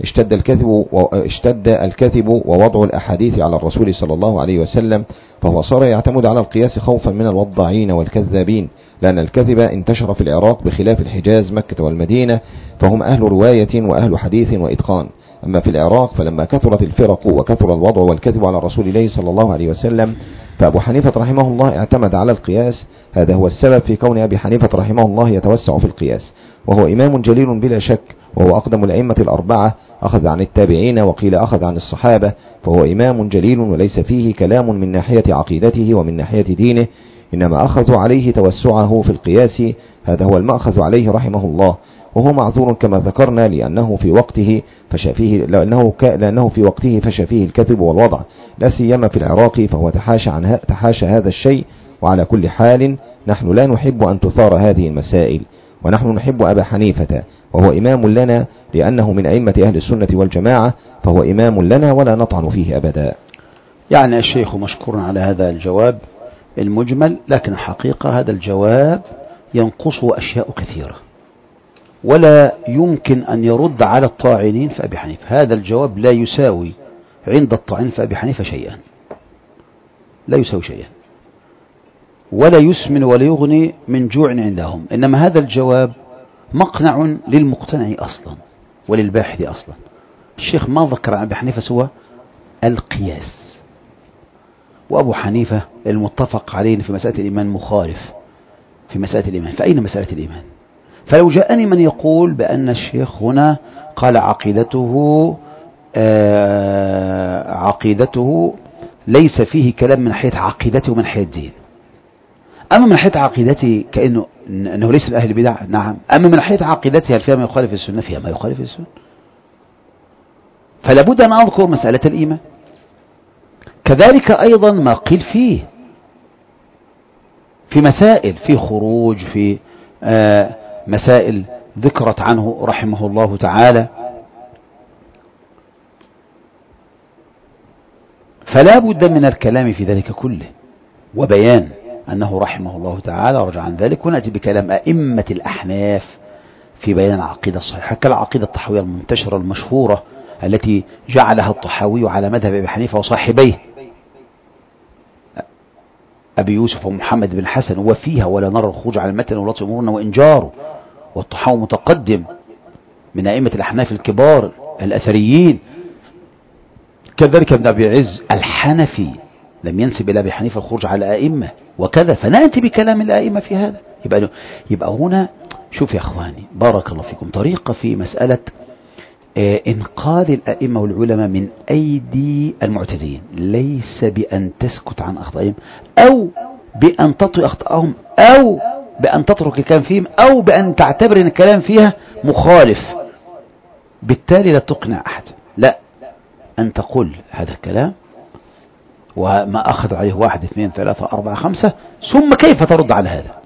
اشتد الكذب ووضع الأحاديث على الرسول صلى الله عليه وسلم، فهو صار يعتمد على القياس خوفا من الوضاعين والكذابين، لأن الكذب انتشر في العراق بخلاف الحجاز مكة والمدينة، فهم أهل رواية وأهل حديث وإتقان. أما في العراق فلما كثرت الفرق وكثر الوضع والكذب على رسول الله صلى الله عليه وسلم، فأبو حنيفة رحمه الله اعتمد على القياس. هذا هو السبب في كون أبي حنيفة رحمه الله يتوسع في القياس، وهو إمام جليل بلا شك، وهو أقدم الأئمة الأربعة، أخذ عن التابعين وقيل أخذ عن الصحابة، فهو إمام جليل وليس فيه كلام من ناحية عقيدته ومن ناحية دينه، إنما أخذ عليه توسعه في القياس، هذا هو المأخذ عليه رحمه الله. وهو معذور كما ذكرنا لأنه في وقته فشى فيه الكذب والوضع، لا سيما في العراق، فهو تحاشى هذا الشيء. وعلى كل حال نحن لا نحب أن تثار هذه المسائل، ونحن نحب أبا حنيفة، وهو إمام لنا لأنه من أئمة أهل السنة والجماعة، فهو إمام لنا ولا نطعن فيه أبدا. يعني الشيخ مشكور على هذا الجواب المجمل، لكن الحقيقة هذا الجواب ينقصه أشياء كثيرة، ولا يمكن أن يرد على الطاعنين في أبي حنيفة. هذا الجواب لا يساوي عند الطاعنين في أبي حنيفة شيئا، لا يساوي شيئا، ولا يسمن ولا يغني من جوع عندهم. إنما هذا الجواب مقنع للمقتنع أصلا وللباحث أصلا. الشيخ ما ذكر عن أبي حنيفة سوى القياس، وأبو حنيفة المتفق عليه في مسألة الإيمان مخالف في مسألة الإيمان. فأين مسألة الإيمان؟ فلو جاءني من يقول بأن الشيخ هنا قال عقيدته ليس فيه كلام من ناحية عقيدته ومن ناحية الدين، أما من ناحية عقيدته أنه ليس من أهل البدع، نعم. أما من ناحية عقيدته هل فيها ما يخالف السنة؟ فيها ما يخالف السنة. فلا بد أن أذكر مسألة الإيمان. كذلك أيضا ما قيل فيه في مسائل، في خروج، في مسائل ذكرت عنه رحمه الله تعالى. فلا بد من الكلام في ذلك كله وبيان أنه رحمه الله تعالى رجع عن ذلك، ونأتي بكلام أئمة الأحناف في بيان العقيدة الصحيحة، كالعقيدة الطحاوية المنتشرة المشهورة التي جعلها الطحاوي على مذهب أبي حنيفة وصاحبيه أبي يوسف ومحمد بن حسن، وفيها ولا نرى الخروج على المتن ولا أمورنا وإنجاره. والطحاوي متقدم من أئمة الأحناف الكبار الأثريين. كذلك ابن أبي عز الحنفي لم ينسب إلى أبي حنيفة الخروج على أئمة وكذا. فنأتي بكلام الأئمة في هذا. يبقى هنا شوف يا أخواني بارك الله فيكم، طريقة في مسألة إنقاذ الأئمة والعلماء من أيدي المعتدين، ليس بأن تسكت عن أخطائهم أو بأن تطوي أخطائهم أو بأن تترك الكلام فيهم أو بأن تعتبر أن الكلام فيها مخالف بالتالي لا تقنع أحد. لا، أن تقول هذا الكلام وما أخذ عليه 1 2 3 4 5 ثم كيف ترد على هذا.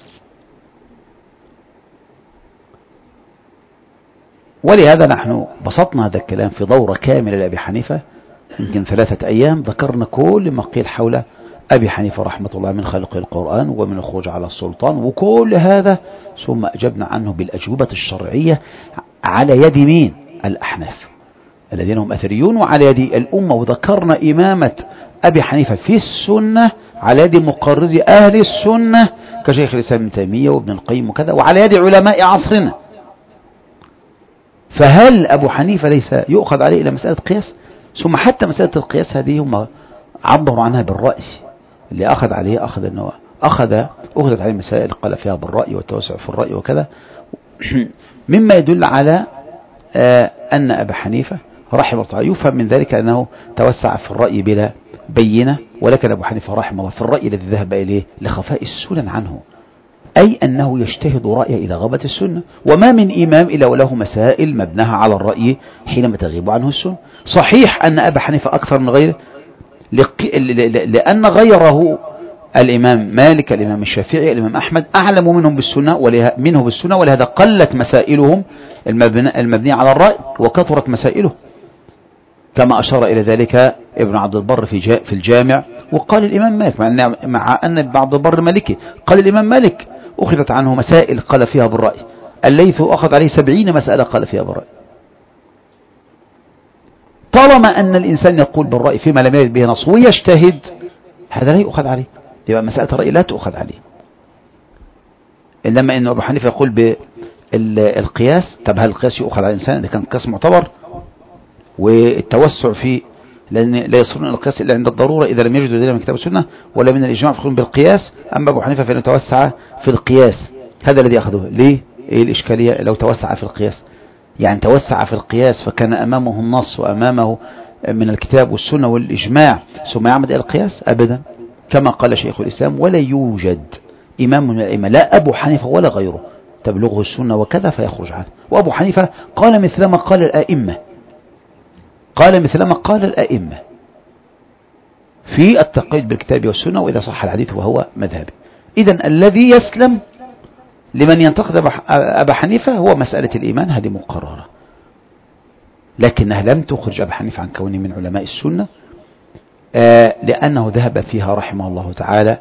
ولهذا نحن بسطنا هذا الكلام في دورة كاملة لأبي حنيفة، يمكن 3 أيام ذكرنا كل ما قيل حول أبي حنيفة رحمة الله من خلق القرآن ومن الخروج على السلطان وكل هذا، ثم أجبنا عنه بالأجوبة الشرعية على يد مين؟ الأحناف الذين هم أثريون وعلى يد الأمة. وذكرنا إمامة أبي حنيفة في السنة على يد مقرر أهل السنة كشيخ الإسلام ابن تيمية وابن القيم وكذا، وعلى يد علماء عصرنا. فهل أبو حنيفة ليس يؤخذ عليه إلى مسألة قياس؟ ثم حتى مسألة القياس هذه هم عبروا عنها بالرأي، اللي أخذ عليه أخذت عليه مسائل قال فيها بالرأي والتوسع في الرأي وكذا، مما يدل على أن أبا حنيفة رحمه الله يفهم من ذلك أنه توسع في الرأي بلا بينة، ولكن أبو حنيفة رحمه الله في الرأي الذي ذهب إليه لخفاء السنن عنه، أي أنه يجتهد رأيه إذا غابت السنة. وما من إمام إلا وله مسائل مبناها على الرأي حينما تغيب عنه السنة. صحيح أن أبا حنيفة أكثر من غيره، لأن غيره الإمام مالك الإمام الشافعي الإمام أحمد أعلم منه بالسنة ولهذا قلت مسائلهم المبنية على الرأي وكثرت مسائله. كما أشار إلى ذلك ابن عبد البر في الجامع. وقال الإمام مالك مع أن ابن عبد البر مالكي، قال الإمام مالك أخذت عنه مسائل قال فيها بالرأي، الليث أخذ عليه 70 مسألة قال فيها بالرأي. طالما أن الإنسان يقول بالرأي فيما لم يرد به نص ويجتهد، هذا لا يؤخذ عليه، يبقى مسألة الرأي لا تؤخذ عليه. إنما أن أبو حنيفة يقول بالقياس، طب هل القياس يؤخذ على الإنسان إذا كان القياس معتبر؟ والتوسع فيه، لأن لا يصلون إلى القياس إلا عند الضرورة إذا لم يجدوا دليلا من كتاب السنة ولا من الإجماع فيقولون بالقياس. أما أبو حنيفة فإنه توسع في القياس، هذا الذي أخذه. ليه؟ إيه الإشكالية لو توسع في القياس؟ يعني توسع في القياس فكان أمامه النص وأمامه من الكتاب والسنة والإجماع ثم يعمد إلى القياس؟ أبدا، كما قال شيخ الإسلام: ولا يوجد إمام من الأئمة لا أبو حنيفة ولا غيره تبلغه السنة وكذا فيخرج عنه. وأبو حنيفة قال مثلما قال الأئمة، في التقييد بالكتاب والسنة وإذا صح الحديث وهو مذهبي. إذن الذي يسلم لمن ينتقد أبا حنيفة هو مسألة الإيمان، هذه مقررة، لكنها لم تخرج أبا حنيفة عن كونه من علماء السنة، لأنه ذهب فيها رحمه الله تعالى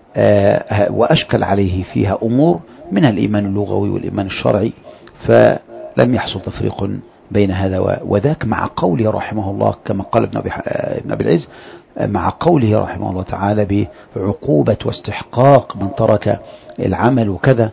وأشكل عليه فيها أمور من الإيمان اللغوي والإيمان الشرعي، فلم يحصل تفريق بين هذا وذاك، مع قوله رحمه الله كما قال ابن أبي العز، مع قوله رحمه الله تعالى بعقوبة واستحقاق من ترك العمل وكذا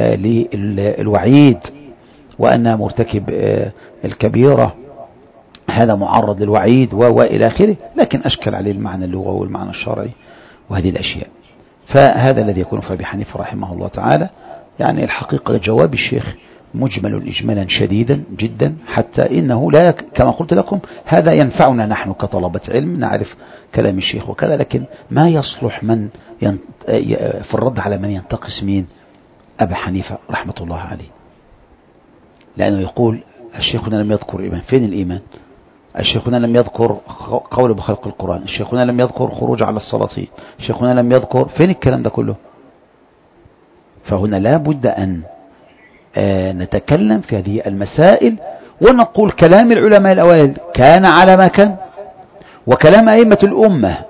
للوعيد، وأن مرتكب الكبيرة هذا معرض للوعيد وإلى آخره، لكن أشكل عليه المعنى اللغوي والمعنى الشرعي وهذه الأشياء. فهذا الذي يكون في أبي حنيفة رحمه الله تعالى. يعني الحقيقة جواب الشيخ مجمل إجمالا شديدا جدا، حتى إنه لا كما قلت لكم هذا ينفعنا نحن كطلبة علم نعرف كلام الشيخ وكذا، لكن ما يصلح من في الرد على من ينتقص مين؟ أبا حنيفة رحمة الله عليه، لأنه يقول الشيخ هنا لم يذكر الإيمان. فين الإيمان؟ الشيخ هنا لم يذكر قول بخلق القرآن، الشيخ هنا لم يذكر خروج على السلاطين، الشيخ هنا لم يذكر. فين الكلام ده كله؟ فهنا لا بد أن نتكلم في هذه المسائل ونقول كلام العلماء الأوائل كان على ما كان، وكلام أئمة الأمة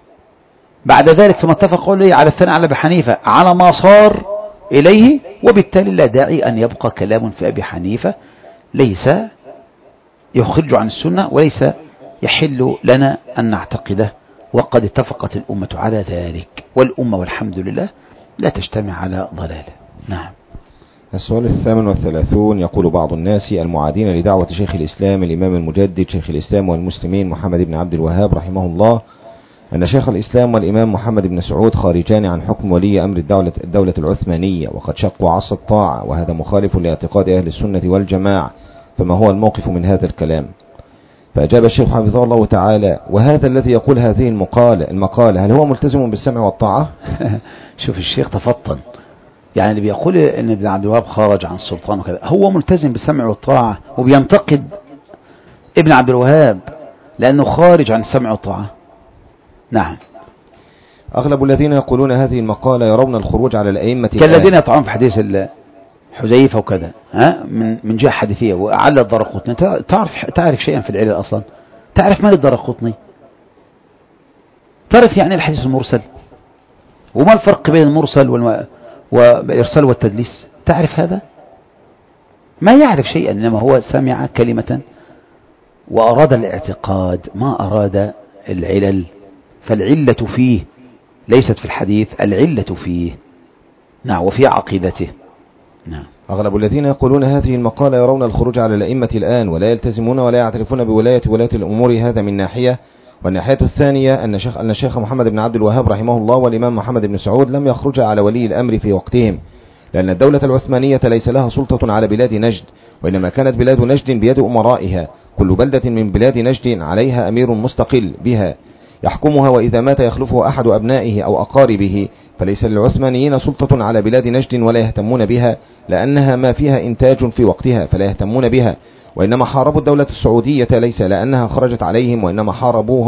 بعد ذلك ثم اتفقوا على الثناء على أبي حنيفة على ما صار إليه، وبالتالي لا داعي أن يبقى كلام في أبي حنيفة ليس يخرج عن السنة وليس يحل لنا أن نعتقده، وقد اتفقت الأمة على ذلك، والأمة والحمد لله لا تجتمع على ضلال. نعم. السؤال 38 يقول بعض الناس المعادين لدعوة شيخ الإسلام الإمام المجدد شيخ الإسلام والمسلمين محمد بن عبد الوهاب رحمه الله أن شيخ الإسلام والإمام محمد بن سعود خارجان عن حكم ولي أمر الدولة العثمانية وقد شقوا عصا الطاعة، وهذا مخالف لاعتقاد أهل السنة والجماعة، فما هو الموقف من هذا الكلام؟ فأجاب الشيخ حفظه الله تعالى: وهذا الذي يقول هذه المقالة هل هو ملتزم بالسمع والطاعة؟ شوف الشيخ تفطن، يعني اللي بيقول ان ابن عبد الوهاب خرج عن السلطان وكذا هو ملتزم بالسمع والطاعة وبينتقد ابن عبد الوهاب لأنه خارج عن السمع والطاعة. نعم. أغلب الذين يقولون هذه المقالة يرون الخروج على الأئمة كالذين يطعنون في حديث حذيفة وكذا من جهة حديثية وعلى الدرقطني. تعرف شيئا في العلل أصلا؟ تعرف من الدرقطني؟ تعرف يعني الحديث المرسل وما الفرق بين المرسل والإرسال والتدليس؟ تعرف هذا؟ ما يعرف شيئا، إنما هو سمع كلمة وأراد الاعتقاد ما أراد العلل، فالعلة فيه ليست في الحديث، العلة فيه. نعم، وفي عقيدته. نعم. أغلب الذين يقولون هذه المقالة يرون الخروج على الأئمة الآن ولا يلتزمون ولا يعترفون بولاية ولاية الأمور، هذا من ناحية. والناحية الثانية أن الشيخ محمد بن عبد الوهاب رحمه الله والإمام محمد بن سعود لم يخرج على ولي الأمر في وقتهم، لأن الدولة العثمانية ليس لها سلطة على بلاد نجد، وإنما كانت بلاد نجد بيد أمرائها، كل بلدة من بلاد نجد عليها أمير مستقل بها يحكمها، وإذا مات يخلفه أحد أبنائه أو أقاربه، فليس للعثمانيين سلطة على بلاد نجد ولا يهتمون بها، لأنها ما فيها إنتاج في وقتها فلا يهتمون بها. وإنما حاربوا الدولة السعودية ليس لأنها خرجت عليهم، وإنما حاربوهم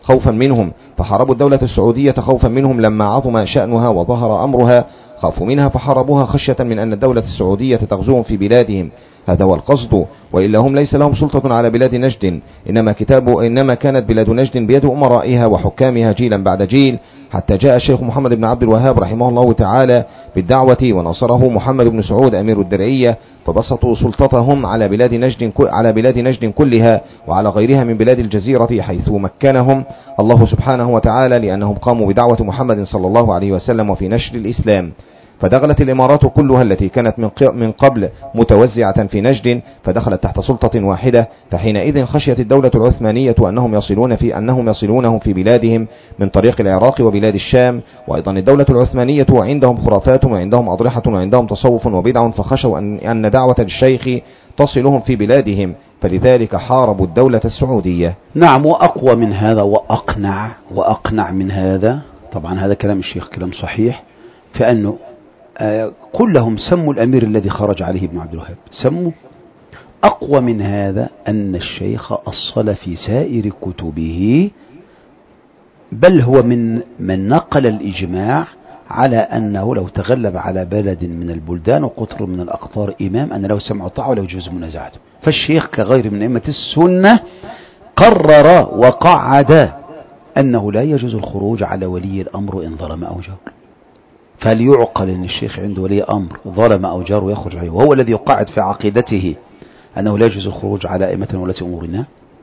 خوفا منهم، فحاربوا الدولة السعودية خوفا منهم لما عظم شأنها وظهر أمرها، خافوا منها فحاربوها خشية من أن الدولة السعودية تغزوهم في بلادهم. هذا هو القصد، وإلا هم ليس لهم سلطة على بلاد نجد، إنما كانت بلاد نجد بيد أمرائها وحكامها جيلا بعد جيل، حتى جاء الشيخ محمد بن عبد الوهاب رحمه الله تعالى بالدعوة ونصره محمد بن سعود أمير الدرعية، فبسطوا سلطتهم على بلاد نجد كلها وعلى غيرها من بلاد الجزيرة حيث مكنهم الله سبحانه وتعالى، لأنهم قاموا بدعوة محمد صلى الله عليه وسلم وفي نشر الإسلام. فدخلت الإمارات كلها التي كانت من قبل متوزعة في نجد فدخلت تحت سلطة واحدة، فحينئذ خشيت الدولة العثمانية أنهم يصلونهم في بلادهم من طريق العراق وبلاد الشام. وأيضا الدولة العثمانية عندهم خرافات وعندهم أضرحة وعندهم تصوف وبدع، فخشوا أن دعوة الشيخ تصلهم في بلادهم، فلذلك حاربوا الدولة السعودية. نعم، وأقوى من هذا وأقنع من هذا، طبعا هذا كلام الشيخ كلام صحيح، فأنه كلهم سموا الأمير الذي خرج عليه ابن عبد الوهاب سموا. أقوى من هذا أن الشيخ أصل في سائر كتبه، بل هو من نقل الإجماع على أنه لو تغلب على بلد من البلدان وقطر من الأقطار إمام أن له سمع وطاعة ولا يجوز منازعته. فالشيخ كغير من أئمة السنة قرر وقعد أنه لا يجوز الخروج على ولي الأمر إن ظلم أو جار. فليعقل أن الشيخ عنده ولي أمر ظلم أو جار ويخرج عليه، وهو الذي يقعد في عقيدته أنه لا يجوز الخروج على أئمة ولاة أمورنا،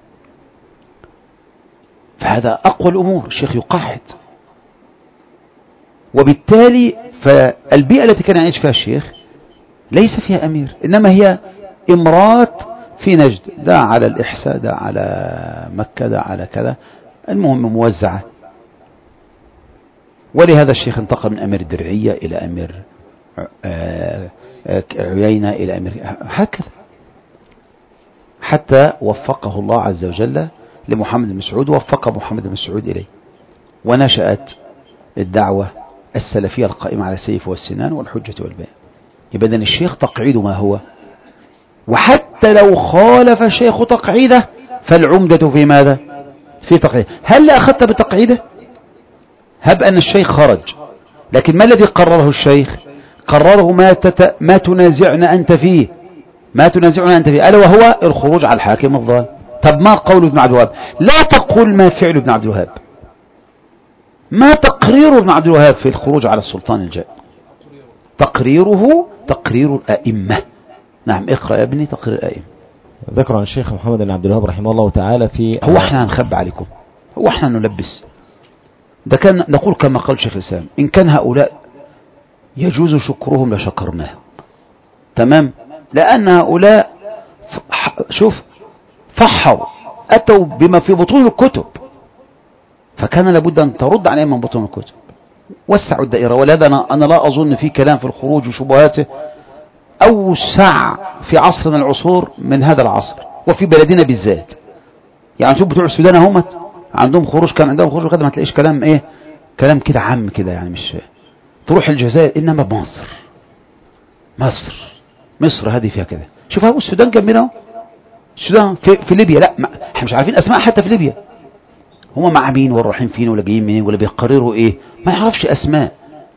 فهذا أقوى الأمور. الشيخ يقعد، وبالتالي فالبيئة التي كان يعيش فيها الشيخ ليس فيها أمير، إنما هي إمارات في نجد، ده على الإحساء، ده على مكة، ده على كذا، المهم موزعة. ولهذا الشيخ انتقل من أمير الدرعية إلى أمير عيينة إلى أمير، هكذا حتى وفقه الله عز وجل لمحمد بن مسعود، ووفق محمد بن مسعود إليه، ونشأت الدعوة السلفية القائمة على السيف والسنان والحجة والبيان. يبقى إذن الشيخ تقعيده ما هو، وحتى لو خالف الشيخ تقعيده فالعمدة في ماذا؟ في تقعيده. هل أخذت بتقعيده؟ هب أن الشيخ خرج، لكن ما الذي قرره الشيخ؟ قرره ما تنازعنا أنت فيه، ألا وهو الخروج على الحاكم الظالم. طب ما قول ابن عبد الوهاب؟ لا تقول ما فعل ابن عبد الوهاب، ما تقرير ابن عبد الوهاب في الخروج على السلطان الجائر؟ تقرير الأئمة. نعم، اقرأ يا ابني تقرير الأئمة. ذكر عن الشيخ محمد بن عبد الوهاب رحمه الله تعالى في هو احنا هنخبى عليكم؟ هو احنا نلبس؟ ده كان نقول كما قال شيخ الإسلام: إن كان هؤلاء يجوز شكرهم لشكرناه، تمام، لأن هؤلاء شوف فحوا أتوا بما في بطون الكتب، فكان لابد أن ترد عليهم من بطون الكتب، وسعوا الدائرة. ولهذا أنا لا أظن في كلام في الخروج وشبهاته أوسع في عصر من العصور من هذا العصر، وفي بلدنا بالذات. يعني شوف بتوع السودان هم عندهم خروج، كان عندهم خروج كده، ما تلاقيش كلام كلام كده عام كده، يعني مش تروح الجزائر. إنما مصر هذه فيها كده. شوف هو السودان جنبنا، السودان في ليبيا، لا احنا مش عارفين اسماء حتى في ليبيا، هم مع مين ولا رايحين فين ولا جايين منين ولا بيقرروا ايه، ما يعرفش اسماء.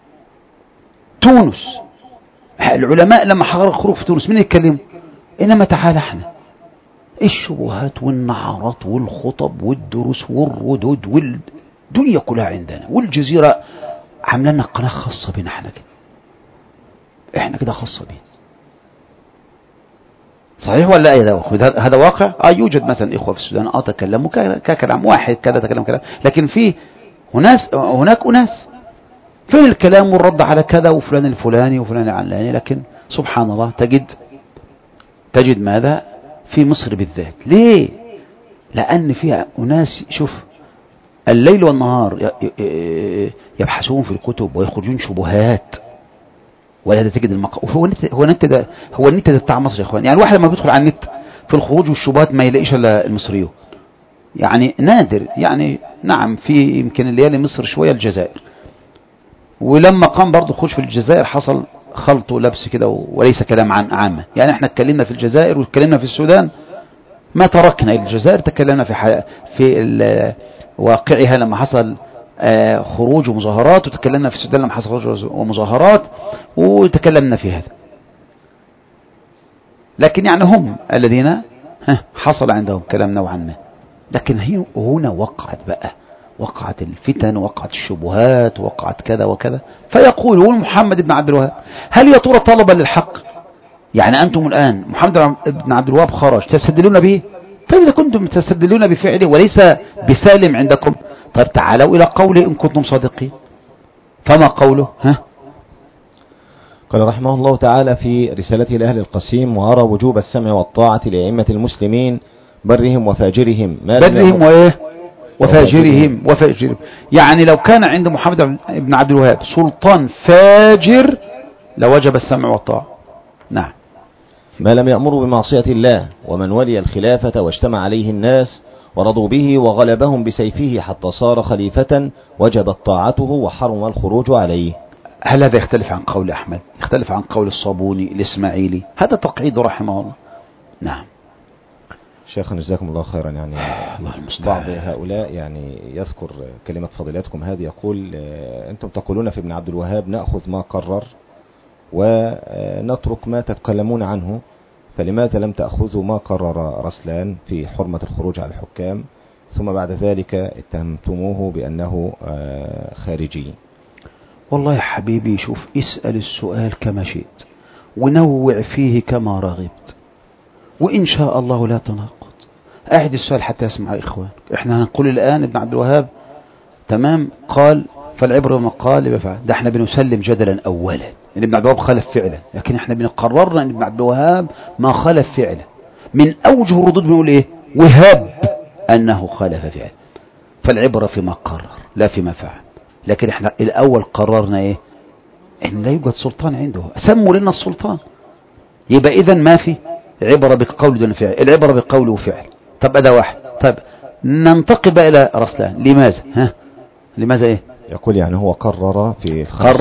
تونس العلماء لما حضروا خروج في تونس مين يتكلموا؟ انما تعال احنا الشبهات والنعرات والخطب والدروس والردود والدنيا كلها عندنا، والجزيرة عامله لنا قناة خاصة بنا احنا كده خاصة بنا. صحيح ولا لا؟ هذا واقع. يوجد مثلا إخوة في السودان تكلموا ككلام واحد كذا، تكلم كلام، لكن في هناك أناس فين الكلام والرد على كذا وفلان الفلاني وفلان العلاني. لكن سبحان الله تجد ماذا في مصر بالذات؟ ليه؟ لأن فيها أناس شوف الليل والنهار يبحثون في الكتب ويخرجون شبهات، ولا تجد هو النت ده بتاع مصر يا اخوان. يعني الواحد لما بيدخل على النت في الخروج والشبهات ما يلاقيش الا المصريون، يعني نادر. يعني نعم في يمكن الليالي مصر شويه الجزائر، ولما قام برضه خروج في الجزائر حصل خلط ولبس كده وليس كلام عن عامه. يعني احنا اتكلمنا في الجزائر واتكلمنا في السودان، ما تركنا الجزائر، تكلمنا في واقعها لما حصل خروج ومظاهرات، وتكلمنا في السودان لما حصل خروج ومظاهرات وتكلمنا في هذا. لكن يعني هم الذين حصل عندهم كلام نوعا ما. لكن هنا وقعت الفتن، وقعت الشبهات، وقعت كذا وكذا. فيقول محمد بن عبد الوهاب هل يا ترى طلبا للحق؟ يعني أنتم الآن محمد بن عبد الوهاب خرج تستدلون به؟ طيب إذا كنتم تستدلون بفعله وليس بسالم عندكم، طيب تعالوا إلى قوله إن كنتم صادقين. فما قوله؟ قال رحمه الله تعالى في رسالته لأهل القسيم: وأرى وجوب السمع والطاعة لأئمة المسلمين برهم وفاجرهم. برهم وفاجرهم. يعني لو كان عند محمد بن عبد الوهاب سلطان فاجر لوجب السمع والطاعة. نعم. ما لم يأمروا بمعصية الله، ومن ولي الخلافة واجتمع عليه الناس ورضوا به وغلبهم بسيفه حتى صار خليفة وجبت طاعته وحرم الخروج عليه. هل هذا يختلف عن قول أحمد؟ يختلف عن قول الصابوني الإسماعيلي؟ هذا تقعيد رحمه الله. نعم. شيخنا جزاكم الله خيرا. يعني بعض هؤلاء يعني يذكر كلمة فضيلتكم هذه، يقول أنتم تقولون في ابن عبد الوهاب نأخذ ما قرر ونترك ما تتكلمون عنه، فلماذا لم تأخذوا ما قرر رسلان في حرمة الخروج على الحكام ثم بعد ذلك اتهمتموه بأنه خارجي؟ والله يا حبيبي شوف، اسأل السؤال كما شئت ونوع فيه كما رغبت، وإن شاء الله لا تناقض. أعد السؤال حتى يسمع إخوان. إحنا هنقول الآن ابن عبد الوهاب تمام قال فالعبرة ما قال بفعل، ده احنا بنسلم جدلا أولا ان ابن عبد الوهاب خالف فعلا، لكن احنا بنقررنا ان ابن عبد الوهاب ما خالف فعلا. من أوجه الردود بنقول إيه؟ وهاب أنه خالف فعلا، فالعبرة فيما قرر لا فيما فعل. لكن احنا الأول قررنا إيه؟ إن لا يوجد سلطان عنده، سموا لنا السلطان. يبقى إذن ما في عبرة بقول دون فعل، العبرة بقول وفعل. طب أدا واحد. طب ننتقل بقى إلى رسلان. لماذا؟ لماذا إيه؟ يقول يعني هو قرر في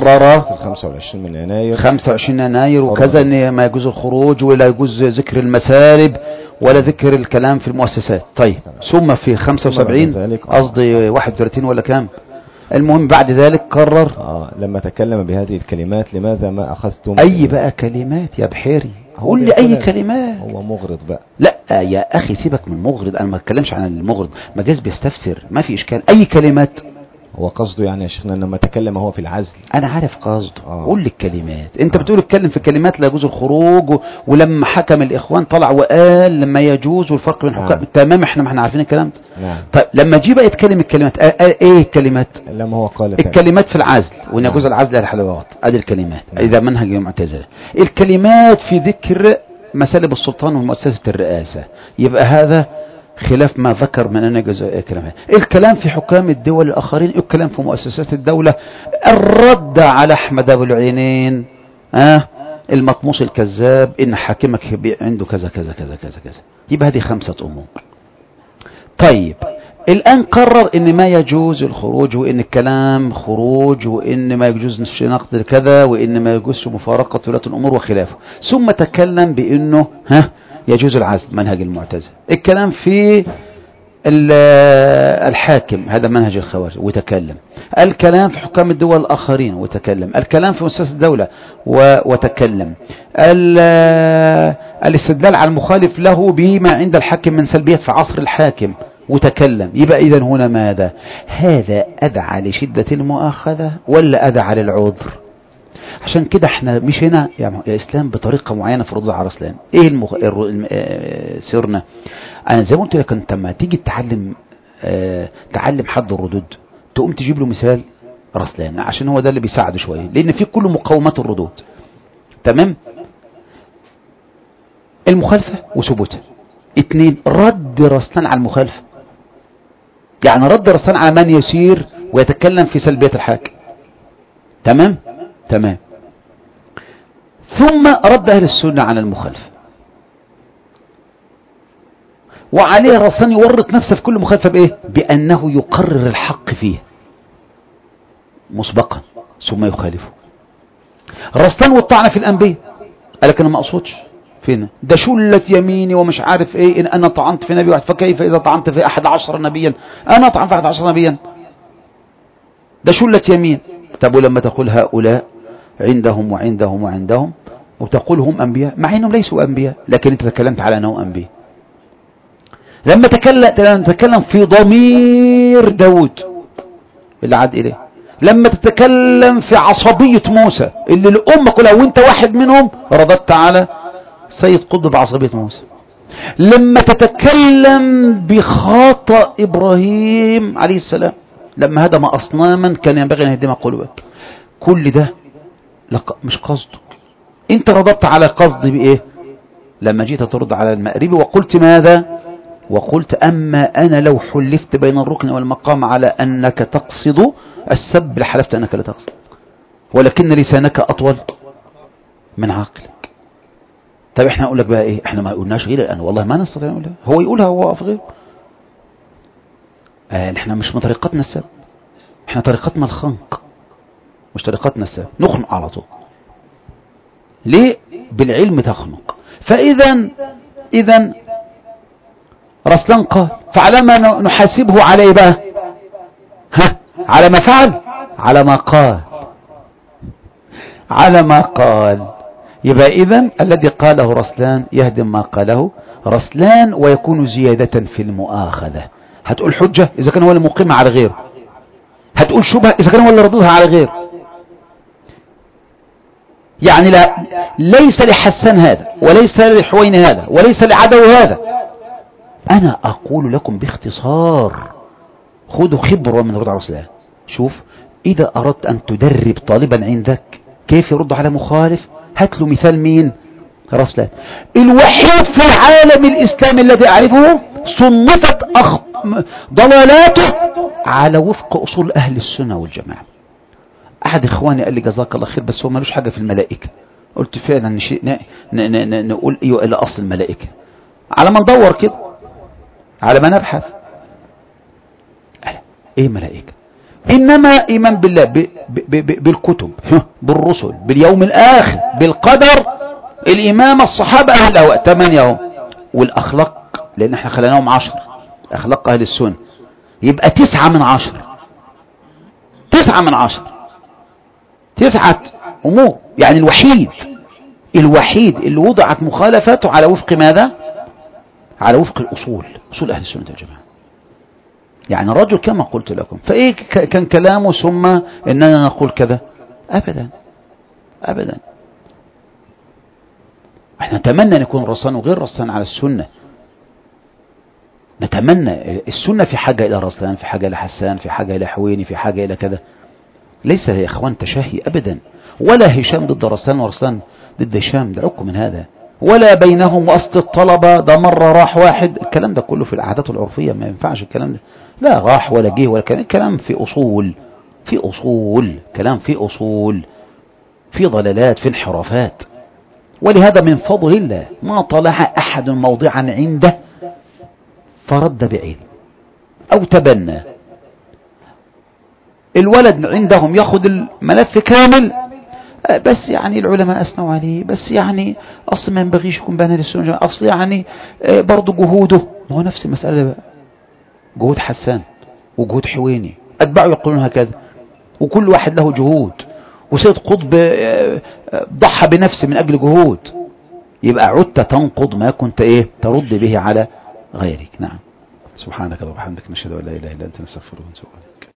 25 من يناير 25 يناير وكذا ان ما يجوز الخروج ولا يجوز ذكر المسالب ولا ذكر الكلام في المؤسسات. طيب ثم في 75 قصدي 31 ولا كام، المهم بعد ذلك قرر لما تكلم بهذه الكلمات لماذا ما أخذتم أي بقى كلمات يا بحيري؟ قول لي أي كلمات. هو مغرض بقى. لا يا أخي سيبك من مغرض، أنا ما أتكلمش عن المغرض، مجاز بيستفسر ما في إشكال. أي كلمات هو قصده يعني يا شيخنا لما تكلم هو في العزل؟ أنا عارف قصده. قول لي الكلمات. أنت بتقول اتكلم في الكلمات لا يجوز الخروج ولما حكم الإخوان طلع وقال لما يجوز والفرق بين الحكام. تمام احنا عارفين الكلام ده. طيب لما جه بقى يتكلم الكلمات ايه الكلمات؟ لما هو قال الكلمات في العزل وان يجوز العزل الحلوات، ادي الكلمات. اذا منهج المعتزله الكلمات في ذكر مسالب السلطان ومؤسسه الرئاسه، يبقى هذا خلاف ما ذكر من أن يجوز الكلام. الكلام في حكام الدول الآخرين، الكلام في مؤسسات الدولة، الرد على أحمد أبو العينين المطموس الكذاب إن حاكمك عنده كذا كذا كذا كذا كذا. يبقى هذه 5 أمور. طيب الآن قرر إن ما يجوز الخروج وإن الكلام خروج وإن ما يجوز نقد كذا وإن ما يجوز مفارقة ولاة الأمور وخلافه، ثم تكلم بإنه يجوز العزل منهج المعتزلة، الكلام في الحاكم هذا منهج الخوارج وتكلم، الكلام في حكام الدول الآخرين وتكلم، الكلام في مؤسسات الدولة وتكلم، الاستدلال على المخالف له بما عند الحاكم من سلبيات في عصر الحاكم وتكلم. يبقى إذن هنا ماذا؟ هذا أدعى لشدة المؤاخذة ولا أدعى للعذر؟ عشان كده احنا مش هنا يا اسلام بطريقة معينة في ردود على رسلان. ايه سيرنا؟ انا زي ما قلت لك انت لما تيجي تعلم حد الردود تقوم تجيب له مثال رسلان عشان هو ده اللي بيساعده شوية، لان في كل مقومات الردود. تمام. المخالفة وثبوتها. 2 رد رسلان على المخالفة، يعني رد رسلان على من يسير ويتكلم في سلبية الحاكم. تمام. ثم رد أهل السنة على المخالفة، وعليه رسلان يورط نفسه في كل مخالفة بإيه؟ بأنه يقرر الحق فيه مسبقا ثم يخالفه. رسلان والطعن في الأنبياء قال لك أنا ما أقصدش فين ده؟ شلة يميني ومش عارف ايه، ان انا طعنت في نبي واحد فكيف اذا طعنت في 11 نبيا؟ انا طعنت في 11 نبيا، ده شلة يمين. طب ولما تقول هؤلاء عندهم وعندهم وعندهم وتقول هم انبياء مع انهم ليسوا انبياء، لكن انت تكلمت على انهم انبياء. لما تتكلم في ضمير داود اللي عاد اليه، لما تتكلم في عصبية موسى اللي الأمة كلها وانت واحد منهم رددت على سيد قطب بعصبية موسى، لما تتكلم بخطأ إبراهيم عليه السلام لما هدم أصناما كان ينبغي أن يهدم قلوبا، كل ده مش قصدك، انت رددت على قصدي بإيه؟ لما جيت ترد على المأربي وقلت ماذا؟ وقلت أما أنا لو حلفت بين الركن والمقام على أنك تقصد السب لحلفت أنك لا تقصد، ولكن لسانك أطول من عقلك. طب احنا نقول لك بقى ايه؟ احنا ما قلناش غير الآن، والله ما نستطيع نقولها، هو يقولها هو واقف غير. احنا مش من طريقتنا السب، احنا طريقتنا الخنق، مش طريقتنا السب، نخنق على طول. ليه؟ بالعلم تخنق. فإذا رسلان قال فعلى ما نحاسبه عليه بقى؟ ها؟ على ما فعل؟ على ما قال، على ما قال. يبقى إذن الذي قاله رسلان يهدم ما قاله رسلان ويكون زيادة في المؤاخذة. هتقول حجة إذا كان هو اللي مقيم على غيره، هتقول شبهة إذا كان هو اللي رددها على غيره. يعني ليس لحسان هذا وليس لحوين هذا وليس لعدو هذا، أنا أقول لكم باختصار خذوا خبرة من رد على رسلان. شوف، إذا أردت أن تدرب طالبا عندك كيف يرد على مخالف، هات له مثال مين؟ رسلان الوحيد في العالم الإسلامي الذي أعرفه صنفت ضلالاته على وفق أصول أهل السنة والجماعة. أحد إخواني قال لي جزاك الله خير بس هو ملوش حاجة في الملائكة. قلت فعلا نقول إيوه إلى أصل الملائكة على ما ندور كده، على ما نبحث. إيه ملائكة؟ إنما إيمان بالله بالكتب بالرسل باليوم الآخر بالقدر، الإمام الصحابة أهل الأهواء 8 والأخلاق لأن احنا خليناهم 10 أخلاق أهل السنة، يبقى 9 من 10 9 من 10 9 أمور. يعني الوحيد اللي وضعت مخالفاته على وفق ماذا؟ على وفق الأصول، أصول أهل السنة والجماعة. يعني الرجل كما قلت لكم، فإيه كان كلامه ثم إننا نقول كذا؟ أبدا أبدا. احنا نتمنى أن يكون رسان وغير رسان على السنة، نتمنى. السنة في حاجة إلى رسلان، في حاجة إلى حسان، في حاجة إلى حويني، في حاجة إلى كذا. ليس يا إخوان تشهي أبدا، ولا هشام ضد رسلان ورسلان ضد هشام، دعوكم من هذا، ولا بينهم وسط الطلبة ده مرة راح واحد. الكلام ده كله في العادات العرفية، ما ينفعش الكلام ده، لا راح ولا جه ولا كلام في أصول، في أصول، كلام في أصول، في ضلالات، في انحرافات. ولهذا من فضل الله ما طلع أحد موضعا عنده فرد بعلم أو تبنى. الولد عندهم ياخذ الملف كامل، بس يعني العلماء أثنوا عليه، بس يعني أصل ما ينبغيش يكون بين للسنة، أصل يعني برضو جهوده. هو نفس المسألة بقى، جهود حسان وجهود حويني، أتباعه يقولون هكذا، وكل واحد له جهود، وسيد قطب ضحى بنفسه من أجل جهود. يبقى عدت تنقض ما كنت ترد به على غيرك. نعم. سبحانك اللهم وبحمدك نشهد أن لا إله إلا أنت نستغفرك ونتوب إليك.